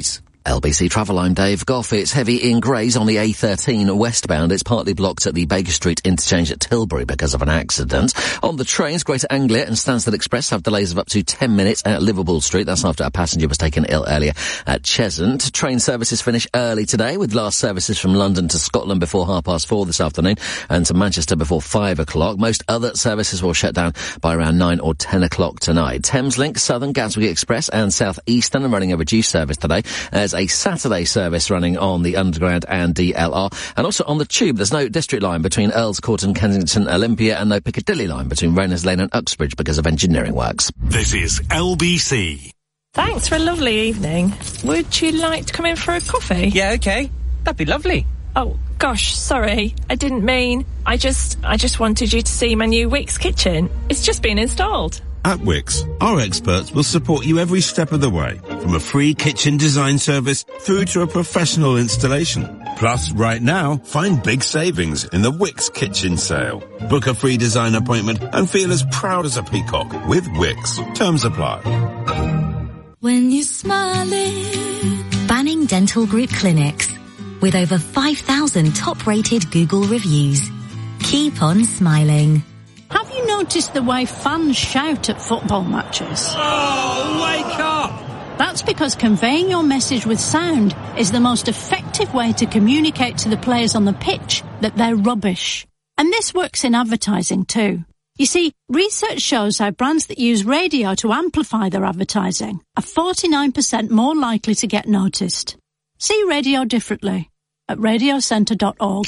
L B C Travel, I'm Dave Goff. It's heavy in Grays on the A thirteen westbound. It's partly blocked at the Baker Street interchange at Tilbury because of an accident. On the trains, Greater Anglia and Stansted Express have delays of up to ten minutes at Liverpool Street. That's after a passenger was taken ill earlier at Cheshunt. Train services finish early today, with last services from London to Scotland before half past four this afternoon and to Manchester before five o'clock. Most other services will shut down by around nine or ten o'clock tonight. Thameslink, Southern, Gatwick Express and South Eastern are running a reduced service today. There's a Saturday service running on the Underground and D L R. And also on the Tube, there's no District line between Earls Court and Kensington Olympia and no Piccadilly line between Reynolds Lane and Uxbridge because of engineering works. This is L B C. Thanks for a lovely evening. Would you like to come in for a coffee? Yeah, okay. That'd be lovely. Oh, gosh, sorry. I didn't mean... I just... I just wanted you to see my new Wix kitchen. It's just been installed. At Wix, our experts will support you every step of the way, from a free kitchen design service through to a professional installation. Plus, right now, find big savings in the Wix Kitchen Sale. Book a free design appointment and feel as proud as a peacock with Wix. Terms apply. When you're smiling. Banning Dental Group Clinics. With over five thousand top-rated Google reviews. Keep on smiling. Have you noticed the way fans shout at football matches? Oh, wake up! That's because conveying your message with sound is the most effective way to communicate to the players on the pitch that they're rubbish. And this works in advertising too. You see, research shows how brands that use radio to amplify their advertising are forty-nine percent more likely to get noticed. See radio differently at radio centre dot org.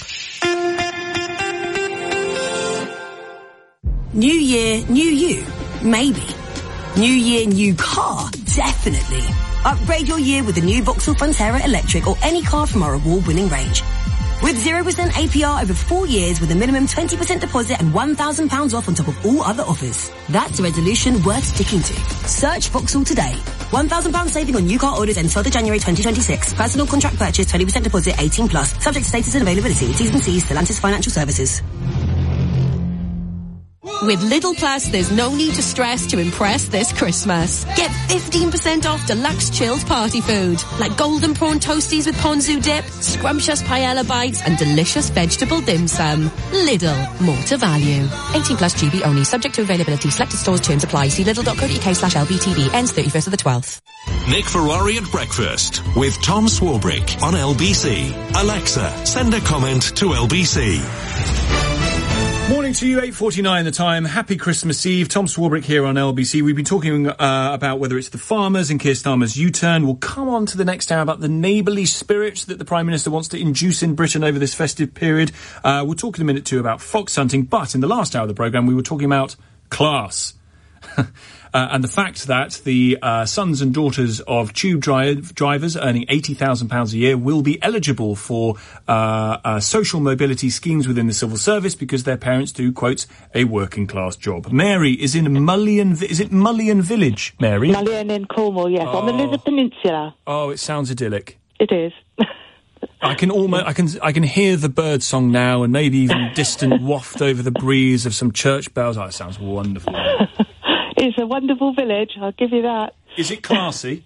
New year, new you. Maybe. New year, new car. Definitely. Upgrade your year with the new Vauxhall Frontera Electric or any car from our award-winning range. With zero percent A P R over four years with a minimum twenty percent deposit and one thousand pounds off on top of all other offers. That's a resolution worth sticking to. Search Vauxhall today. one thousand pounds saving on new car orders ends twelfth of January twenty twenty-six. Personal contract purchase, twenty percent deposit, eighteen plus. Subject to status and availability. T's and C's, Stellantis Financial Services. With Lidl Plus, there's no need to stress to impress this Christmas. Get fifteen percent off deluxe chilled party food, like golden prawn toasties with ponzu dip, scrumptious paella bites, and delicious vegetable dim sum. Lidl, more to value. eighteen plus G B only, subject to availability. Selected stores, terms apply. See lidl dot co dot uk slash L B T V. Ends thirty-first of the twelfth. Nick Ferrari at breakfast with Tom Swarbrick on L B C. Alexa, send a comment to L B C. Morning to you, eight forty-nine the time. Happy Christmas Eve. Tom Swarbrick here on L B C. We've been talking uh, about whether it's the farmers and Keir Starmer's U-turn. We'll come on to the next hour about the neighbourly spirit that the Prime Minister wants to induce in Britain over this festive period. Uh, we'll talk in a minute too about fox hunting. But in the last hour of the programme, we were talking about class. Uh, and the fact that the uh, sons and daughters of tube dri- drivers earning eighty thousand pounds a year will be eligible for uh, uh, social mobility schemes within the civil service because their parents do, quote, a working class job. Mary is in Mullion, is it Mullion Village, Mary? Mullion in Cornwall, yes, oh. on the Lizard Peninsula. Oh, it sounds idyllic. It is. I can almost, I can, I can hear the bird song now, and maybe even distant waft over the breeze of some church bells. Oh, it sounds wonderful. It's a wonderful village, I'll give you that. Is it classy?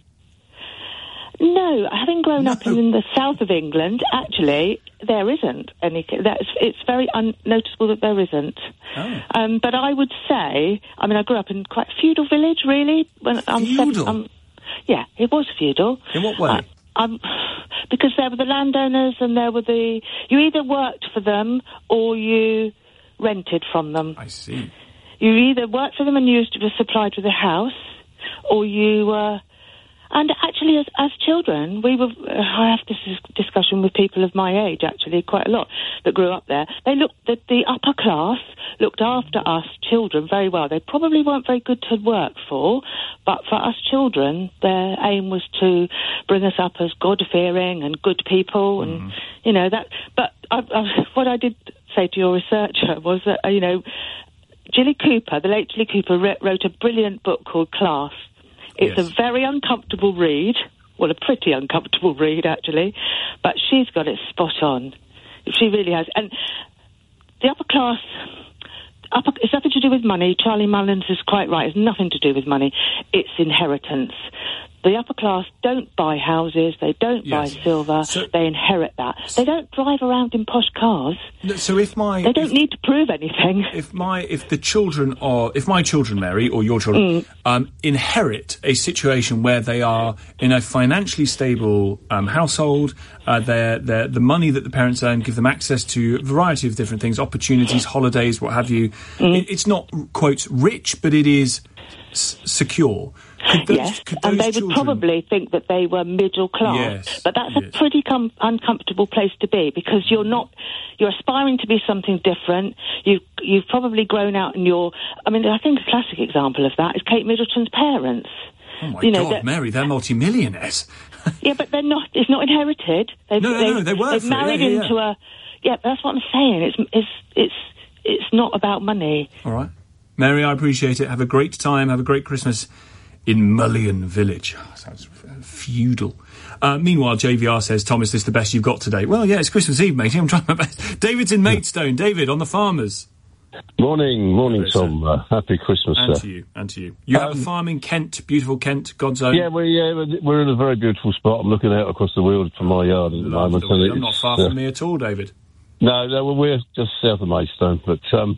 No, having grown no. up in the south of England, actually, there isn't any. That's, it's very unnoticeable that there isn't. Oh. Um, but I would say, I mean, I grew up in quite a feudal village, really. When I'm feudal? Seven, um, yeah, it was feudal. In what way? Uh, um, because there were the landowners and there were the... You either worked for them or you rented from them. I see. You either worked for them and you were supplied with a house, or you were... Uh, and actually, as, as children, we were... Uh, I have this discussion with people of my age, actually, quite a lot, that grew up there. They looked... The, the upper class looked after us children very well. They probably weren't very good to work for, but for us children, their aim was to bring us up as God-fearing and good people, and, mm. you know, that... But I, I, what I did say to your researcher was that, uh, you know... Jilly Cooper, the late Jilly Cooper, re- wrote a brilliant book called Class. It's yes. a very uncomfortable read, well, a pretty uncomfortable read, actually, but she's got it spot on. She really has. And the upper class, upper, it's nothing to do with money. Charlie Mullins is quite right. It's nothing to do with money. It's inheritance. The upper class don't buy houses, they don't Yes. buy silver, So- they inherit that. They don't drive around in posh cars. No, so if my... They don't if, need to prove anything. If my... If the children are... If my children, Mary, or your children, Mm. um, inherit a situation where they are in a financially stable um, household, uh, they're, they're, the money that the parents earn give them access to a variety of different things, opportunities, holidays, what have you. Mm. It, it's not, quotes, rich, but it is s- secure. Could those, Yes, could and those they children... would probably think that they were middle class. Yes, but that's a pretty com- uncomfortable place to be, because you're not, you're aspiring to be something different. You've, you've probably grown out in your, I mean, I think a classic example of that is Kate Middleton's parents. Oh my You know, God, that- Mary, they're multimillionaires. Yeah, but they're not, it's not inherited. They've, No, no, they've, no, they work They've for it, married yeah, yeah, into yeah. a, yeah, that's what I'm saying. It's, it's, it's, it's not about money. All right. Mary, I appreciate it. Have a great time. Have a great Christmas in Mullion Village. Oh, sounds feudal. Uh, meanwhile, J V R says, Thomas, this is the best you've got today. Well, yeah, it's Christmas Eve, mate. I'm trying my best. David's in Maidstone. David, on the farmers. Morning, morning, Tom. Uh, happy Christmas, And sir. to you, and to you. You have a farm in Kent, beautiful Kent, God's own. Yeah, we, uh, we're in a very beautiful spot. I'm looking out across the Weald from my yard at the moment. and I'm not it's, far uh, from me at all, David. No, no, well, we're just south of Maidstone, but um,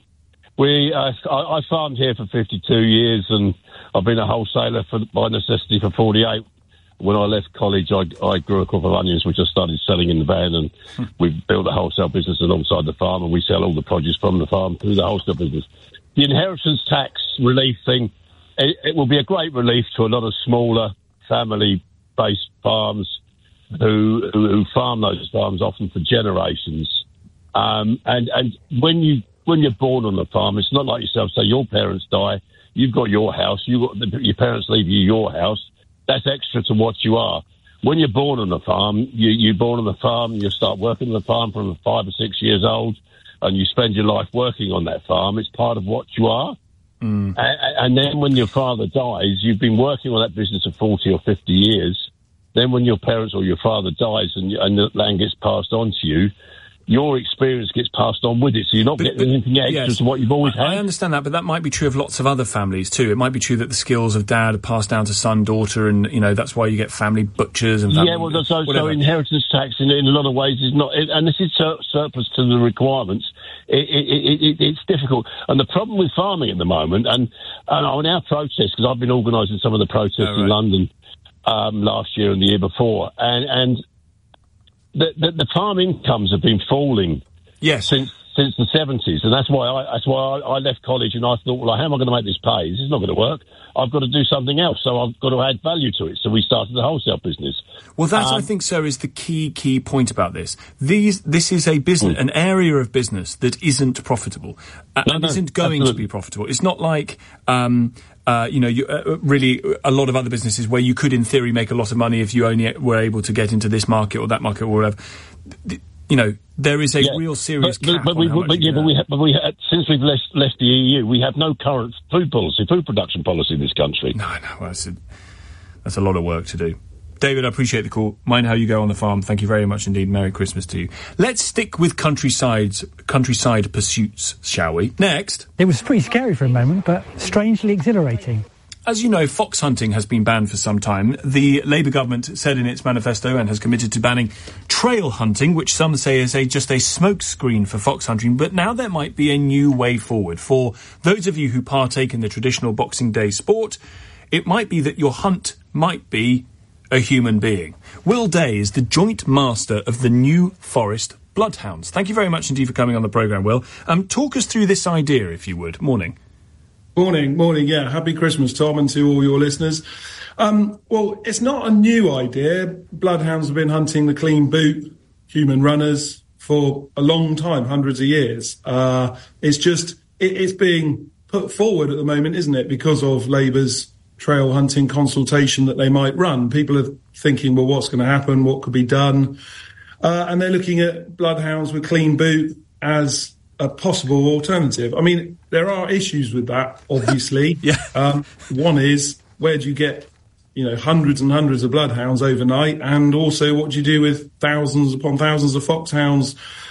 we uh, I, I farmed here for fifty-two years, and I've been a wholesaler for, by necessity for forty-eight. When I left college, I, I grew a crop of onions, which I started selling in the van, and we built a wholesale business alongside the farm, and we sell all the produce from the farm through the wholesale business. The inheritance tax relief thing, it, it will be a great relief to a lot of smaller family-based farms who, who, who farm those farms often for generations. Um, and, and when you when you're born on the farm, it's not like yourself. Say your parents die, you've got your house, you got the, your parents leave you your house. That's extra to what you are. When you're born on the farm, you, you're born on the farm. You start working on the farm from five or six years old, and you spend your life working on that farm. It's part of what you are. Mm. And, and then when your father dies, you've been working on that business for forty or fifty years. Then when your parents or your father dies and, and the land gets passed on to you, your experience gets passed on with it, so you're not But- getting but- anything extra yes. to what you've always had. I understand that, but that might be true of lots of other families too. It might be true that the skills of dad are passed down to son, daughter, and, you know, that's why you get family butchers and family... Yeah, well, so, so whatever. inheritance tax in, in a lot of ways is not, it, and this is sur- surplus to the requirements. It, it, it, it, it's difficult, and the problem with farming at the moment, and, and on our protests, because I've been organising some of the protests Oh, right. in London um, last year and the year before, and and the, the, the farm incomes have been falling. Yes. Since since the seventies, and that's why I that's why I, I left college, and I thought, well, how am I going to make this pay? This is not going to work. I've got to do something else, so I've got to add value to it. So we started the wholesale business. Well, that, Um, I think, sir, is the key, key point about this. These, this is a business, an area of business that isn't profitable, uh, No, and no, isn't going absolutely. to be profitable. It's not like, um, uh, you know, you, uh, really a lot of other businesses where you could, in theory, make a lot of money if you only were able to get into this market or that market or whatever. Th- You know, there is a Yeah, real serious but, but, cap but on we, how much but, you yeah, can but earn. we, ha- but we ha- since we've left, left the E U, we have no current food policy, food production policy in this country. No, no, well, that's, a, that's a lot of work to do. David, I appreciate the call. Mind how you go on the farm. Thank you very much indeed. Merry Christmas to you. Let's stick with countryside's, countryside pursuits, shall we? Next. It was pretty scary for a moment, but strangely exhilarating. As you know, fox hunting has been banned for some time. The Labour government said in its manifesto and has committed to banning trail hunting, which some say is a, just a smokescreen for fox hunting. But now there might be a new way forward. For those of you who partake in the traditional Boxing Day sport, it might be that your hunt might be a human being. Will Day is the joint master of the New Forest Bloodhounds. Thank you very much indeed for coming on the programme, Will. Um, talk us through this idea, if you would. Morning. Morning, morning, yeah. Happy Christmas, Tom, and to all your listeners. Um, well, it's not a new idea. Bloodhounds have been hunting the clean boot, human runners, for a long time, hundreds of years. Uh, it's just, it, it's being put forward at the moment, isn't it, because of Labour's trail hunting consultation that they might run. People are thinking, well, what's going to happen? What could be done? Uh, and they're looking at bloodhounds with clean boot as a possible alternative. I mean, there are issues with that, obviously. yeah. Um, one is, where do you get, you know, hundreds and hundreds of bloodhounds overnight? And also, what do you do with thousands upon thousands of foxhounds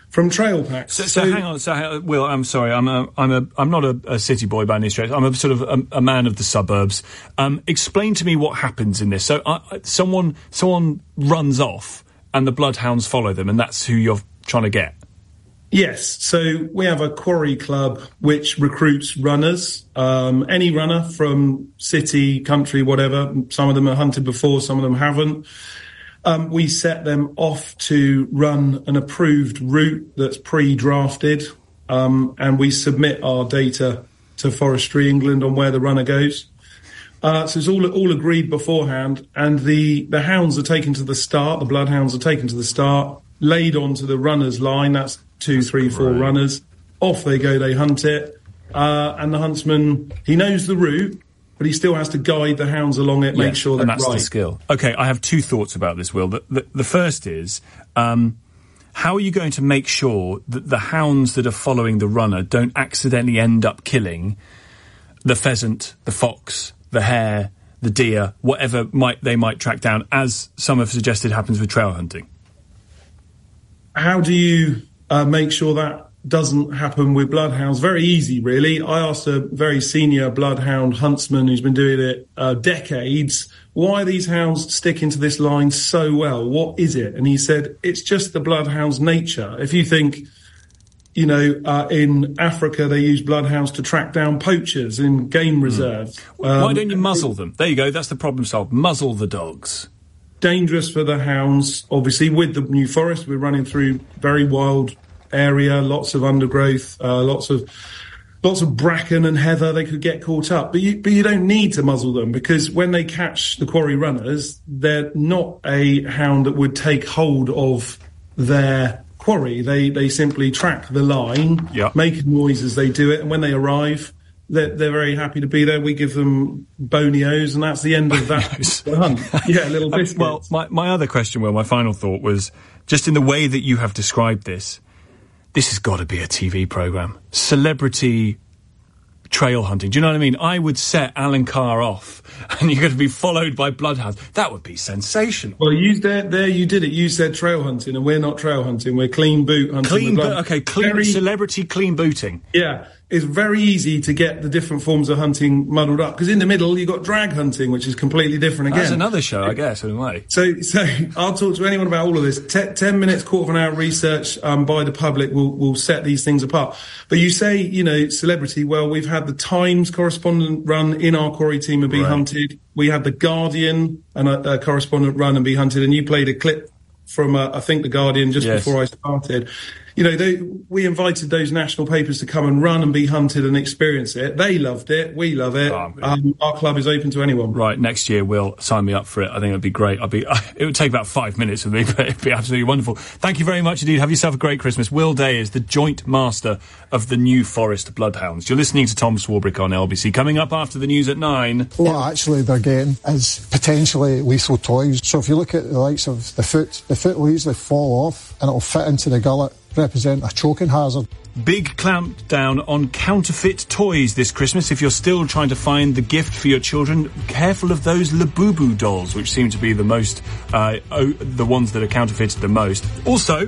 from Trail Packs. So, so, so hang on, so hang on, Will, I'm sorry, I'm a, I'm a, I'm not a, a city boy by any stretch. I'm a sort of a, a man of the suburbs. Um, explain to me what happens in this. So, uh, someone, someone runs off, and the bloodhounds follow them, and that's who you're trying to get. Yes, so we have a quarry club which recruits runners, um, any runner from city, country, whatever. Some of them are hunted before, some of them haven't. Um, we set them off to run an approved route that's pre-drafted, um, and we submit our data to Forestry England on where the runner goes. Uh, so it's all all agreed beforehand, and the, the hounds are taken to the start, the bloodhounds are taken to the start, laid onto the runner's line, that's two, three, four right. runners. Off they go, they hunt it. Uh, and the huntsman, he knows the route, but he still has to guide the hounds along it, yeah, make sure they're and that's right. the skill. OK, I have two thoughts about this, Will. The, the, the first is, um, how are you going to make sure that the hounds that are following the runner don't accidentally end up killing the pheasant, the fox, the hare, the deer, whatever might they might track down, as some have suggested happens with trail hunting? How do you... Uh, make sure that doesn't happen with bloodhounds? Very easy, really. I asked a very senior bloodhound huntsman who's been doing it uh, decades, why are these hounds sticking to this line so well? What is it? And he said, it's just the bloodhound's nature. If you think, you know, uh, in Africa they use bloodhounds to track down poachers in game reserves. Mm. Um, why don't you muzzle them? There you go, that's the problem solved. Muzzle the dogs. Dangerous for the hounds. Obviously, with the New Forest, we're running through very wild area, lots of undergrowth, uh, lots of lots of bracken and heather. They could get caught up, but you, but you don't need to muzzle them, because when they catch the quarry runners, they're not a hound that would take hold of their quarry. They they simply track the line, yep. make noise as they do it, and when they arrive, They're, they're very happy to be there. We give them bonios, and that's the end of that hunt. Yeah, little biscuits. Uh, well, my, my other question, Will, my final thought was, just in the way that you have described this, this has got to be a T V programme. Celebrity trail hunting. Do you know what I mean? I would set Alan Carr off, and you're going to be followed by bloodhounds. That would be sensational. Well, you there, there you did it. You said trail hunting, and we're not trail hunting. We're clean boot hunting. Clean boot, okay, clean, very, celebrity clean booting. Yeah. It's very easy to get the different forms of hunting muddled up, because in the middle you've got drag hunting, which is completely different again. That's another show, I guess, in a way. So, so I'll talk to anyone about all of this. T- ten minutes, quarter of an hour research um, by the public will will set these things apart. But you say, you know, celebrity. Well, we've had the Times correspondent run in our quarry team and be right. hunted. We had the Guardian and a, a correspondent run and be hunted. And you played a clip from, uh, I think, the Guardian just yes. before I started. You know, they, we invited those national papers to come and run and be hunted and experience it. They loved it. We love it. Oh, um, our club is open to anyone. Right, next year, Will, sign me up for it. I think it'd be great. I'd be. It would take about five minutes with me, but it'd be absolutely wonderful. Thank you very much indeed. Have yourself a great Christmas. Will Day is the joint master of the New Forest Bloodhounds. You're listening to Tom Swarbrick on L B C. Coming up after the news at nine. What actually they're getting is potentially lethal toys. So if you look at the likes of the foot, the foot will usually fall off and it'll fit into the gullet, represent a choking hazard. Big clamp down on counterfeit toys this Christmas. If you're still trying to find the gift for your children, careful of those Labubu dolls, which seem to be the most, uh, oh, the ones that are counterfeited the most. Also,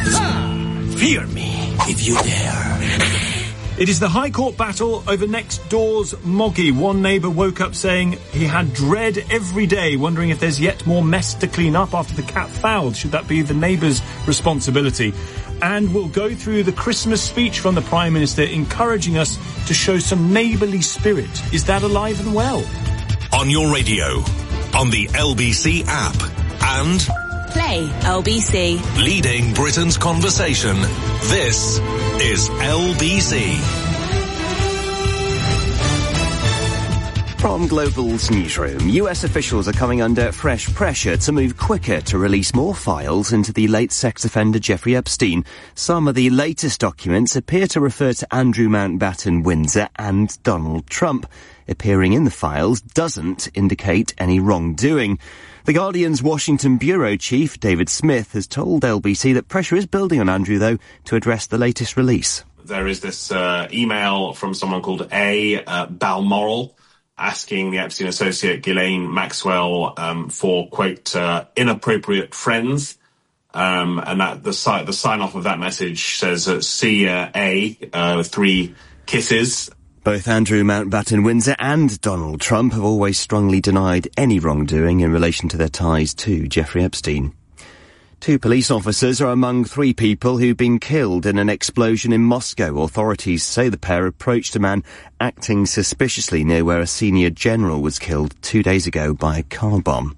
fear me if you dare. It is the High Court battle over next door's Moggy. One neighbour woke up saying he had dread every day, wondering if there's yet more mess to clean up after the cat fouled. Should that be the neighbour's responsibility? And we'll go through the Christmas speech from the Prime Minister, encouraging us to show some neighbourly spirit. Is that alive and well? On your radio, on the L B C app, and Play L B C. Leading Britain's conversation. This is L B C. From Global's newsroom, U S officials are coming under fresh pressure to move quicker to release more files into the late sex offender Jeffrey Epstein. Some of the latest documents appear to refer to Andrew Mountbatten Windsor and Donald Trump. Appearing in the files doesn't indicate any wrongdoing. The Guardian's Washington bureau chief, David Smith, has told L B C that pressure is building on Andrew, though, to address the latest release. There is this uh, email from someone called A. Uh, Balmoral, asking the Epstein associate Ghislaine Maxwell um, for, quote, uh, inappropriate friends. Um, and that the, si- the sign-off of that message says, uh, see uh, A, uh, three kisses. Both Andrew Mountbatten-Windsor and Donald Trump have always strongly denied any wrongdoing in relation to their ties to Jeffrey Epstein. Two police officers are among three people who've been killed in an explosion in Moscow. Authorities say the pair approached a man acting suspiciously near where a senior general was killed two days ago by a car bomb.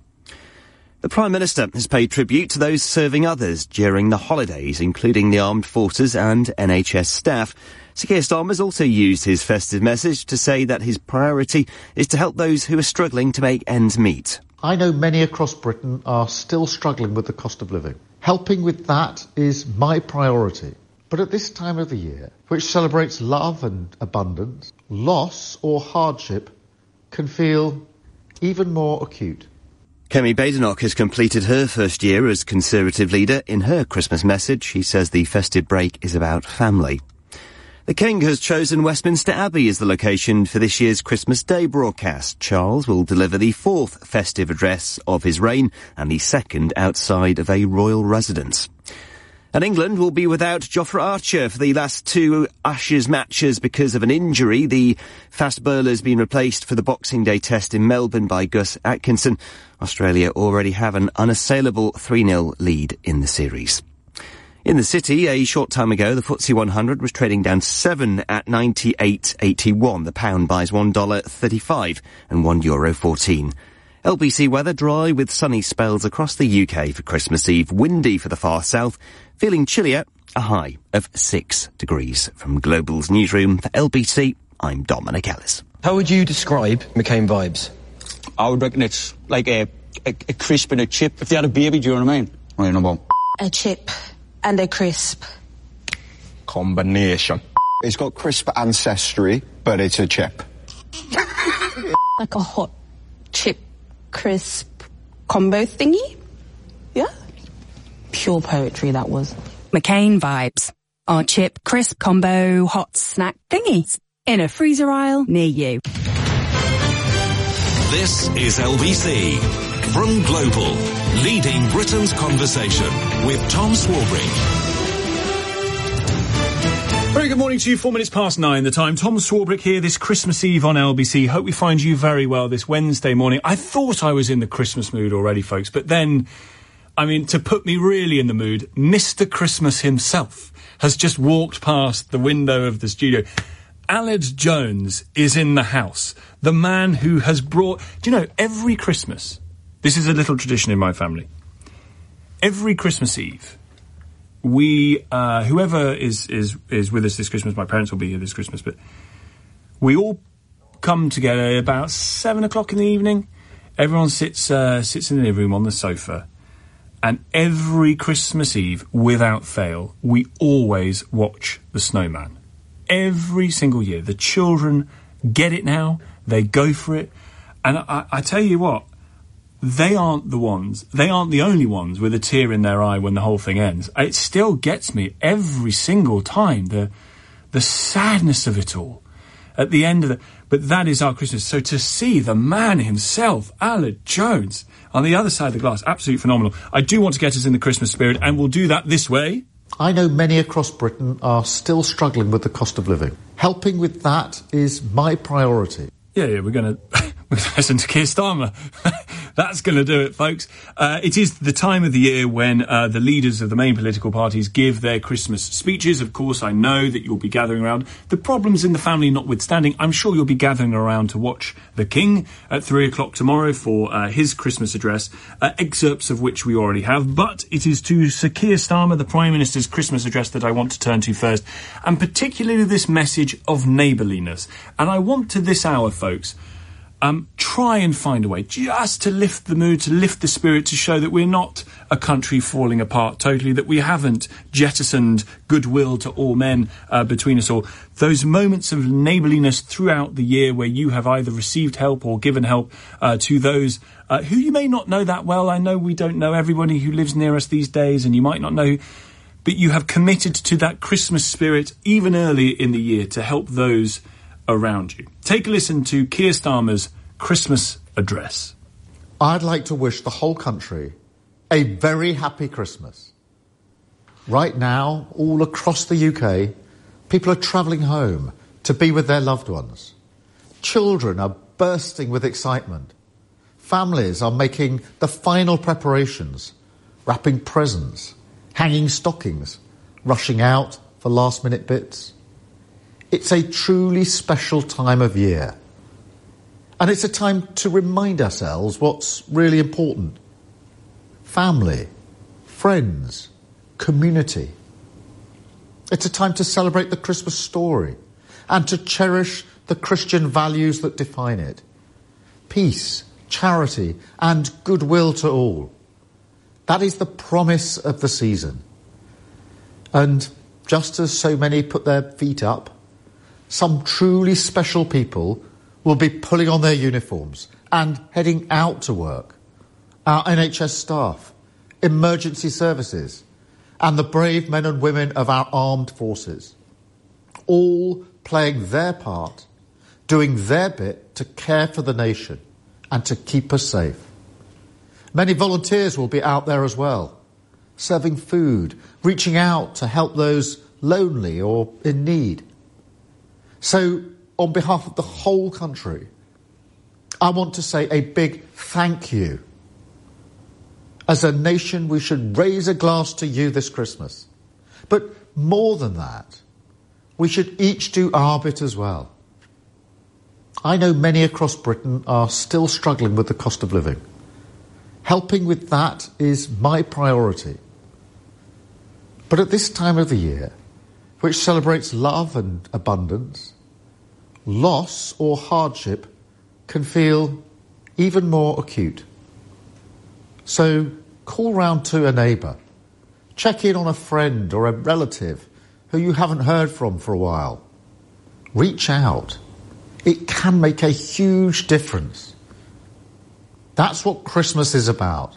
The Prime Minister has paid tribute to those serving others during the holidays, including the armed forces and N H S staff. Sir Keir Starmer has also used his festive message to say that his priority is to help those who are struggling to make ends meet. I know many across Britain are still struggling with the cost of living. Helping with that is my priority. But at this time of the year, which celebrates love and abundance, loss or hardship can feel even more acute. Kemi Badenoch has completed her first year as Conservative leader. In her Christmas message, she says the festive break is about family. The King has chosen Westminster Abbey as the location for this year's Christmas Day broadcast. Charles will deliver the fourth festive address of his reign and the second outside of a royal residence. And England will be without Jofra Archer for the last two Ashes matches because of an injury. The fast bowler has been replaced for the Boxing Day test in Melbourne by Gus Atkinson. Australia already have an unassailable three nil lead in the series. In the city, a short time ago, the F T S E one hundred was trading down seven at ninety-eight eighty-one. The pound buys one dollar thirty-five and one euro fourteen. L B C weather dry with sunny spells across the U K for Christmas Eve. Windy for the far south. Feeling chillier, a high of six degrees. From Global's newsroom for L B C, I'm Dominic Ellis. How would you describe McCain vibes? I would reckon it's like a, a, a crisp and a chip. If they had a baby, do you know what I mean? I know what. A chip. And a crisp. Combination. It's got crisp ancestry, but it's a chip. Like a hot chip crisp combo thingy? Yeah? Pure poetry, that was. McCain vibes. Our chip crisp combo hot snack thingies. In a freezer aisle near you. This is L B C. From Global, leading Britain's conversation with Tom Swarbrick. Very good morning to you, four minutes past nine the time. Tom Swarbrick here this Christmas Eve on L B C. Hope we find you very well this Wednesday morning. I thought I was in the Christmas mood already, folks, but then, I mean, to put me really in the mood, Mister Christmas himself has just walked past the window of the studio. Aled Jones is in the house. The man who has brought... Do you know, every Christmas... This is a little tradition in my family. Every Christmas Eve, we, uh, whoever is, is, is with us this Christmas, my parents will be here this Christmas, but we all come together about seven o'clock in the evening. Everyone sits, uh, sits in the living room on the sofa. And every Christmas Eve, without fail, we always watch The Snowman. Every single year. The children get it now. They go for it. And I, I tell you what, they aren't the ones, they aren't the only ones with a tear in their eye when the whole thing ends. It still gets me every single time, the the sadness of it all at the end of the... But that is our Christmas. So to see the man himself, Aled Jones, on the other side of the glass, absolutely phenomenal. I do want to get us in the Christmas spirit, and we'll do that this way. I know many across Britain are still struggling with the cost of living. Helping with that is my priority. Yeah, yeah, we're going to listen to Keir Starmer. That's going to do it, folks. Uh, it is the time of the year when uh, the leaders of the main political parties give their Christmas speeches. Of course, I know that you'll be gathering around. The problems in the family notwithstanding, I'm sure you'll be gathering around to watch the King at three o'clock tomorrow for uh, his Christmas address, uh, excerpts of which we already have. But it is to Sir Keir Starmer, the Prime Minister's Christmas address, that I want to turn to first, and particularly this message of neighbourliness. And I want to this hour, folks, Um, try and find a way just to lift the mood, to lift the spirit, to show that we're not a country falling apart totally, that we haven't jettisoned goodwill to all men uh, between us all. Those moments of neighbourliness throughout the year where you have either received help or given help uh, to those uh, who you may not know that well. I know we don't know everybody who lives near us these days, and you might not know, but you have committed to that Christmas spirit even early in the year to help those around you. Take a listen to Keir Starmer's Christmas address. I'd like to wish the whole country a very happy Christmas Right now, all across the U K, people are travelling home to be with their loved ones. Children are bursting with excitement. Families are making the final preparations, wrapping presents, hanging stockings, rushing out for last-minute bits. It's a truly special time of year. And it's a time to remind ourselves what's really important. Family, friends, community. It's a time to celebrate the Christmas story and to cherish the Christian values that define it. Peace, charity, and goodwill to all. That is the promise of the season. And just as so many put their feet up, some truly special people will be pulling on their uniforms and heading out to work. Our N H S staff, emergency services, and the brave men and women of our armed forces, all playing their part, doing their bit to care for the nation and to keep us safe. Many volunteers will be out there as well, serving food, reaching out to help those lonely or in need. So, on behalf of the whole country, I want to say a big thank you. As a nation, we should raise a glass to you this Christmas. But more than that, we should each do our bit as well. I know many across Britain are still struggling with the cost of living. Helping with that is my priority. But at this time of the year, which celebrates love and abundance, loss or hardship can feel even more acute. So call round to a neighbour, check in on a friend or a relative who you haven't heard from for a while. Reach out. It can make a huge difference. That's what Christmas is about.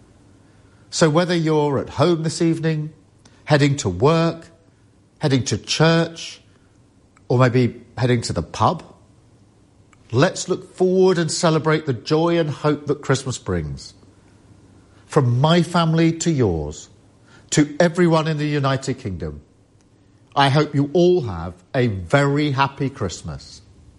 So whether you're at home this evening, heading to work, heading to church, or maybe heading to the pub, let's look forward and celebrate the joy and hope that Christmas brings. From my family to yours, to everyone in the United Kingdom, I hope you all have a very happy Christmas.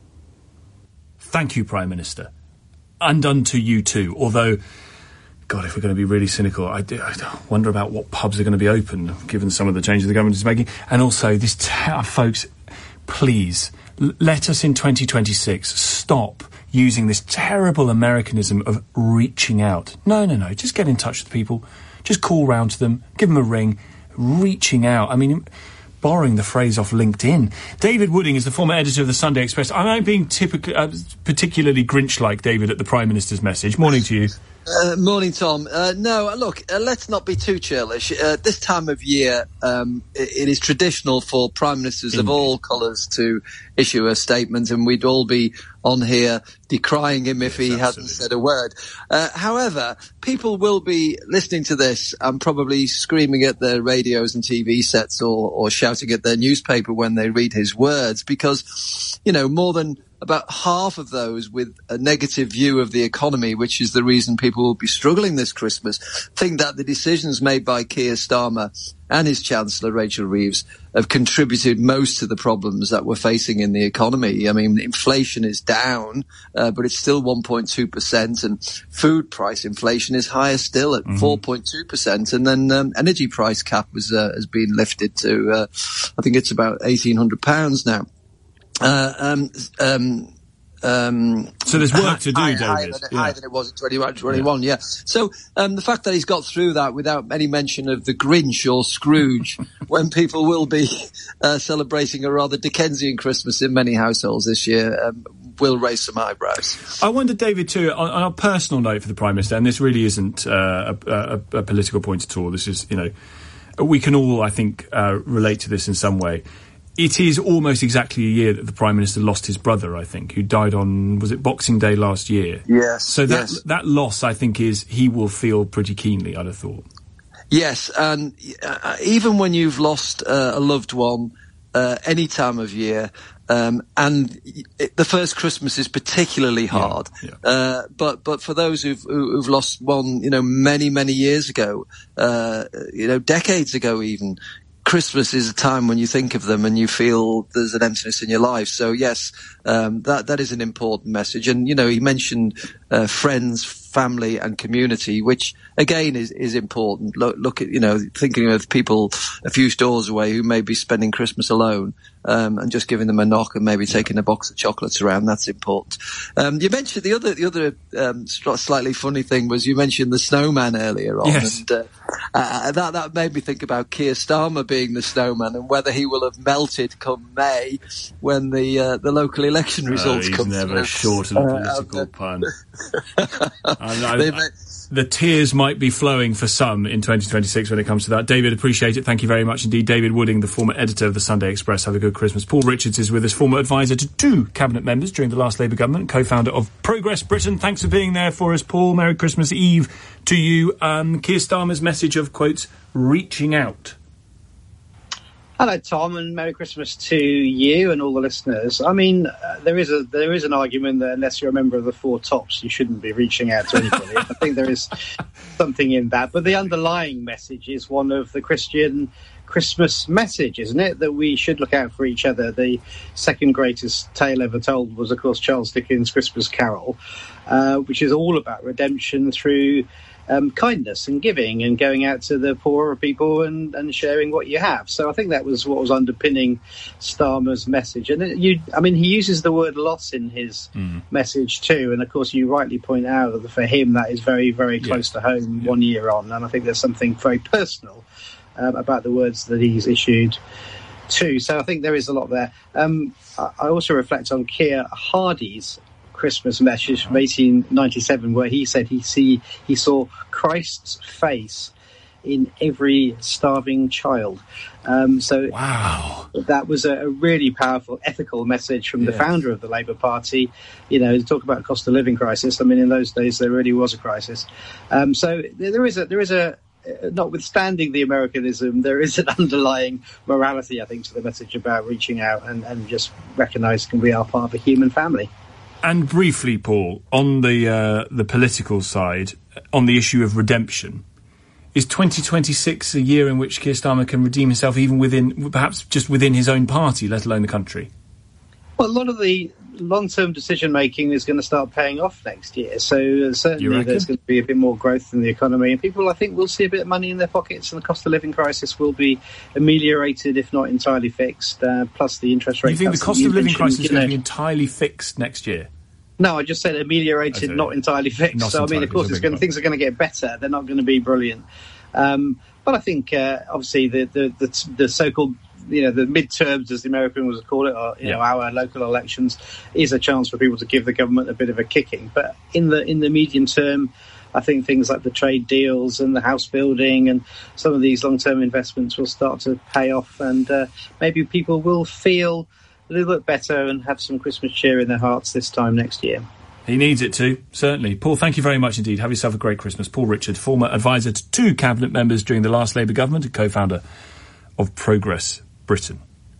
Thank you, Prime Minister. And unto you too. Although, God, if we're going to be really cynical, I, do, I wonder about what pubs are going to be open, given some of the changes the government is making. And also, this, t- folks, please, l- let us in twenty twenty-six stop using this terrible Americanism of reaching out. No, no, no. Just get in touch with people. Just call round to them. Give them a ring. Reaching out. I mean, borrowing the phrase off LinkedIn. David Wooding is the former editor of the Sunday Express. Am I being typically, uh, particularly Grinch-like, David, at the Prime Minister's message? Morning to you. Uh, morning, Tom. Uh, no, look, uh, let's not be too churlish. Uh, this time of year, um, it, it is traditional for Prime Ministers Indeed. Of all colours to issue a statement, and we'd all be on here decrying him if yes, he absolutely. hadn't said a word. Uh, however, people will be listening to this and probably screaming at their radios and T V sets or, or shouting at their newspaper when they read his words because, you know, more than about half of those with a negative view of the economy, which is the reason people will be struggling this Christmas, think that the decisions made by Keir Starmer and his Chancellor, Rachel Reeves, have contributed most to the problems that we're facing in the economy. I mean, inflation is down, uh, but it's still one point two percent, and food price inflation is higher still at mm-hmm. four point two percent. And then um, energy price cap was, uh, has been lifted to, uh, I think it's about eighteen hundred pounds now. Uh, um, um, um, so there's work to do, higher, David. Higher than, yeah. higher than it was in twenty twenty-one, yeah. yeah. So um, the fact that he's got through that without any mention of the Grinch or Scrooge, when people will be uh, celebrating a rather Dickensian Christmas in many households this year, um, will raise some eyebrows. I wonder, David, too, on, on a personal note for the Prime Minister, and this really isn't uh, a, a, a political point at all. This is, you know, we can all, I think, uh, relate to this in some way. It is almost exactly a year that the Prime Minister lost his brother, I think, who died on, was it Boxing Day last year? Yes. So that yes. that loss, I think, is he will feel pretty keenly, I'd have thought. Yes, and uh, even when you've lost uh, a loved one, uh, any time of year, Um, and it, the first Christmas is particularly hard. Yeah, yeah. Uh, but, but for those who've, who've lost one, you know, many, many years ago, uh, you know, decades ago even, Christmas is a time when you think of them and you feel there's an emptiness in your life. So yes, um, that, that is an important message. And, you know, he mentioned, uh, friends, family and community, which again is, is important. Look, look at, you know, thinking of people a few stores away who may be spending Christmas alone, um, and just giving them a knock and maybe taking a box of chocolates around. That's important. Um, you mentioned the other, the other, um, slightly funny thing was you mentioned the snowman earlier on. Yes. And, uh, uh, that, that made me think about Keir Starmer being the snowman and whether he will have melted come May when the, uh, the local election results oh, he's come never through. short of a political uh, pun. I, I, I, the tears might be flowing for some in twenty twenty-six when it comes to that. David, appreciate it. Thank you very much indeed. David Wooding, the former editor of the Sunday Express. Have a good Christmas. Paul Richards is with us, former advisor to two cabinet members during the last Labour government, co-founder of Progress Britain. Thanks for being there for us, Paul. Merry Christmas Eve to you. Um, Keir Starmer's message of, quotes, reaching out. Hello, Tom, and Merry Christmas to you and all the listeners. I mean, uh, there is a there is an argument that unless you're a member of the Four Tops, you shouldn't be reaching out to anybody. I think there is something in that. But the underlying message is one of the Christian Christmas message, isn't it? That we should look out for each other. The second greatest tale ever told was, of course, Charles Dickens' Christmas Carol, uh, which is all about redemption through Um, kindness and giving and going out to the poorer people and, and sharing what you have. So I think that was what was underpinning Starmer's message. And it, you, I mean, he uses the word loss in his mm. message too. And of course, you rightly point out that for him, that is very, very close yeah. to home yeah. one year on. And I think there's something very personal um, about the words that he's issued too. So I think there is a lot there. Um, I, I also reflect on Keir Hardie's Christmas message from eighteen ninety-seven, where he said he see he saw Christ's face in every starving child. Um, so wow, that was a, a really powerful ethical message from yeah. the founder of the Labour Party. You know, to talk about cost of living crisis. I mean, in those days there really was a crisis. Um, so there is a there is a notwithstanding the Americanism, there is an underlying morality, I think, to the message about reaching out and, and just recognising we are part of a human family. And briefly, Paul, on the uh, the political side, on the issue of redemption, is twenty twenty-six a year in which Keir Starmer can redeem himself even within, perhaps just within his own party, let alone the country? Well, a lot of the long-term decision-making is going to start paying off next year. So uh, certainly there's going to be a bit more growth in the economy. And people, I think, will see a bit of money in their pockets, and the cost of living crisis will be ameliorated, if not entirely fixed, uh, plus the interest rate. You think the cost of living crisis is going to be entirely fixed next year? No, I just said ameliorated, not entirely fixed. Not so, I mean, of course, it's going, things are going to get better. They're not going to be brilliant. Um, but I think, uh, obviously, the, the, the, the so-called, you know, the midterms, as the Americans would call it, or, you yeah. know, our local elections, is a chance for people to give the government a bit of a kicking. But in the in the medium term, I think things like the trade deals and the house building and some of these long-term investments will start to pay off, and uh, maybe people will feel a little bit better and have some Christmas cheer in their hearts this time next year. He needs it too, certainly. Paul, thank you very much indeed. Have yourself a great Christmas. Paul Richard, former advisor to two cabinet members during the last Labour government and co-founder of Progress Britain.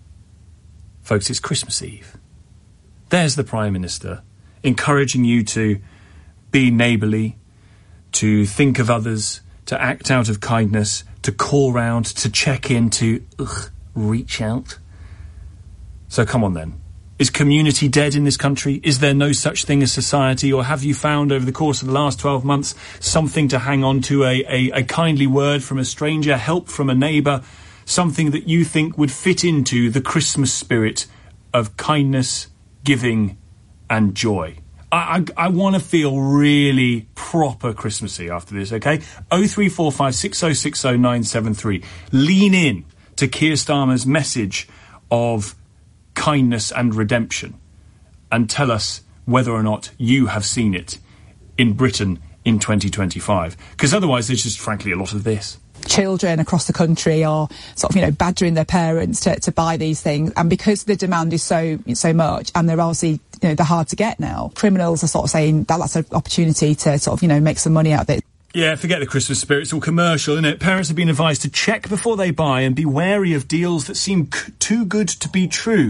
Folks, it's Christmas Eve. There's the Prime Minister encouraging you to be neighbourly, to think of others, to act out of kindness, to call round, to check in, to ugh, reach out. So come on then. Is community dead in this country? Is there no such thing as society? Or have you found over the course of the last twelve months something to hang on to, a, a, a kindly word from a stranger, help from a neighbour, something that you think would fit into the Christmas spirit of kindness, giving and joy? I, I, I want to feel really proper Christmassy after this, OK? oh three four five, six oh six oh, nine seven three. Lean in to Keir Starmer's message of kindness and redemption and tell us whether or not you have seen it in Britain in twenty twenty-five. Because otherwise there's just, frankly, a lot of this. Children across the country are sort of, you know, badgering their parents to, to buy these things. And because the demand is so so much, and they're obviously, you know, they're hard to get now, criminals are sort of saying that that's an opportunity to sort of, you know, make some money out of it. Yeah, forget the Christmas spirit. It's all commercial, isn't it? Parents have been advised to check before they buy and be wary of deals that seem c- too good to be true.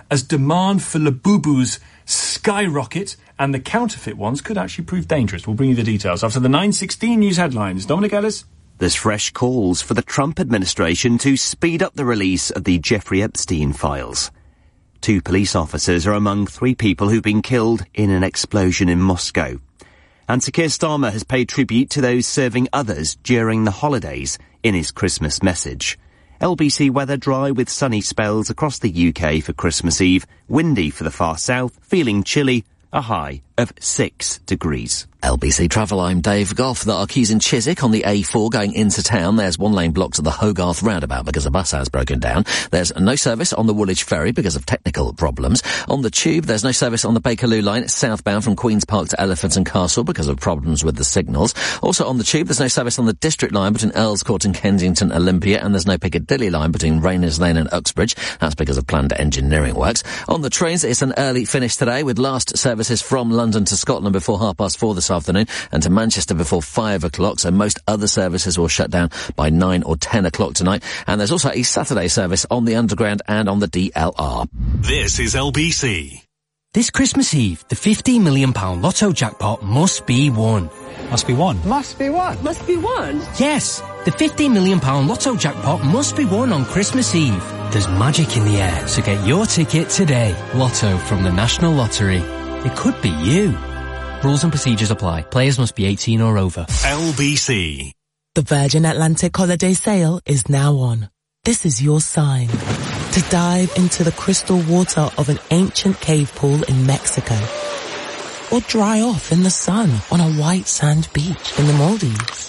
as demand for Labubus skyrocket, and the counterfeit ones could actually prove dangerous. We'll bring you the details after the nine sixteen news headlines. Dominic Ellis? There's fresh calls for the Trump administration to speed up the release of the Jeffrey Epstein files. Two police officers are among three people who've been killed in an explosion in Moscow. And Sir Keir Starmer has paid tribute to those serving others during the holidays in his Christmas message. L B C weather dry with sunny spells across the U K for Christmas Eve, windy for the far south, feeling chilly, a high of six degrees. L B C Travel, I'm Dave Goff. There are queues in Chiswick on the A four going into town. There's one lane blocked at the Hogarth roundabout because a bus has broken down. There's no service on the Woolwich Ferry because of technical problems. On the Tube, there's no service on the Bakerloo line southbound from Queen's Park to Elephant and Castle because of problems with the signals. Also on the Tube, there's no service on the District line between Earls Court and Kensington Olympia, and there's no Piccadilly line between Rayners Lane and Uxbridge. That's because of planned engineering works. On the trains, it's an early finish today with last services from London to Scotland before half past four this afternoon and to Manchester before five o'clock, so most other services will shut down by nine or ten o'clock tonight. And there's also a Saturday service on the Underground and on the D L R. This is L B C. This Christmas Eve, the fifteen million pounds Lotto jackpot must be won. Must be won? Must be won. Must be won? Yes, the fifteen million pounds Lotto jackpot must be won on Christmas Eve. There's magic in the air, so get your ticket today. Lotto from the National Lottery. It could be you. Rules and procedures apply. Players must be eighteen or over. L B C. The Virgin Atlantic holiday sale is now on. This is your sign to dive into the crystal water of an ancient cave pool in Mexico, or dry off in the sun on a white sand beach in the Maldives,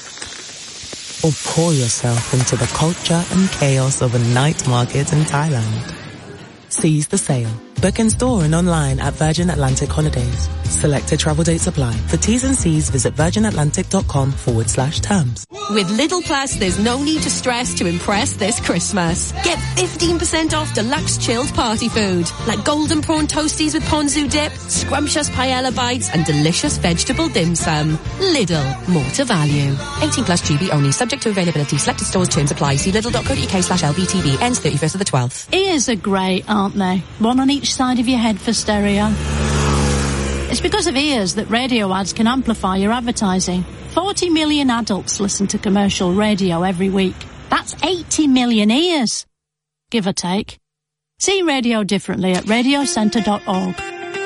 or pour yourself into the culture and chaos of a night market in Thailand. Seize the sale. Book in store and online at Virgin Atlantic Holidays. Selected travel dates apply. For T's and C's, visit virginatlantic.com forward slash terms. With Lidl Plus, there's no need to stress to impress this Christmas. Get fifteen percent off deluxe chilled party food, like golden prawn toasties with ponzu dip, scrumptious paella bites, and delicious vegetable dim sum. Lidl, more to value. eighteen plus G B only, subject to availability. Selected stores, terms apply. See lidl.co.uk slash LBTV. Ends thirty-first of the twelfth. Ears are great, aren't they? One on each side of your head for stereo. It's because of ears that radio ads can amplify your advertising. forty million adults listen to commercial radio every week. That's eighty million ears, give or take. See radio differently at radio centre dot org.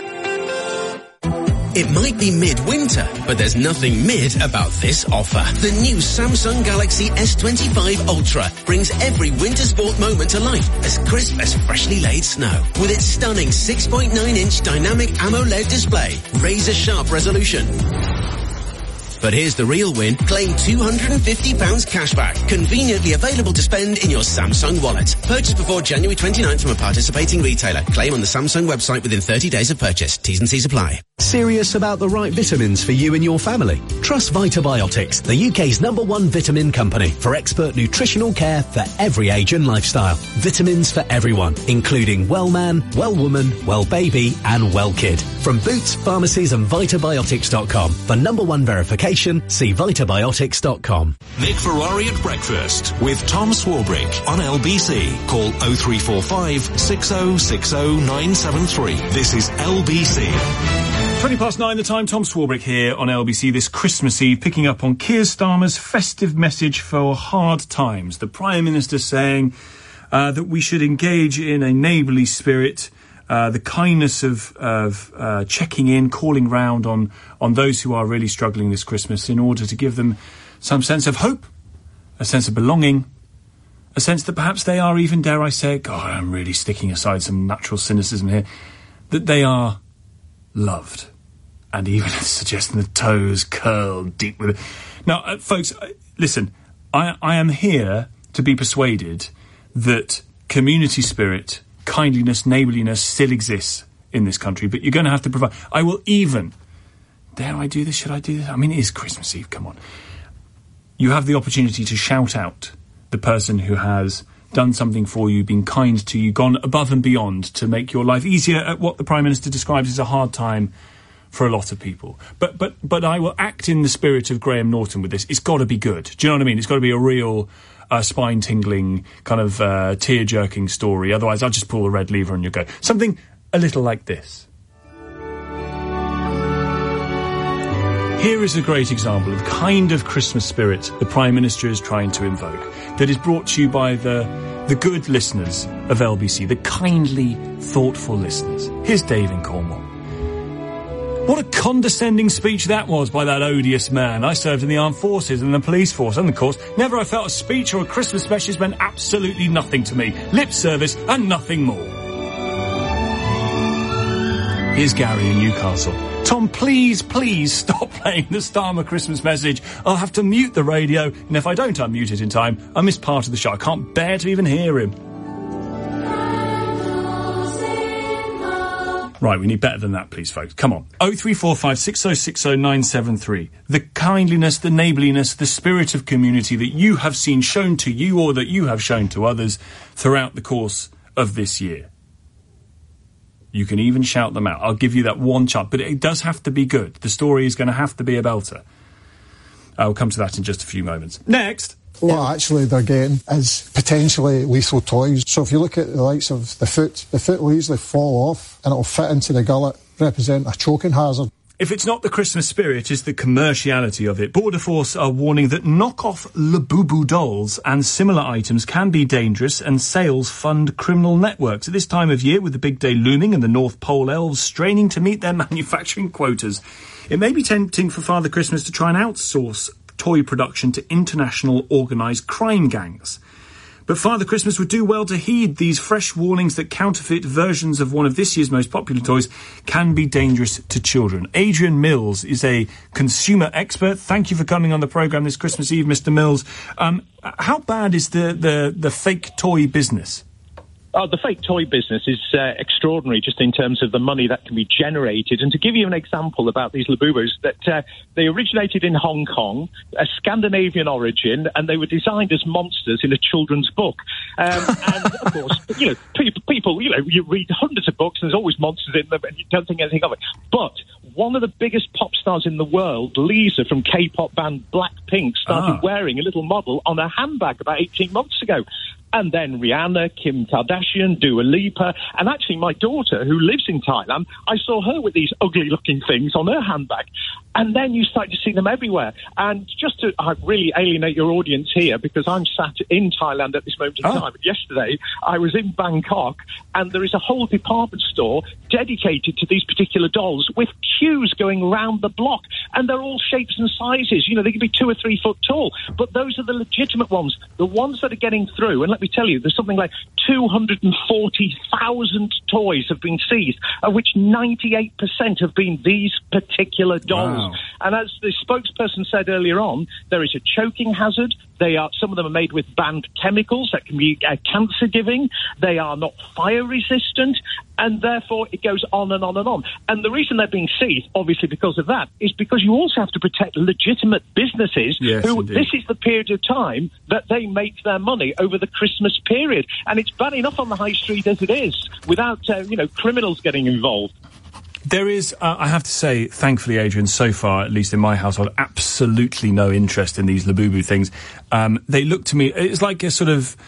It might be mid-winter, but there's nothing mid about this offer. The new Samsung Galaxy S twenty-five Ultra brings every winter sport moment to life, as crisp as freshly laid snow. With its stunning six point nine inch dynamic AMOLED display, razor-sharp resolution. But here's the real win. Claim two hundred fifty pounds cashback, conveniently available to spend in your Samsung wallet. Purchase before January twenty-ninth from a participating retailer. Claim on the Samsung website within thirty days of purchase. T's and C's apply. Serious about the right vitamins for you and your family? Trust Vitabiotics, the U K's number one vitamin company, for expert nutritional care for every age and lifestyle. Vitamins for everyone, including well man, well woman, well baby and well kid. From Boots, pharmacies and vitabiotics dot com. For number one verification, see vitabiotics dot com. Nick Ferrari at breakfast with Tom Swarbrick on L B C. Call oh three four five, six oh six oh, nine seven three. This is L B C. twenty past nine the time, Tom Swarbrick here on L B C this Christmas Eve, picking up on Keir Starmer's festive message for hard times. The Prime Minister saying uh, that we should engage in a neighbourly spirit, uh, the kindness of, of uh, checking in, calling round on, on those who are really struggling this Christmas in order to give them some sense of hope, a sense of belonging, a sense that perhaps they are even, dare I say it, God, I'm really sticking aside some natural cynicism here, that they are loved, and even suggesting the toes curled deep with it. Now, uh, folks, uh, listen, I, I am here to be persuaded that community spirit, kindliness, neighbourliness still exists in this country, but you're going to have to provide. I will even, dare I do this, should I do this? I mean, it is Christmas Eve, come on. You have the opportunity to shout out the person who has done something for you, been kind to you, gone above and beyond to make your life easier at what the Prime Minister describes as a hard time for a lot of people. But but but I will act in the spirit of Graham Norton with this. It's got to be good. Do you know what I mean? It's got to be a real a spine-tingling, kind of uh, tear-jerking story. Otherwise, I'll just pull the red lever and you'll go. Something a little like this. Here is a great example of the kind of Christmas spirit the Prime Minister is trying to invoke, that is brought to you by the, the good listeners of L B C, the kindly, thoughtful listeners. Here's Dave in Cornwall. What a condescending speech that was by that odious man. I served in the armed forces and the police force, and of course, never I felt a speech or a Christmas message meant absolutely nothing to me. Lip service and nothing more. Here's Gary in Newcastle. Tom, please, please stop playing the Starmer Christmas message. I'll have to mute the radio, and if I don't unmute it in time, I miss part of the show. I can't bear to even hear him. Right, we need better than that, please, folks. Come on. oh three four five, six oh six oh, nine seven three. The kindliness, the neighbourliness, the spirit of community that you have seen shown to you or that you have shown to others throughout the course of this year. You can even shout them out. I'll give you that one chance, but it does have to be good. The story is going to have to be a belter. I'll come to that in just a few moments. Next. What actually they're getting is potentially lethal toys. So if you look at the likes of the foot, the foot will easily fall off and it'll fit into the gullet, represent a choking hazard. If it's not the Christmas spirit, it's the commerciality of it. Border Force are warning that knock-off Labubu dolls and similar items can be dangerous and sales fund criminal networks. At this time of year, with the big day looming and the North Pole elves straining to meet their manufacturing quotas, it may be tempting for Father Christmas to try and outsource toy production to international organised crime gangs. But Father Christmas would do well to heed these fresh warnings that counterfeit versions of one of this year's most popular toys can be dangerous to children. Adrian Mills is a consumer expert. Thank you for coming on the programme this Christmas Eve, Mister Mills. Um, how bad is the, the, the fake toy business? Oh, the fake toy business is uh, extraordinary just in terms of the money that can be generated. And to give you an example about these Labubus, that uh, they originated in Hong Kong, a Scandinavian origin, and they were designed as monsters in a children's book. Um, and, of course, you know, people, people, you know, you read hundreds of books and there's always monsters in them and you don't think anything of it. But one of the biggest pop stars in the world, Lisa from K-pop band Blackpink, started ah. wearing a little model on her handbag about eighteen months ago. And then Rihanna, Kim Kardashian, Dua Lipa, and actually my daughter, who lives in Thailand, I saw her with these ugly-looking things on her handbag. And then you start to see them everywhere. And just to uh, really alienate your audience here, because I'm sat in Thailand at this moment in oh. time. Yesterday, I was in Bangkok, and there is a whole department store dedicated to these particular dolls with queues going round the block. And they're all shapes and sizes. You know, they could be two or three foot tall. But those are the legitimate ones. The ones that are getting through, and let me tell you, there's something like two hundred forty thousand toys have been seized, of which ninety-eight percent have been these particular dolls. Wow. And as the spokesperson said earlier on, there is a choking hazard. They are, some of them are made with banned chemicals that can be uh, cancer-giving. They are not fire-resistant, and therefore it goes on and on and on. And the reason they're being seized, obviously because of that, is because you also have to protect legitimate businesses yes, who, indeed. this is the period of time that they make their money over the Christmas period. And it's bad enough on the high street as it is, without, uh, you know, criminals getting involved. There is, uh, I have to say, thankfully, Adrian, so far, at least in my household, absolutely no interest in these Labubu things. Um, they look to me, it's like a sort of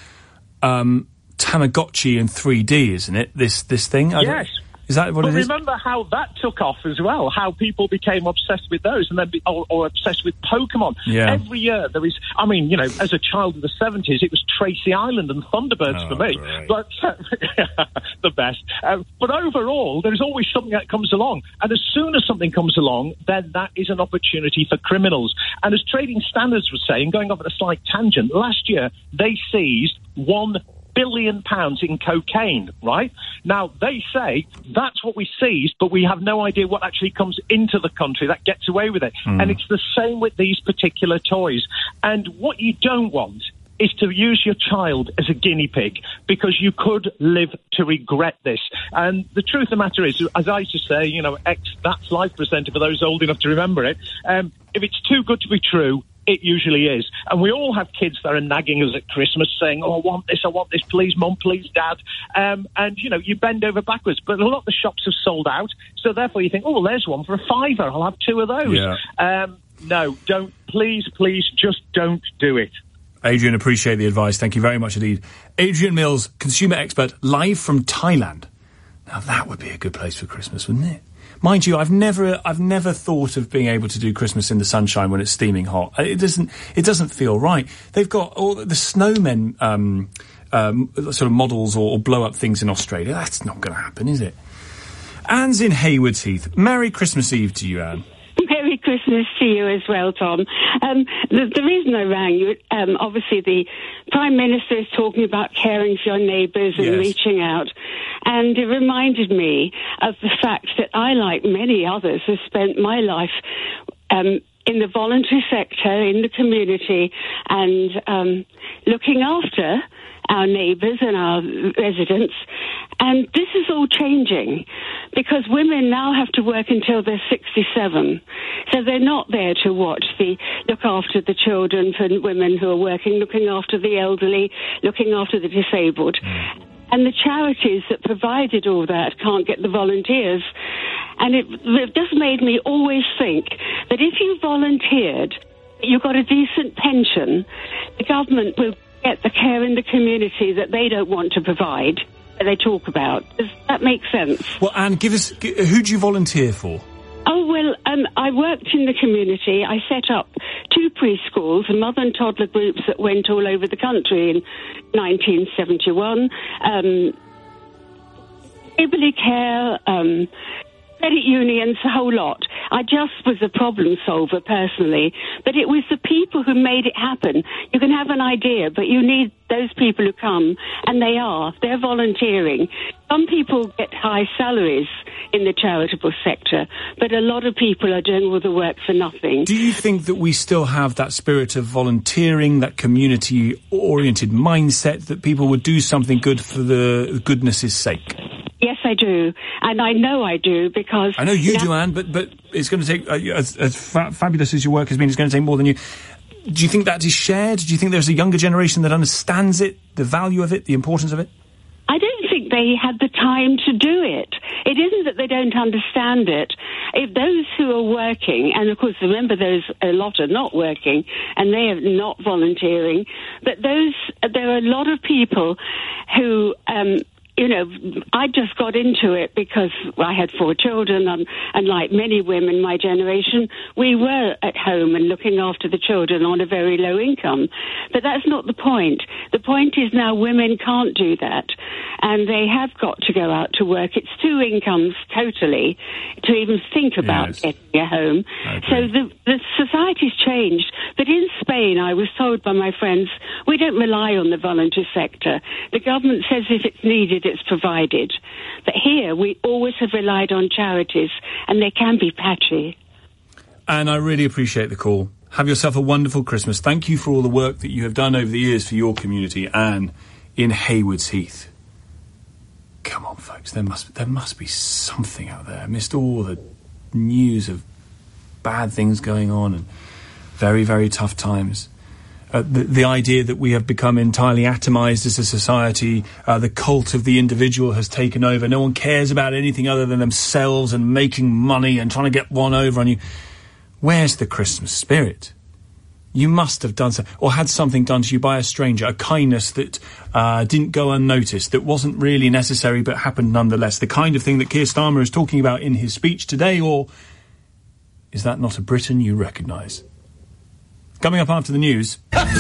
um, Tamagotchi in three D, isn't it, this this thing? I Yes. Is that what but it is? remember how that took off as well, how people became obsessed with those, and then be, or, or obsessed with Pokemon. Yeah. Every year there is, I mean, you know, as a child of the seventies, it was Tracy Island and Thunderbirds oh, for me. Right. But uh, the best. Uh, but overall, there's always something that comes along. And as soon as something comes along, then that is an opportunity for criminals. And as Trading Standards was saying, going off at a slight tangent, last year they seized one billion pounds in cocaine, right? Now, they say that's what we seized, but we have no idea what actually comes into the country that gets away with it. Mm. And it's the same with these particular toys. And what you don't want is to use your child as a guinea pig, because you could live to regret this. And the truth of the matter is, as I used to say, you know, ex That's Life presenter, for those old enough to remember it, um, if it's too good to be true, it usually is. And we all have kids that are nagging us at Christmas saying, oh, I want this, I want this, please, Mum, please, Dad. Um, and, you know, you bend over backwards. But a lot of the shops have sold out. So therefore you think, oh, well, there's one for a fiver. I'll have two of those. Yeah. Um, no, don't. Please, please, just don't do it. Adrian, appreciate the advice. Thank you very much indeed. Adrian Mills, consumer expert, live from Thailand. Now that would be a good place for Christmas, wouldn't it? Mind you, I've never, I've never thought of being able to do Christmas in the sunshine when it's steaming hot. It doesn't, it doesn't feel right. They've got all the snowmen, um, um, sort of models or, or blow up things in Australia. That's not going to happen, is it? Anne's in Haywards Heath. Merry Christmas Eve to you, Anne. Merry Christmas to you as well, Tom. Um, the, the reason I rang you, um, obviously the Prime Minister is talking about caring for your neighbours and Yes. reaching out. And it reminded me of the fact that I, like many others, have spent my life um, in the voluntary sector, in the community, and um, looking after our neighbours and our residents. And this is all changing because women now have to work until they're sixty-seven. So they're not there to watch the, look after the children for women who are working, looking after the elderly, looking after the disabled. And the charities that provided all that can't get the volunteers. And it, it just made me always think that if you volunteered, you got a decent pension, the government will get the care in the community that they don't want to provide, that they talk about. Does that make sense? Well, Anne, give us, g- who do you volunteer for? Oh, well, um, I worked in the community. I set up two preschools and mother and toddler groups that went all over the country in nineteen seventy-one. Um, Neighbourly care, um, credit unions, a whole lot. I just was a problem solver personally, but it was the people who made it happen. You can have an idea, but you need those people who come, and they are. They're volunteering. Some people get high salaries in the charitable sector, but a lot of people are doing all the work for nothing. Do you think that we still have that spirit of volunteering, that community-oriented mindset, that people would do something good for the goodness' sake? Yes, I do. And I know I do because... I know you now- do, Anne, but, but it's going to take, uh, as, as fa- fabulous as your work has been, it's going to take more than you. Do you think that is shared? Do you think there's a younger generation that understands it, the value of it, the importance of it? I don't think they had the time to do it. It isn't that they don't understand it. If those who are working, and of course remember those, a lot are not working, and they are not volunteering, but those, there are a lot of people who, um, you know, I just got into it because I had four children, and, and like many women my generation, we were at home and looking after the children on a very low income. But that's not the point. The point is now women can't do that, and they have got to go out to work. It's two incomes totally to even think about Yes. getting a home. So the, the society's changed. But in Spain, I was told by my friends, we don't rely on the voluntary sector. The government says if it's needed, it's provided. But here, we always have relied on charities, and they can be patchy. And I really appreciate the call. Have yourself a wonderful Christmas. Thank you for all the work that you have done over the years for your community, Anne, in Haywards Heath. Come on, folks, there must there must be something out there. Amidst all the news of bad things going on and very, very tough times. Uh, the, the idea that we have become entirely atomised as a society, uh, the cult of the individual has taken over. No one cares about anything other than themselves and making money and trying to get one over on you. Where's the Christmas spirit? You must have done so, or had something done to you by a stranger, a kindness that uh, didn't go unnoticed, that wasn't really necessary but happened nonetheless. The kind of thing that Keir Starmer is talking about in his speech today, or is that not a Britain you recognise? Coming up after the news.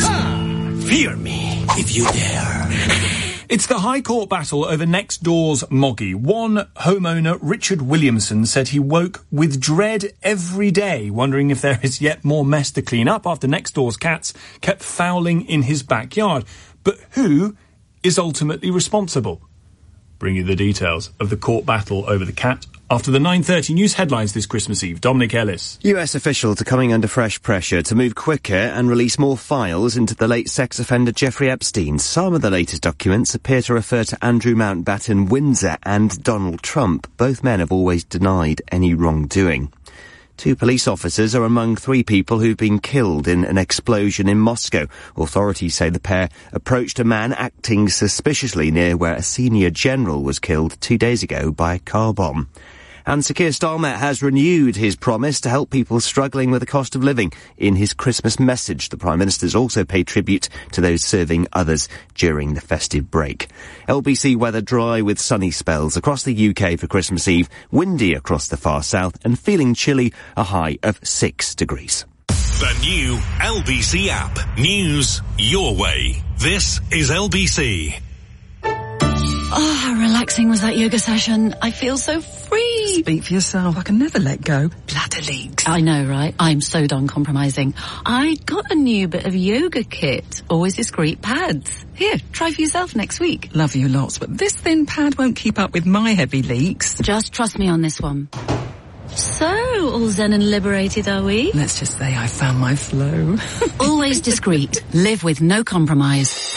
Fear me if you dare. It's the High Court battle over next door's Moggy. One homeowner, Richard Williamson, said he woke with dread every day, wondering if there is yet more mess to clean up after next door's cats kept fouling in his backyard. But who is ultimately responsible? Bring you the details of the court battle over the cat after the nine thirty news headlines this Christmas Eve. Dominic Ellis. U S officials are coming under fresh pressure to move quicker and release more files into the late sex offender Jeffrey Epstein. Some of the latest documents appear to refer to Andrew Mountbatten Windsor and Donald Trump. Both men have always denied any wrongdoing. Two police officers are among three people who've been killed in an explosion in Moscow. Authorities say the pair approached a man acting suspiciously near where a senior general was killed two days ago by a car bomb. And Sir Keir Starmer has renewed his promise to help people struggling with the cost of living. In his Christmas message, the Prime Minister's also paid tribute to those serving others during the festive break. L B C weather dry with sunny spells across the U K for Christmas Eve, windy across the far south and feeling chilly, a high of six degrees. The new L B C app. News your way. This is L B C. Oh, how relaxing was that yoga session. I feel so free. Speak for yourself. I can never let go. Bladder leaks. I know, right? I'm so done compromising. I got a new bit of yoga kit. Always discreet pads. Here, try for yourself next week. Love you lots, but this thin pad won't keep up with my heavy leaks. Just trust me on this one. So, all zen and liberated, are we? Let's just say I found my flow. Always discreet. Live with no compromise.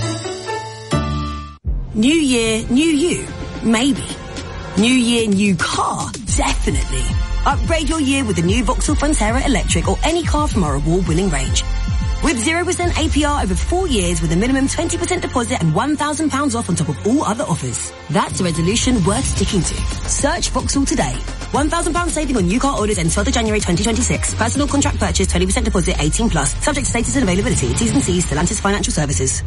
New year, new you. Maybe. New year, new car. Definitely. Upgrade your year with the new Vauxhall Frontera Electric or any car from our award-winning range. With zero percent A P R over four years with a minimum twenty percent deposit and one thousand pounds off on top of all other offers. That's a resolution worth sticking to. Search Vauxhall today. one thousand pounds saving on new car orders ends twelfth of January twenty twenty-six. Personal contract purchase, twenty percent deposit, eighteen plus. Subject to status and availability. T's and C's, Stellantis Financial Services.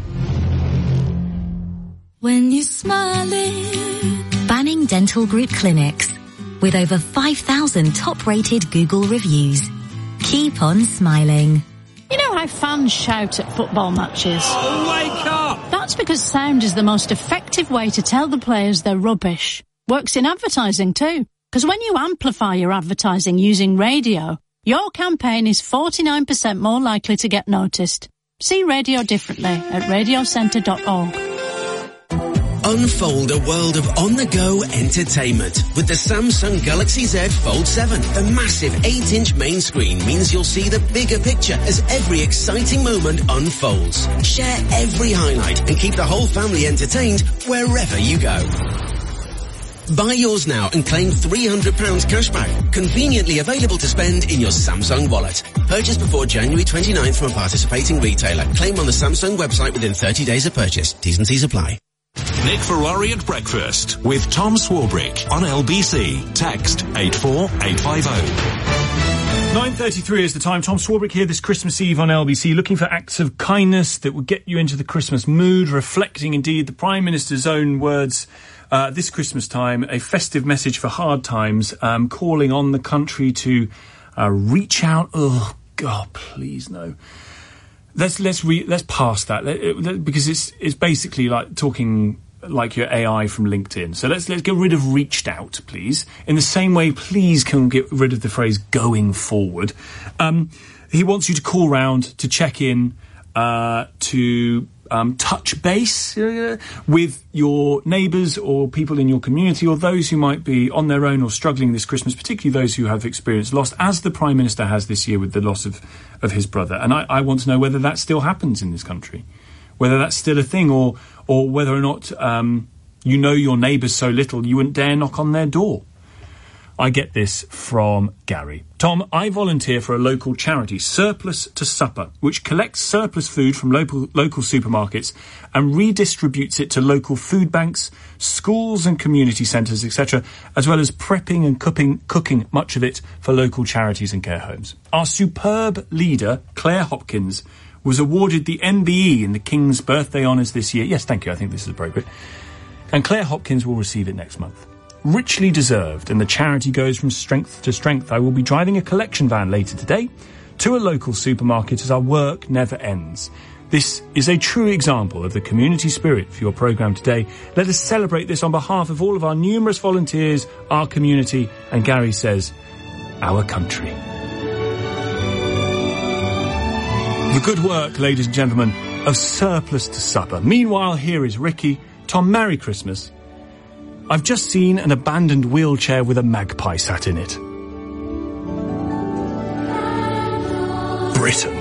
When you're smiling. Banning Dental Group Clinics. With over five thousand top-rated Google reviews. Keep on smiling. You know how fans shout at football matches? Oh, wake up! That's because sound is the most effective way to tell the players they're rubbish. Works in advertising too. Because when you amplify your advertising using radio, your campaign is forty-nine percent more likely to get noticed. See radio differently at radio centre dot org. Unfold a world of on-the-go entertainment with the Samsung Galaxy Z Fold seven. The massive eight inch main screen means you'll see the bigger picture as every exciting moment unfolds. Share every highlight and keep the whole family entertained wherever you go. Buy yours now and claim three hundred pounds cashback, conveniently available to spend in your Samsung wallet. Purchase before January twenty-ninth from a participating retailer. Claim on the Samsung website within thirty days of purchase. T's and C's apply. Nick Ferrari at breakfast with Tom Swarbrick on L B C. Text eight four eight five zero. nine thirty-three is the time. Tom Swarbrick here this Christmas Eve on L B C, looking for acts of kindness that will get you into the Christmas mood, reflecting indeed the Prime Minister's own words uh, this Christmas time, a festive message for hard times, um, calling on the country to uh, reach out. Oh, God, please no. Let's let's re, let's pass that because it's it's basically like talking like your A I from LinkedIn. So let's let's get rid of reached out, please. In the same way, please can we get rid of the phrase going forward. Um, he wants you to call round to check in, uh, to um, touch base uh, with your neighbours or people in your community or those who might be on their own or struggling this Christmas, particularly those who have experienced loss, as the Prime Minister has this year with the loss of, of his brother. And I, I want to know whether that still happens in this country, whether that's still a thing or or whether or not um, you know your neighbours so little you wouldn't dare knock on their door. I get this from Gary. Tom, I volunteer for a local charity, Surplus to Supper, which collects surplus food from local local supermarkets and redistributes it to local food banks, schools and community centres, et cetera, as well as prepping and cooking, cooking much of it for local charities and care homes. Our superb leader, Claire Hopkins, was awarded the M B E in the King's Birthday Honours this year. Yes, thank you, I think this is appropriate. And Claire Hopkins will receive it next month. Richly deserved, and the charity goes from strength to strength. I will be driving a collection van later today to a local supermarket as our work never ends. This is a true example of the community spirit for your programme today. Let us celebrate this on behalf of all of our numerous volunteers, our community, and Gary says, our country. The good work, ladies and gentlemen, of Surplus to Supper. Meanwhile, here is Ricky. Tom, Merry Christmas. I've just seen an abandoned wheelchair with a magpie sat in it. Britain.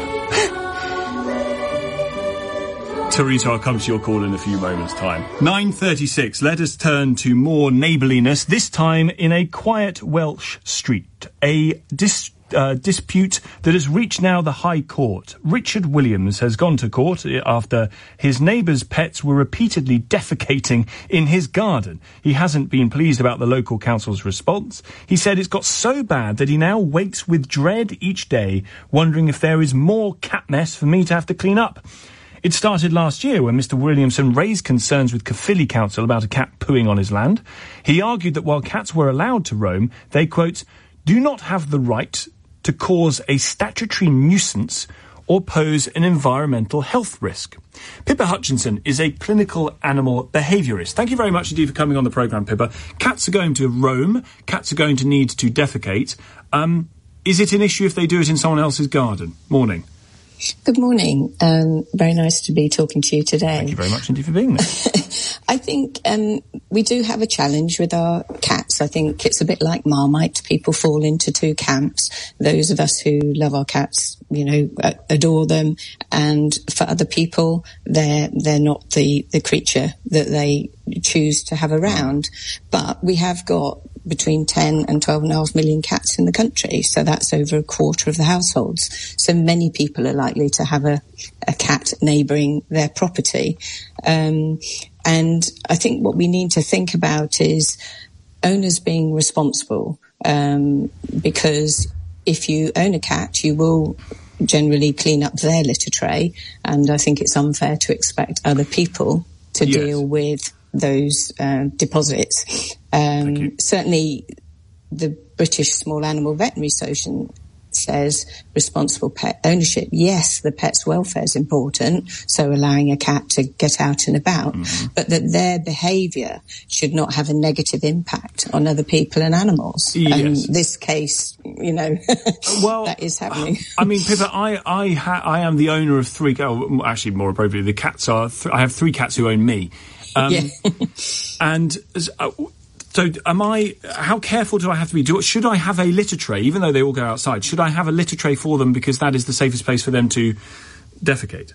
Teresa, I'll come to your call in a few moments' time. nine thirty-six, let us turn to more neighbourliness, this time in a quiet Welsh street. A dis- uh, dispute that has reached now the High Court. Richard Williams has gone to court after his neighbour's pets were repeatedly defecating in his garden. He hasn't been pleased about the local council's response. He said it's got so bad that he now wakes with dread each day, wondering if there is more cat mess for me to have to clean up. It started last year when Mister Williamson raised concerns with Caerphilly Council about a cat pooing on his land. He argued that while cats were allowed to roam, they, quote, do not have the right to cause a statutory nuisance or pose an environmental health risk. Pippa Hutchinson is a clinical animal behaviourist. Thank you very much indeed for coming on the programme, Pippa. Cats are going to roam. Cats are going to need to defecate. Um, is it an issue if they do it in someone else's garden? Morning. Good morning. Um, very nice to be talking to you today. Thank you very much indeed for being there. I think um, we do have a challenge with our cats. I think it's a bit like Marmite. People fall into two camps. Those of us who love our cats, you know, adore them. And for other people, they're they're not the, the creature that they choose to have around. But we have got between ten and twelve and a half million cats in the country. So that's over a quarter of the households. So many people are likely to have a, a cat neighbouring their property. Um, and I think what we need to think about is owners being responsible. Um, because if you own a cat, you will generally clean up their litter tray. And I think it's unfair to expect other people to yes. deal with those uh, deposits. Um, certainly the British Small Animal Veterinary Association says responsible pet ownership. Yes, the pet's welfare is important, so allowing a cat to get out and about, mm-hmm. but that their behaviour should not have a negative impact on other people and animals. Yes. And this case, you know, well, that is happening. I mean, Pippa, I I, ha- I am the owner of three. Oh, actually, more appropriately, the cats are. Th- I have three cats who own me. Um, yeah. and uh, so am I, how careful do I have to be? Do, should I have a litter tray, even though they all go outside? Should I have a litter tray for them because that is the safest place for them to defecate?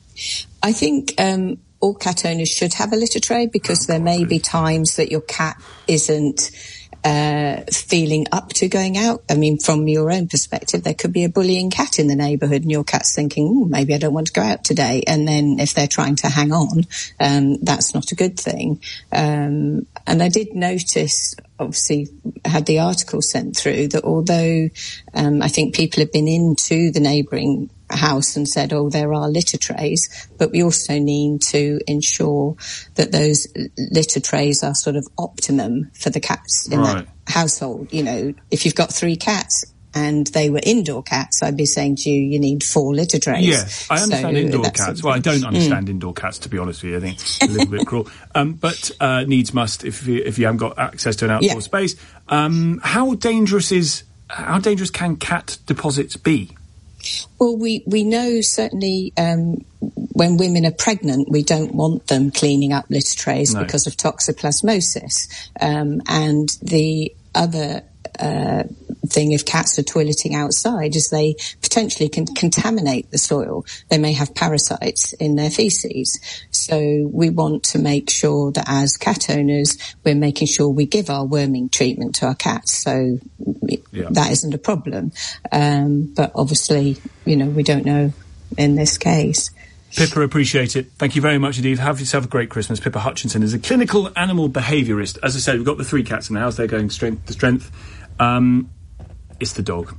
I think um, all cat owners should have a litter tray because there may be times that your cat isn't uh, feeling up to going out. I mean, from your own perspective, there could be a bullying cat in the neighbourhood and your cat's thinking, maybe I don't want to go out today. And then if they're trying to hang on, um, that's not a good thing. Um, and I did notice, obviously, had the article sent through that although um, I think people have been into the neighbouring house and said, oh, there are litter trays, but we also need to ensure that those litter trays are sort of optimum for the cats in right. that household. You know, if you've got three cats and they were indoor cats, I'd be saying to you, you need four litter trays. Yes, I understand so indoor cats. Well, I don't understand mm. indoor cats, to be honest with you. I think it's a little bit cruel. Um, but uh, needs must if you, if you haven't got access to an outdoor yeah. space. Um, how dangerous is, how dangerous can cat deposits be? Well, we, we know certainly um, when women are pregnant, we don't want them cleaning up litter trays no. because of toxoplasmosis. Um, and the other uh, thing if cats are toileting outside is they potentially can contaminate the soil. They may have parasites in their faeces. So we want to make sure that as cat owners, we're making sure we give our worming treatment to our cats. So yeah. that isn't a problem. Um, but obviously, you know, we don't know in this case. Pippa, appreciate it. Thank you very much indeed. Have yourself a great Christmas. Pippa Hutchinson is a clinical animal behaviourist. As I said, we've got the three cats in the house. They're going strength to strength. Um, it's the dog.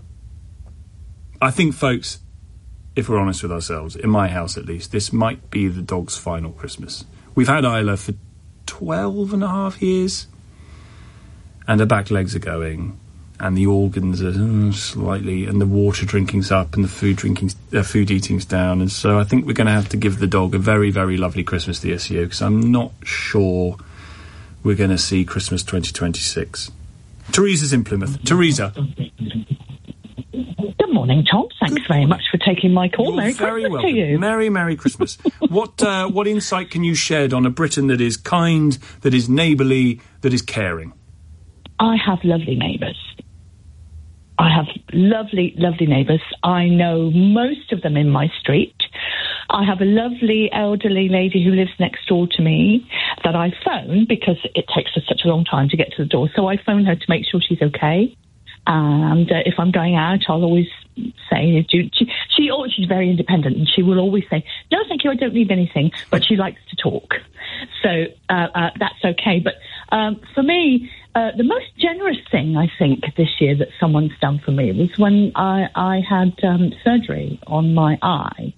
I think, folks, if we're honest with ourselves, in my house at least, this might be the dog's final Christmas. We've had Isla for twelve and a half years, and her back legs are going, and the organs are uh, slightly, and the water drinking's up, and the food drinking's, uh, food eating's down, and so I think we're going to have to give the dog a very, very lovely Christmas this year, because I'm not sure we're going to see Christmas twenty twenty-six. Teresa's in Plymouth. Teresa. Good morning, Tom. Thanks very much for taking my call. You're Merry very Christmas welcome. to you. Merry, Merry Christmas. What uh, what insight can you shed on a Britain that is kind, that is neighbourly, that is caring? I have lovely neighbours. I have lovely, lovely neighbours. I know most of them in my street. I have a lovely elderly lady who lives next door to me that I phone because it takes us such a long time to get to the door. So I phone her to make sure she's okay. And uh, if I'm going out, I'll always say, do, she, she, oh, she's very independent, and she will always say, no, thank you, I don't need anything, but she likes to talk. So uh, uh, that's okay. But um, for me, uh, the most generous thing, I think, this year that someone's done for me was when I, I had um, surgery on my eye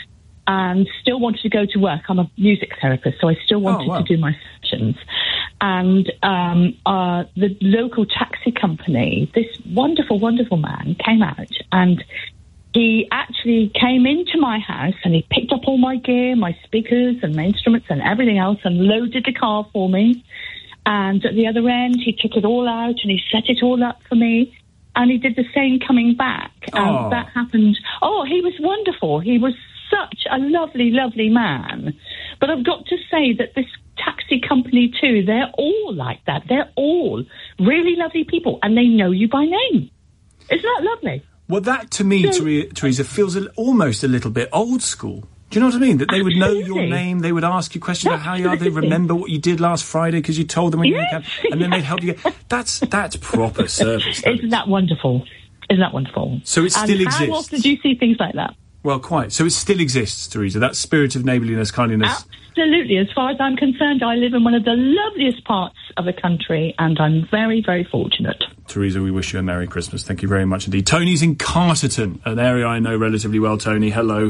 and still wanted to go to work. I'm a music therapist, so I still wanted oh, wow. to do my sessions. And um, uh, the local taxi company, this wonderful, wonderful man came out, and he actually came into my house and he picked up all my gear, my speakers and my instruments and everything else, and loaded the car for me. And at the other end, he took it all out and he set it all up for me. And he did the same coming back. Oh. And that happened. Oh, he was wonderful. He was such a lovely, lovely man. But I've got to say that this taxi company too, they're all like that. They're all really lovely people, and they know you by name. Isn't that lovely? Well, that to me, so, Teresa, feels a, almost a little bit old school. Do you know what I mean? That they would know your name, they would ask you questions about how you are, they remember what you did last Friday because you told them when yes. you were in camp, and then they'd help you get... That's, that's proper service. That Isn't is. that wonderful? Isn't that wonderful? So it still and exists. How often do you see things like that? Well, quite. So it still exists, Teresa, that spirit of neighbourliness, kindliness. Absolutely. As far as I'm concerned, I live in one of the loveliest parts of the country, and I'm very, very fortunate. Teresa, we wish you a Merry Christmas. Thank you very much indeed. Tony's in Carterton, an area I know relatively well. Tony, hello.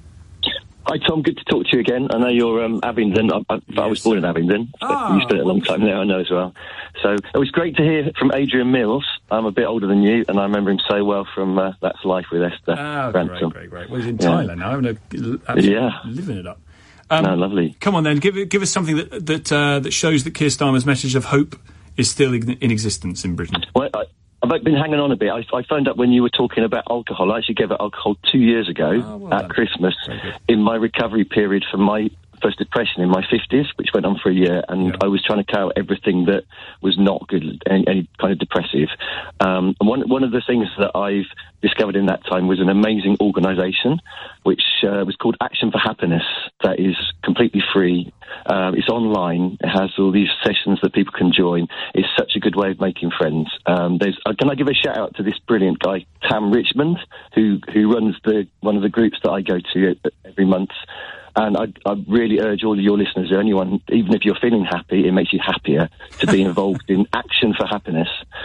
Hi, Tom. Good to talk to you again. I know you're um, Abingdon. I, I, yes. I was born in Abingdon. Ah, you spent a long time there, I know as well. So it was great to hear from Adrian Mills. I'm a bit older than you, and I remember him so well from uh, That's Life with Esther Ah, Ransom. great, great, great. Well, he's in yeah. Thailand now, having a, absolutely yeah. living it up. Um, no, lovely. Come on then, give give us something that that uh, that shows that Keir Starmer's message of hope is still in, in existence in Britain. Well, I, I've been hanging on a bit. I, I found out when you were talking about alcohol. I actually gave up alcohol two years ago oh, well at done. Christmas in my recovery period from my first depression in my fifties, which went on for a year, and yeah. I was trying to cut out everything that was not good, any, any kind of depressive. Um, and one, one of the things that I've discovered in that time was an amazing organisation, which uh, was called Action for Happiness, that is completely free. Uh, it's online. It has all these sessions that people can join. It's such a good way of making friends. Um, there's, uh, can I give a shout out to this brilliant guy, Tam Richmond, who who runs the one of the groups that I go to every month. And I, I really urge all of your listeners, anyone, even if you're feeling happy, it makes you happier to be involved in Action for Happiness.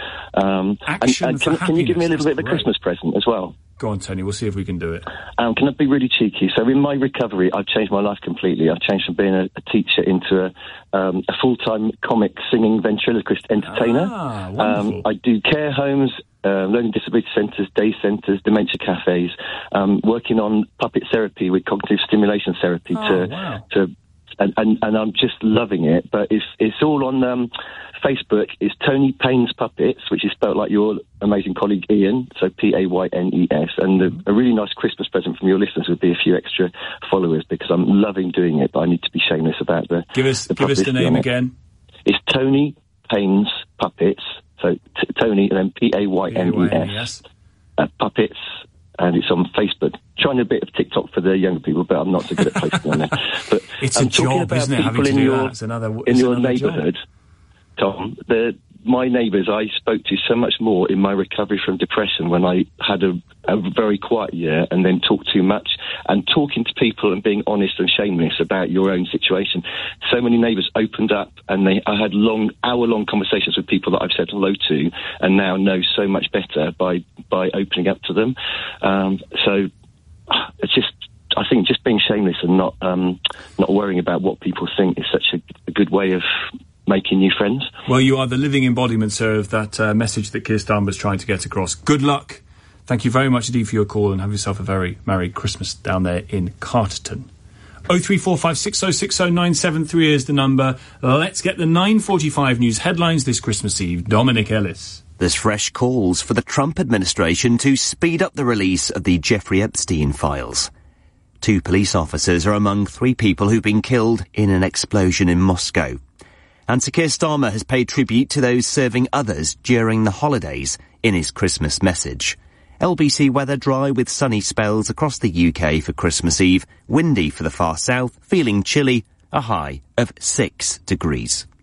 Um, Action and, and for can, Happiness. Can you give me a little bit of a great. Christmas present as well? Go on, Tony, we'll see if we can do it. Um, can I be really cheeky? So in my recovery, I've changed my life completely. I've changed from being a, a teacher into a, um, a full-time comic, singing, ventriloquist entertainer. Ah, wonderful. Um, I do care homes, Uh, learning disability centres, day centres, dementia cafes, um, working on puppet therapy with cognitive stimulation therapy oh, to, wow. to and, and, and I'm just loving it. But it's it's all on um, Facebook. It's Tony Paynes Puppets, which is spelled like your amazing colleague Ian, so P A Y N E S. And a, a really nice Christmas present from your listeners would be a few extra followers, because I'm loving doing it, but I need to be shameless about the Give us, the give us the name again. It's Tony Paynes Puppets. So t- Tony and then P A Y N E S uh, Puppets, and it's on Facebook. Trying a bit of TikTok for the younger people, but I'm not so good at posting on there. But it's I'm a job, isn't it? Having to do your, that. It's another it's in your another neighbourhood, job. Tom. The my neighbours I spoke to so much more in my recovery from depression when I had a, a very quiet year and then talked too much, and talking to people and being honest and shameless about your own situation. So many neighbours opened up, and they I had long, hour-long conversations with people that I've said hello to and now know so much better by, by opening up to them. Um, so it's just, I think just being shameless and not um, not worrying about what people think is such a, a good way of making new friends. Well, you are the living embodiment, sir, of that uh, message that Keir Starmer was trying to get across. Good luck. Thank you very much indeed for your call, and have yourself a very Merry Christmas down there in Carterton. oh three four five six oh six oh nine seven three is the number. Let's get the nine forty-five news headlines this Christmas Eve. Dominic Ellis. There's fresh calls for the Trump administration to speed up the release of the Jeffrey Epstein files. Two police officers are among three people who've been killed in an explosion in Moscow. And Sir Keir Starmer has paid tribute to those serving others during the holidays in his Christmas message. L B C weather dry with sunny spells across the U K for Christmas Eve, windy for the far south, feeling chilly, a high of six degrees.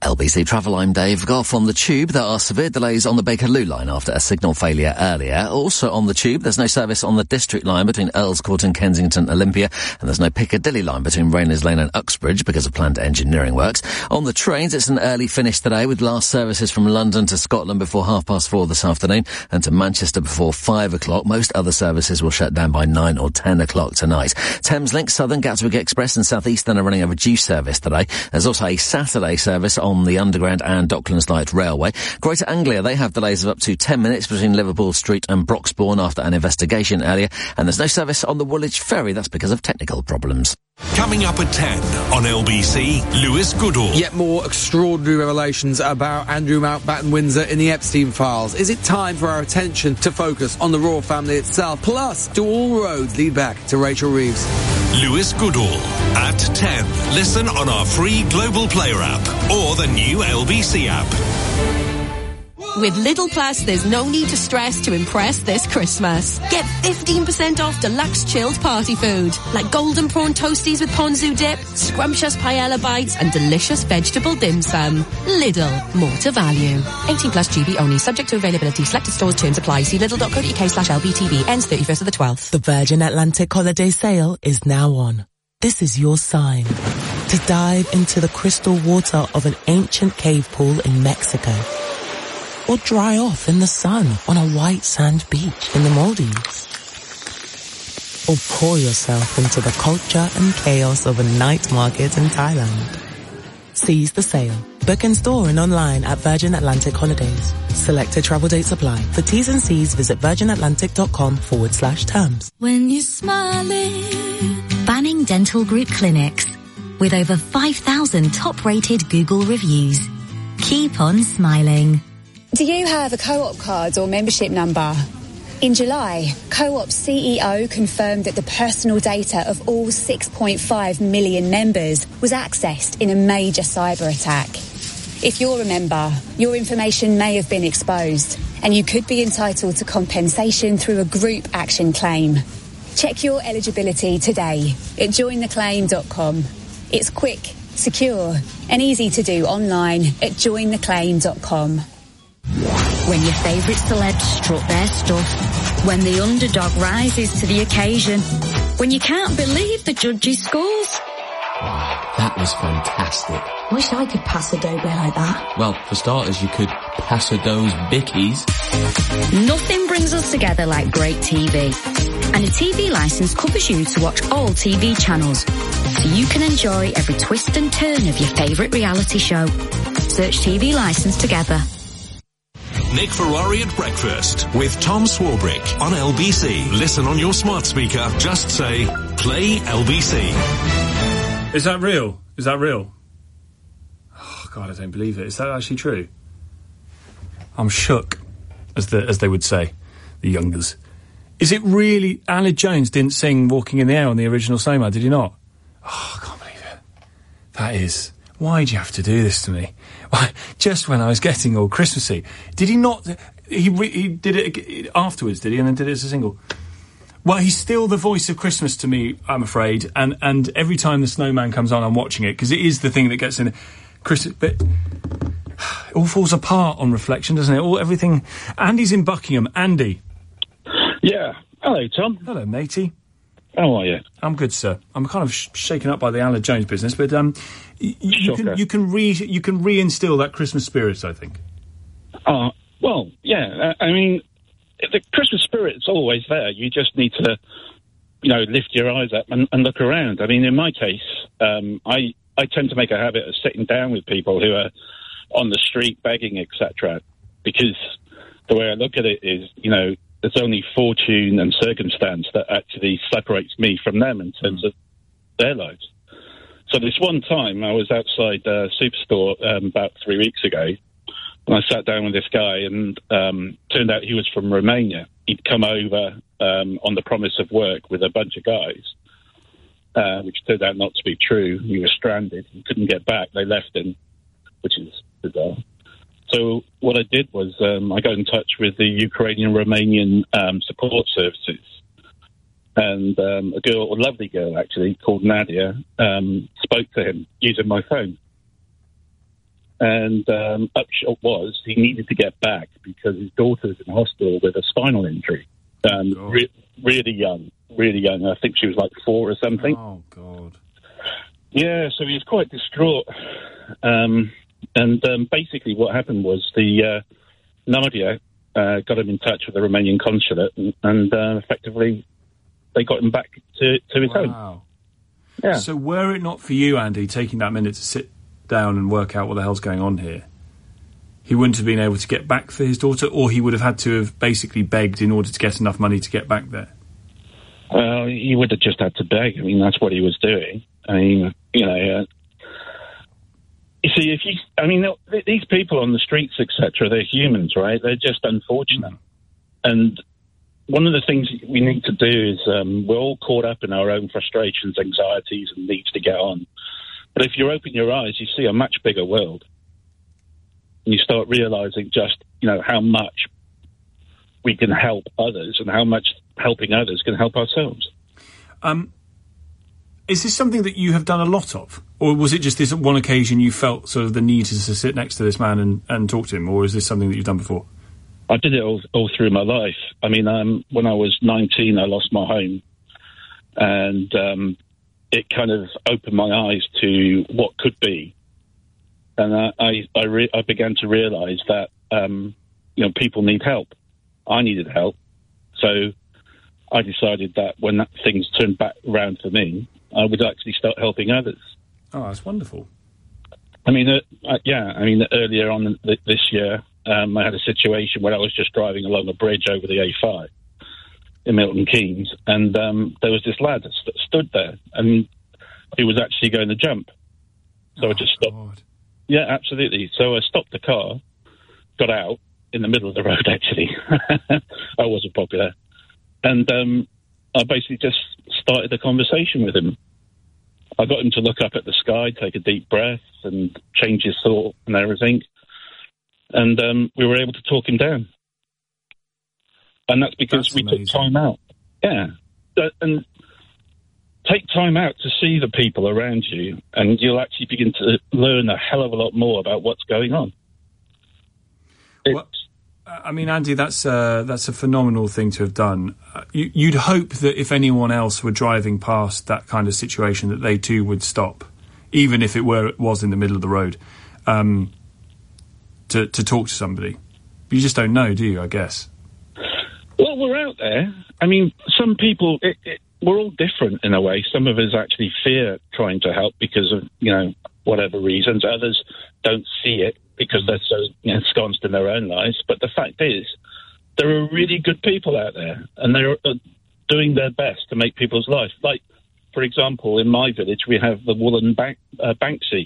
L B C Travel, I'm Dave Goff. On the Tube, there are severe delays on the Bakerloo line after a signal failure earlier. Also on the Tube, there's no service on the District line between Earls Court and Kensington Olympia, and there's no Piccadilly line between Rayners Lane and Uxbridge because of planned engineering works. On the trains, it's an early finish today with last services from London to Scotland before half past four this afternoon and to Manchester before five o'clock. Most other services will shut down by nine or ten o'clock tonight. Thameslink, Southern, Gatwick Express and South Eastern are running a reduced service today. There's also a Saturday service on the Underground and Docklands Light Railway. Greater Anglia, they have delays of up to ten minutes between Liverpool Street and Broxbourne after an investigation earlier, and there's no service on the Woolwich Ferry. That's because of technical problems. Coming up at ten on L B C, Lewis Goodall. Yet more extraordinary revelations about Andrew Mountbatten Windsor in the Epstein files. Is it time for our attention to focus on the royal family itself? Plus, do all roads lead back to Rachel Reeves? Lewis Goodall at ten. Listen on our free Global Player app or the new L B C app. With Lidl Plus, there's no need to stress to impress this Christmas. Get fifteen percent off deluxe chilled party food, like golden prawn toasties with ponzu dip, scrumptious paella bites, and delicious vegetable dim sum. Lidl, more to value. eighteen plus G B only, subject to availability. Selected stores, terms apply. See lidl.co.uk slash LBTV. Ends thirty-first of the twelfth. The Virgin Atlantic holiday sale is now on. This is your sign to dive into the crystal water of an ancient cave pool in Mexico. Or dry off in the sun on a white sand beach in the Maldives. Or pour yourself into the culture and chaos of a night market in Thailand. Seize the sale. Book in store and online at Virgin Atlantic Holidays. Selected travel dates apply. For T's and C's, visit virginatlantic.com forward slash terms. When you're smiling. Banning Dental Group clinics. With over five thousand top-rated Google reviews. Keep on smiling. Do you have a Co-op card or membership number? In July, Co-op's C E O confirmed that the personal data of all six point five million members was accessed in a major cyber attack. If you're a member, your information may have been exposed, and you could be entitled to compensation through a group action claim. Check your eligibility today at join the claim dot com. It's quick, secure, and easy to do online at join the claim dot com. When your favourite celebs strut their stuff. When the underdog rises to the occasion. When you can't believe the judges' scores. Wow, that was fantastic. Wish I could pass a dough like that. Well, for starters, you could pass a those bickies. Nothing brings us together like great T V. And a T V licence covers you to watch all T V channels. So you can enjoy every twist and turn of your favourite reality show. Search T V licence together. Nick Ferrari at breakfast with Tom Swarbrick on L B C. Listen on your smart speaker. Just say, play L B C. Is that real? Is that real? Oh, God, I don't believe it. Is that actually true? I'm shook, as the as they would say, the youngers. Is it really... Aled Jones didn't sing Walking in the Air on the original Snowman, did he not? Oh, I can't believe it. That is... Why'd you have to do this to me? Why, just when I was getting all Christmassy. Did he not... He re, he did it afterwards, did he? And then did it as a single? Well, he's still the voice of Christmas to me, I'm afraid. And and every time the Snowman comes on, I'm watching it, because it is the thing that gets in... Christmas, but... It all falls apart on reflection, doesn't it? All everything... Andy's in Buckingham. Andy. Yeah. Hello, Tom. Hello, matey. How are you? I'm good, sir. I'm kind of sh- shaken up by the Aled Jones business, but um, y- you can you can re you can reinstill that Christmas spirit, I think. Uh, well, yeah. I mean, the Christmas spirit's always there. You just need to, you know, lift your eyes up and, and look around. I mean, in my case, um, I I tend to make a habit of sitting down with people who are on the street begging, et cetera. Because the way I look at it is, you know, there's only fortune and circumstance that actually separates me from them in terms of their lives. So this one time I was outside a superstore um, about three weeks ago, and I sat down with this guy, and um, turned out he was from Romania. He'd come over um, on the promise of work with a bunch of guys, uh, which turned out not to be true. He was stranded. He couldn't get back. They left him, which is bizarre. So what I did was um, I got in touch with the Ukrainian-Romanian um, support services, and um, a girl, a lovely girl actually, called Nadia, um, spoke to him using my phone. And um, upshot was he needed to get back because his daughter was in hospital with a spinal injury. Um, oh. re- really young, really young. I think she was like four or something. Oh, God. Yeah, so he was quite distraught. Um, and um, basically what happened was the uh, Nadia uh, got him in touch with the Romanian consulate and, and uh, effectively they got him back to, to his wow. home. Yeah. So were it not for you, Andy, taking that minute to sit down and work out what the hell's going on here, he wouldn't have been able to get back for his daughter, or he would have had to have basically begged in order to get enough money to get back there? Uh, he would have just had to beg. I mean, that's what he was doing. I mean, you know, uh, you see, if you, I mean, these people on the streets, et cetera, they're humans, right? They're just unfortunate. Mm. And one of the things we need to do is um, we're all caught up in our own frustrations, anxieties, and needs to get on. But if you open your eyes, you see a much bigger world. And you start realising just, you know, how much we can help others and how much helping others can help ourselves. Um, is this something that you have done a lot of? Or was it just this one occasion you felt sort of the need to sit next to this man and, and talk to him? Or is this something that you've done before? I did it all, all through my life. I mean, um, when I was nineteen, I lost my home. And um, it kind of opened my eyes to what could be. And I I, I, re- I began to realise that, um, you know, people need help. I needed help. So I decided that when that things turned back around for me, I would actually start helping others. Oh, that's wonderful. I mean, uh, uh, yeah, I mean, earlier on th- this year, um, I had a situation where I was just driving along a bridge over the A five in Milton Keynes, and um, there was this lad that st- stood there, and he was actually going to jump. So oh, I just stopped. God. Yeah, absolutely. So I stopped the car, got out in the middle of the road, actually. I wasn't popular. And um, I basically just started a conversation with him. I got him to look up at the sky, take a deep breath, and change his thought and everything. And um, we were able to talk him down. And that's because that's we amazing. took time out. Yeah. And take time out to see the people around you, and you'll actually begin to learn a hell of a lot more about what's going on. It's, well, I mean, Andy, that's uh, that's a phenomenal thing to have done. Uh, you, you'd hope that if anyone else were driving past that kind of situation, that they too would stop, even if it were it was in the middle of the road, um, to to talk to somebody. But you just don't know, do you? I guess. Well, we're out there. I mean, some people. It, it, we're all different in a way. Some of us actually fear trying to help because of, you know, whatever reasons. Others don't see it because they're so, you know, ensconced in their own lives. But the fact is, there are really good people out there, and they're uh, doing their best to make people's life. Like, for example, in my village, we have the Woolen bank, uh, Banksy.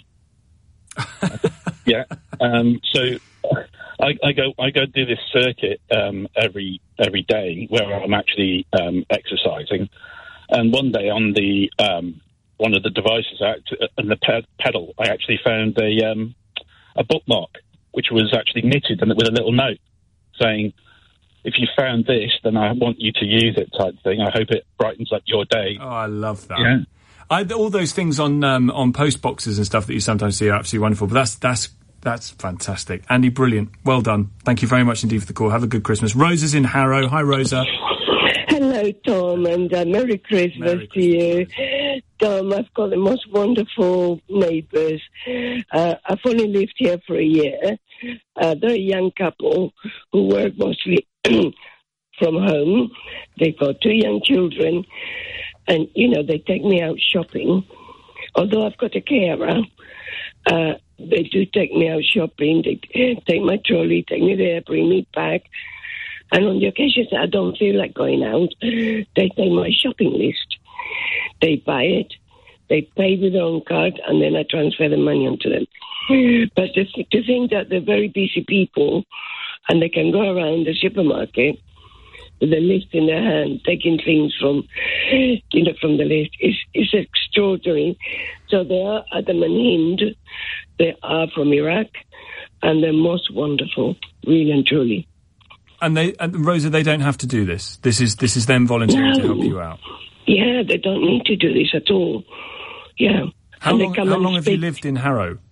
yeah. Um, so I, I go I go do this circuit um, every every day where I'm actually um, exercising. And one day on the um, one of the devices and the ped- pedal, I actually found a um, a bookmark, which was actually knitted and with a little note saying, "If you found this, then I want you to use it," type thing. I hope it brightens up your day. Oh, I love that. Yeah. I, all those things on um, on post boxes and stuff that you sometimes see are absolutely wonderful. But that's that's that's fantastic, Andy. Brilliant. Well done. Thank you very much indeed for the call. Have a good Christmas. Rosa's in Harrow. Hi, Rosa. Hello, Tom, and uh, Merry Christmas Merry to you. Tom, I've got the most wonderful neighbours. Uh, I've only lived here for a year. Uh, they're a young couple who work mostly from home. They've got two young children, and, you know, they take me out shopping. Although I've got a carer, uh, they do take me out shopping. They take my trolley, take me there, bring me back. And on the occasions that I don't feel like going out, they take my shopping list. They buy it, they pay with their own card, and then I transfer the money onto them. But to, to think that they're very busy people and they can go around the supermarket with a list in their hand, taking things from, you know, from the list, is is extraordinary. So they are Adam and Hind. They are from Iraq, and they're most wonderful, really and truly. And they, and Rosa, they don't have to do this. This is this is them volunteering no. to help you out. Yeah, they don't need to do this at all. Yeah. How and long, they come how and long have speak. you lived in Harrow?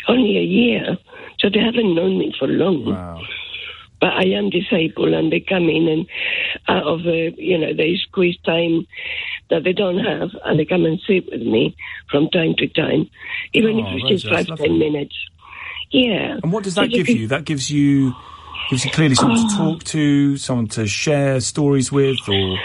only a year, so they haven't known me for long. Wow. But I am disabled, and they come in and out of the, you know, they squeeze time that they don't have, and they come and sit with me from time to time, even Oh, if it's Rosa, just that's five, lovely. ten minutes. Yeah. And what does that So give can- you? That gives you gives you clearly someone to Oh. talk to, someone to share stories with, or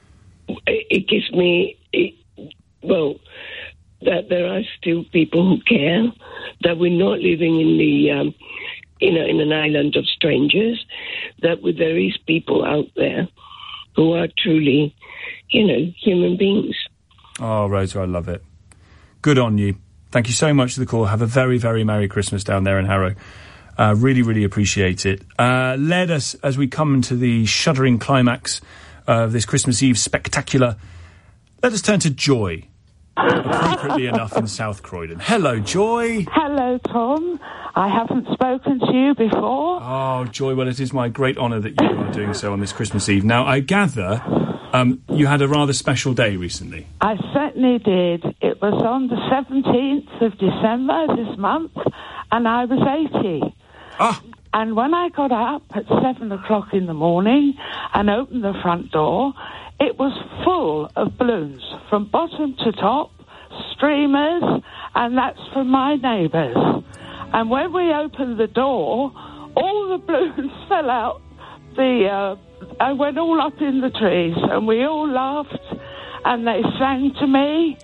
It, it gives me, it, well, that there are still people who care, that we're not living in the, um, you know, in an island of strangers, that there is people out there who are truly, you know, human beings. oh, Rosa, I love it. Good on you. Thank you so much for the call. Have a very, very Merry Christmas down there in Harrow. Uh, really, really appreciate it. Uh, led us as we come into the shuddering climax of this Christmas Eve spectacular. Let us turn to Joy, appropriately enough in South Croydon. Hello, Joy. Hello, Tom. I haven't spoken to you before. Oh, Joy, well, it is my great honour that you are doing so on this Christmas Eve. Now, I gather um, you had a rather special day recently. I certainly did. It was on the seventeenth of December this month, and I was eighty. Ah. And when I got up at seven o'clock in the morning and opened the front door, it was full of balloons from bottom to top, streamers, and that's from my neighbours. And when we opened the door, all the balloons fell out the, uh, and went all up in the trees, and we all laughed, and they sang to me.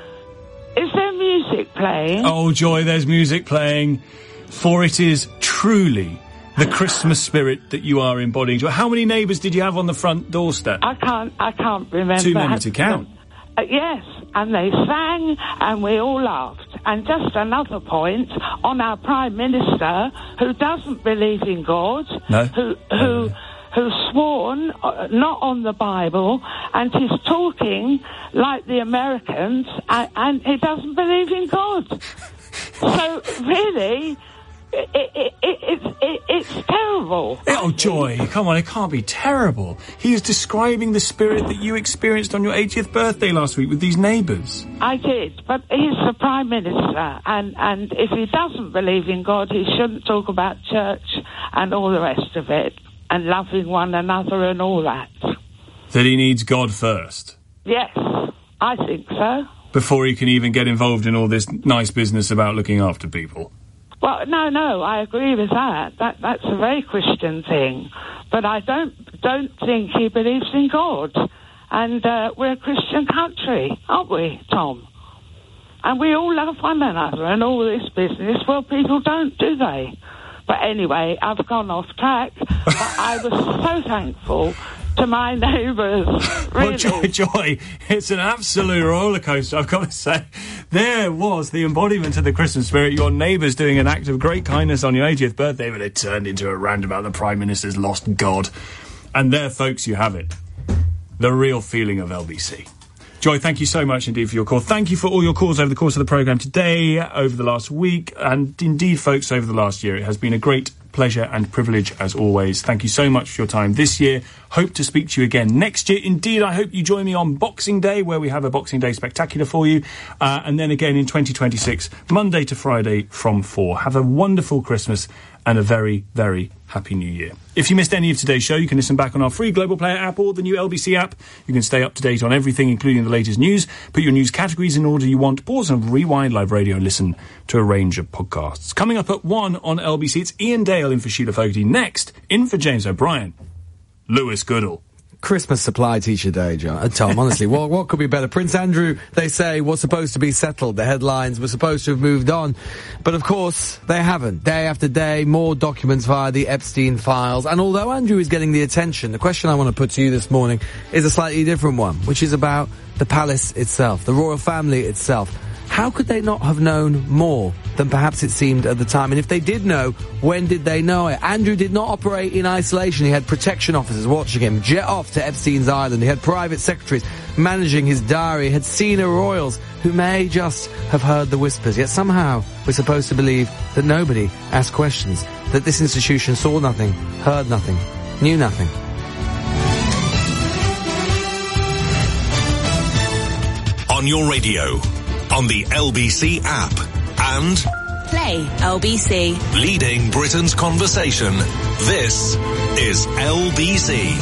Is there music playing? Oh, Joy, there's music playing, for it is truly the Christmas spirit that you are embodying. Joy, how many neighbours did you have on the front doorstep? I can't, I can't remember. Too many to count. Uh, yes, and they sang, and we all laughed. And just another point on our Prime Minister, who doesn't believe in God, No. who who who's sworn uh, not on the Bible, and he's talking like the Americans, and, and he doesn't believe in God. So really, it, it, it, it, it, it's terrible. Oh, Joy, come on, it can't be terrible. He is describing the spirit that you experienced on your eightieth birthday last week with these neighbours. I did, but he's the Prime Minister, and, and if he doesn't believe in God, he shouldn't talk about church and all the rest of it, and loving one another and all that. That he needs God first, Yes, I think so. before he can even get involved in all this nice business about looking after people. Well, no, no, I agree with that. That that's a very Christian thing, but I don't don't think he believes in God. And uh, we're a Christian country, aren't we, Tom? And we all love one another and all this business. Well, people don't, do they? But anyway, I've gone off track. But I was so thankful to my neighbours. Really. Well, Joy, Joy, it's an absolute rollercoaster, I've got to say. There was the embodiment of the Christmas spirit, your neighbours doing an act of great kindness on your eightieth birthday, but it turned into a rant about the Prime Minister's lost God. And there, folks, you have it. The real feeling of L B C. Joy, thank you so much indeed for your call. Thank you for all your calls over the course of the programme today, over the last week, and indeed, folks, over the last year. It has been a great pleasure and privilege as always. Thank you so much for your time this year. Hope to speak to you again next year. Indeed, I hope you join me on Boxing Day, where we have a Boxing Day spectacular for you. Uh, and then again in twenty twenty-six, Monday to Friday from four. Have a wonderful Christmas and a very, very happy New Year. If you missed any of today's show, you can listen back on our free Global Player app or the new L B C app. You can stay up to date on everything, including the latest news. Put your news categories in order you want. Pause and rewind live radio and listen to a range of podcasts. Coming up at one on L B C, it's Ian Dale in for Sheila Fogarty. Next, in for James O'Brien, Lewis Goodall. Christmas supply teacher day, John. Uh, Tom, honestly, what, what could be better? Prince Andrew, they say, was supposed to be settled. The headlines were supposed to have moved on. But of course, they haven't. Day after day, more documents via the Epstein files. And although Andrew is getting the attention, the question I want to put to you this morning is a slightly different one, which is about the palace itself, the royal family itself. How could they not have known more than perhaps it seemed at the time? And if they did know, when did they know it? Andrew did not operate in isolation. He had protection officers watching him, jet off to Epstein's Island. He had private secretaries managing his diary. He had senior royals who may just have heard the whispers. Yet somehow we're supposed to believe that nobody asked questions, that this institution saw nothing, heard nothing, knew nothing. On your radio, on the L B C app, and Play Hey, L B C. Leading Britain's conversation. This is L B C.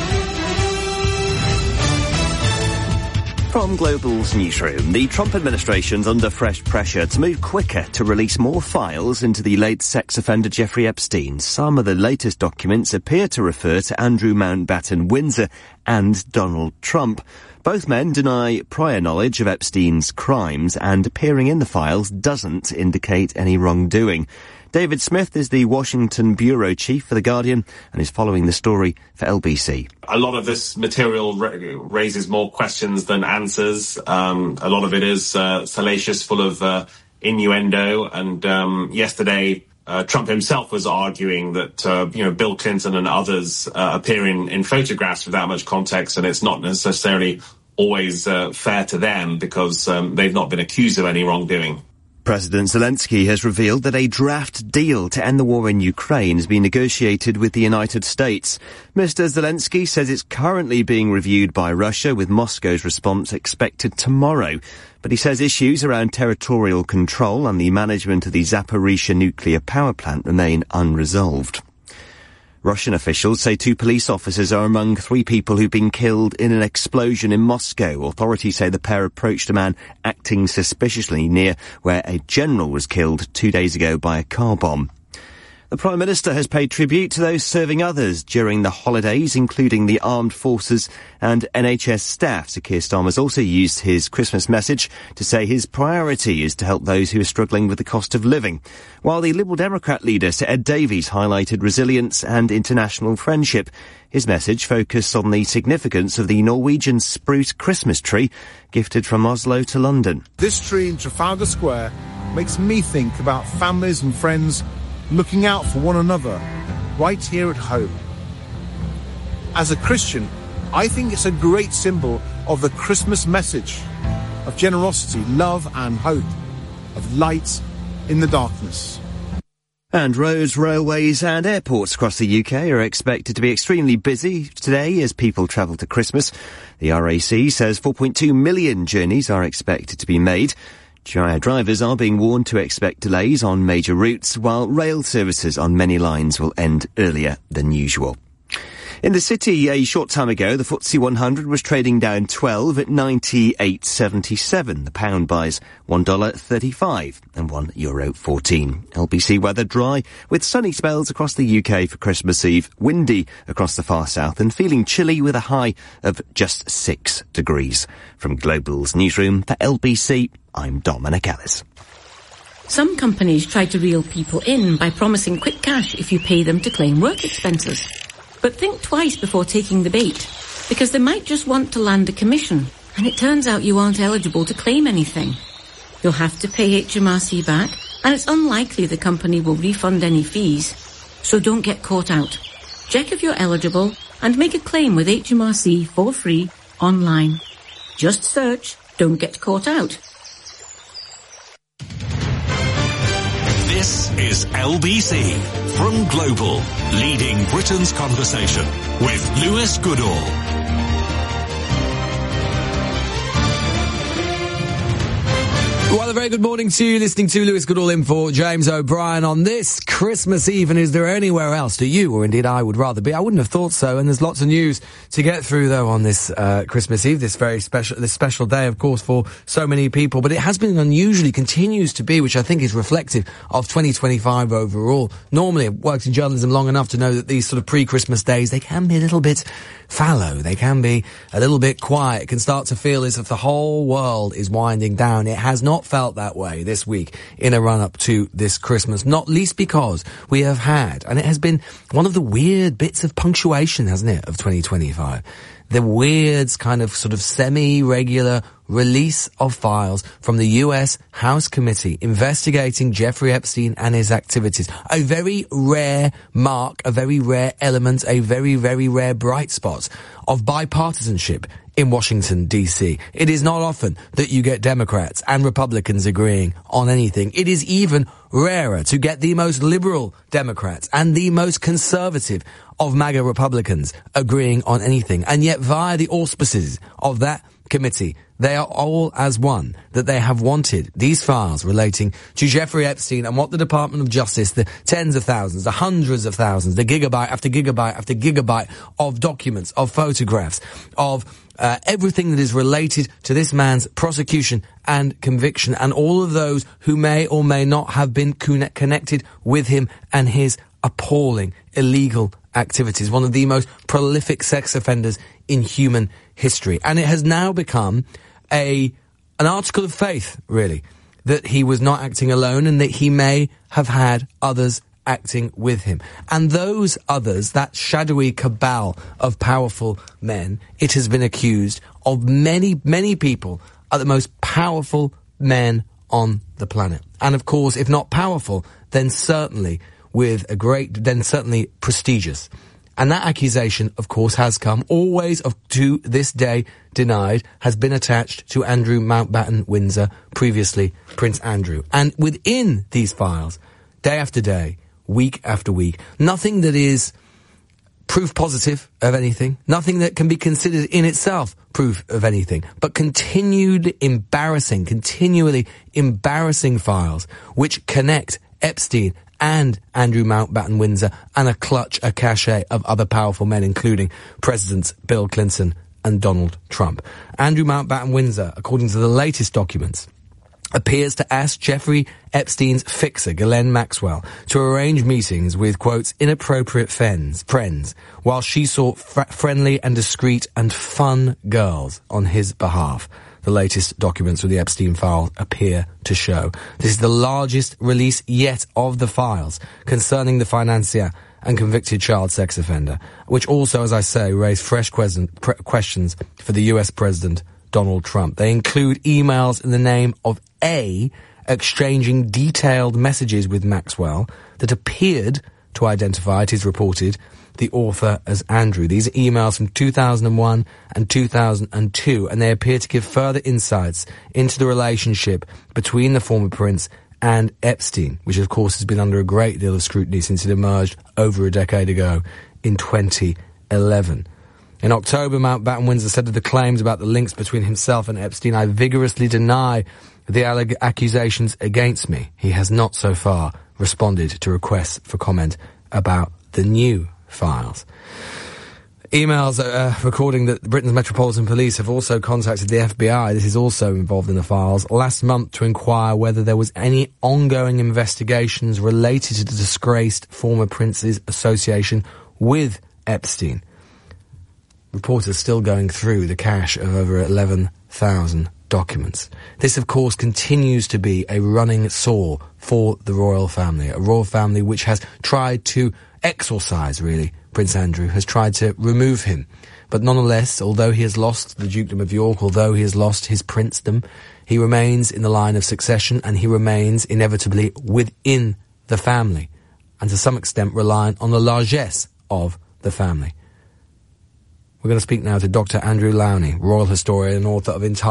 From Global's newsroom, the Trump administration's under fresh pressure to move quicker to release more files into the late sex offender Jeffrey Epstein. Some of the latest documents appear to refer to Andrew Mountbatten Windsor and Donald Trump. Both men deny prior knowledge of Epstein's crimes, and appearing in the files doesn't indicate any wrongdoing. David Smith is the Washington bureau chief for The Guardian and is following the story for L B C. A lot of this material ra- raises more questions than answers. Um, a lot of it is uh, salacious, full of uh, innuendo. And um, yesterday, uh, Trump himself was arguing that, uh, you know, Bill Clinton and others uh, appear in, in photographs without much context, and it's not necessarily always uh, fair to them because um, they've not been accused of any wrongdoing. President Zelensky has revealed that a draft deal to end the war in Ukraine has been negotiated with the United States. Mister Zelensky says it's currently being reviewed by Russia, with Moscow's response expected tomorrow. But he says issues around territorial control and the management of the Zaporizhzhia nuclear power plant remain unresolved. Russian officials say two police officers are among three people who've been killed in an explosion in Moscow. Authorities say the pair approached a man acting suspiciously near where a general was killed two days ago by a car bomb. The Prime Minister has paid tribute to those serving others during the holidays, including the armed forces and N H S staff. Sir Keir Starmer's also used his Christmas message to say his priority is to help those who are struggling with the cost of living. While the Liberal Democrat leader, Sir Ed Davies, highlighted resilience and international friendship, his message focused on the significance of the Norwegian spruce Christmas tree gifted from Oslo to London. This tree in Trafalgar Square makes me think about families and friends looking out for one another right here at home. As a Christian, I think it's a great symbol of the Christmas message of generosity, love and hope, of light in the darkness. And roads, railways and airports across the U K are expected to be extremely busy today as people travel to Christmas. The R A C says four point two million journeys are expected to be made. Drivers are being warned to expect delays on major routes, while rail services on many lines will end earlier than usual. In the city a short time ago, the F T S E one hundred was trading down twelve at ninety-eight seventy-seven. The pound buys one dollar thirty-five and one euro fourteen. L B C weather dry, with sunny spells across the U K for Christmas Eve, windy across the far south and feeling chilly with a high of just six degrees. From Global's newsroom for L B C, I'm Dominic Ellis. Some companies try to reel people in by promising quick cash if you pay them to claim work expenses. But think twice before taking the bait, because they might just want to land a commission, and it turns out you aren't eligible to claim anything. You'll have to pay H M R C back, and it's unlikely the company will refund any fees. So don't get caught out. Check if you're eligible and make a claim with H M R C for free online. Just search "Don't Get Caught Out." This is L B C from Global, leading Britain's conversation with Lewis Goodall. Well, a very good morning to you, listening to Lewis Goodall in for James O'Brien on this Christmas Eve. And is there anywhere else that you, or indeed I, would rather be? I wouldn't have thought so. And there's lots of news to get through, though, on this uh, Christmas Eve, this very special, this special day, of course, for so many people. But it has been unusually, continues to be, which I think is reflective of twenty twenty-five overall. Normally, I've worked in journalism long enough to know that these sort of pre-Christmas days, they can be a little bit fallow. They can be a little bit quiet. It can start to feel as if the whole world is winding down. It has not felt that way this week in a run-up to this Christmas, not least because we have had, and it has been one of the weird bits of punctuation, hasn't it, of twenty twenty-five. The weird kind of sort of semi-regular release of files from the U S House Committee investigating Jeffrey Epstein and his activities. A very rare mark, a very rare element, a very, very rare bright spot of bipartisanship in Washington, D C. It is not often that you get Democrats and Republicans agreeing on anything. It is even rarer to get the most liberal Democrats and the most conservative of MAGA Republicans agreeing on anything. And yet, via the auspices of that committee, they are all as one, that they have wanted these files relating to Jeffrey Epstein and what the Department of Justice, the tens of thousands, the hundreds of thousands, the gigabyte after gigabyte after gigabyte of documents, of photographs, of uh, everything that is related to this man's prosecution and conviction, and all of those who may or may not have been connected with him and his appalling illegal activities, one of the most prolific sex offenders in human history. And it has now become a an article of faith, really, that he was not acting alone and that he may have had others acting with him. And those others, that shadowy cabal of powerful men, it has been accused of many, many people are the most powerful men on the planet. And of course, if not powerful, then certainly with a great, then certainly prestigious. And that accusation, of course, has come, always of, to this day denied, has been attached to Andrew Mountbatten Windsor, previously Prince Andrew. And within these files, day after day, week after week, nothing that is proof positive of anything, nothing that can be considered in itself proof of anything, but continued embarrassing, continually embarrassing files which connect Epstein and Andrew Mountbatten Windsor and a clutch, a cachet of other powerful men, including Presidents Bill Clinton and Donald Trump. Andrew Mountbatten Windsor, according to the latest documents, appears to ask Jeffrey Epstein's fixer, Ghislaine Maxwell, to arrange meetings with, quotes, inappropriate friends, friends, while she sought fr- friendly and discreet and fun girls on his behalf. The latest documents with the Epstein file appear to show. This is the largest release yet of the files concerning the financier and convicted child sex offender, which also, as I say, raise fresh question, pre- questions for the U S President Donald Trump. They include emails in the name of A, exchanging detailed messages with Maxwell that appeared to identify, it is reported, the author as Andrew. These are emails from two thousand one and two thousand two, and they appear to give further insights into the relationship between the former prince and Epstein, which of course has been under a great deal of scrutiny since it emerged over a decade ago in twenty eleven. In October, Mountbatten Windsor said of the claims about the links between himself and Epstein, "I vigorously deny the alleg- accusations against me." He has not so far responded to requests for comment about the new files. Emails uh, recording that Britain's Metropolitan Police have also contacted the F B I, this is also involved in the files, last month to inquire whether there was any ongoing investigations related to the disgraced former prince's association with Epstein. Reporters still going through the cache of over eleven thousand documents. This, of course, continues to be a running sore for the royal family, a royal family which has tried to exorcise, really, Prince Andrew, has tried to remove him. But nonetheless, although he has lost the Dukedom of York, although he has lost his princedom, he remains in the line of succession and he remains inevitably within the family, and to some extent reliant on the largesse of the family. We're going to speak now to Doctor Andrew Lownie, royal historian and author of entire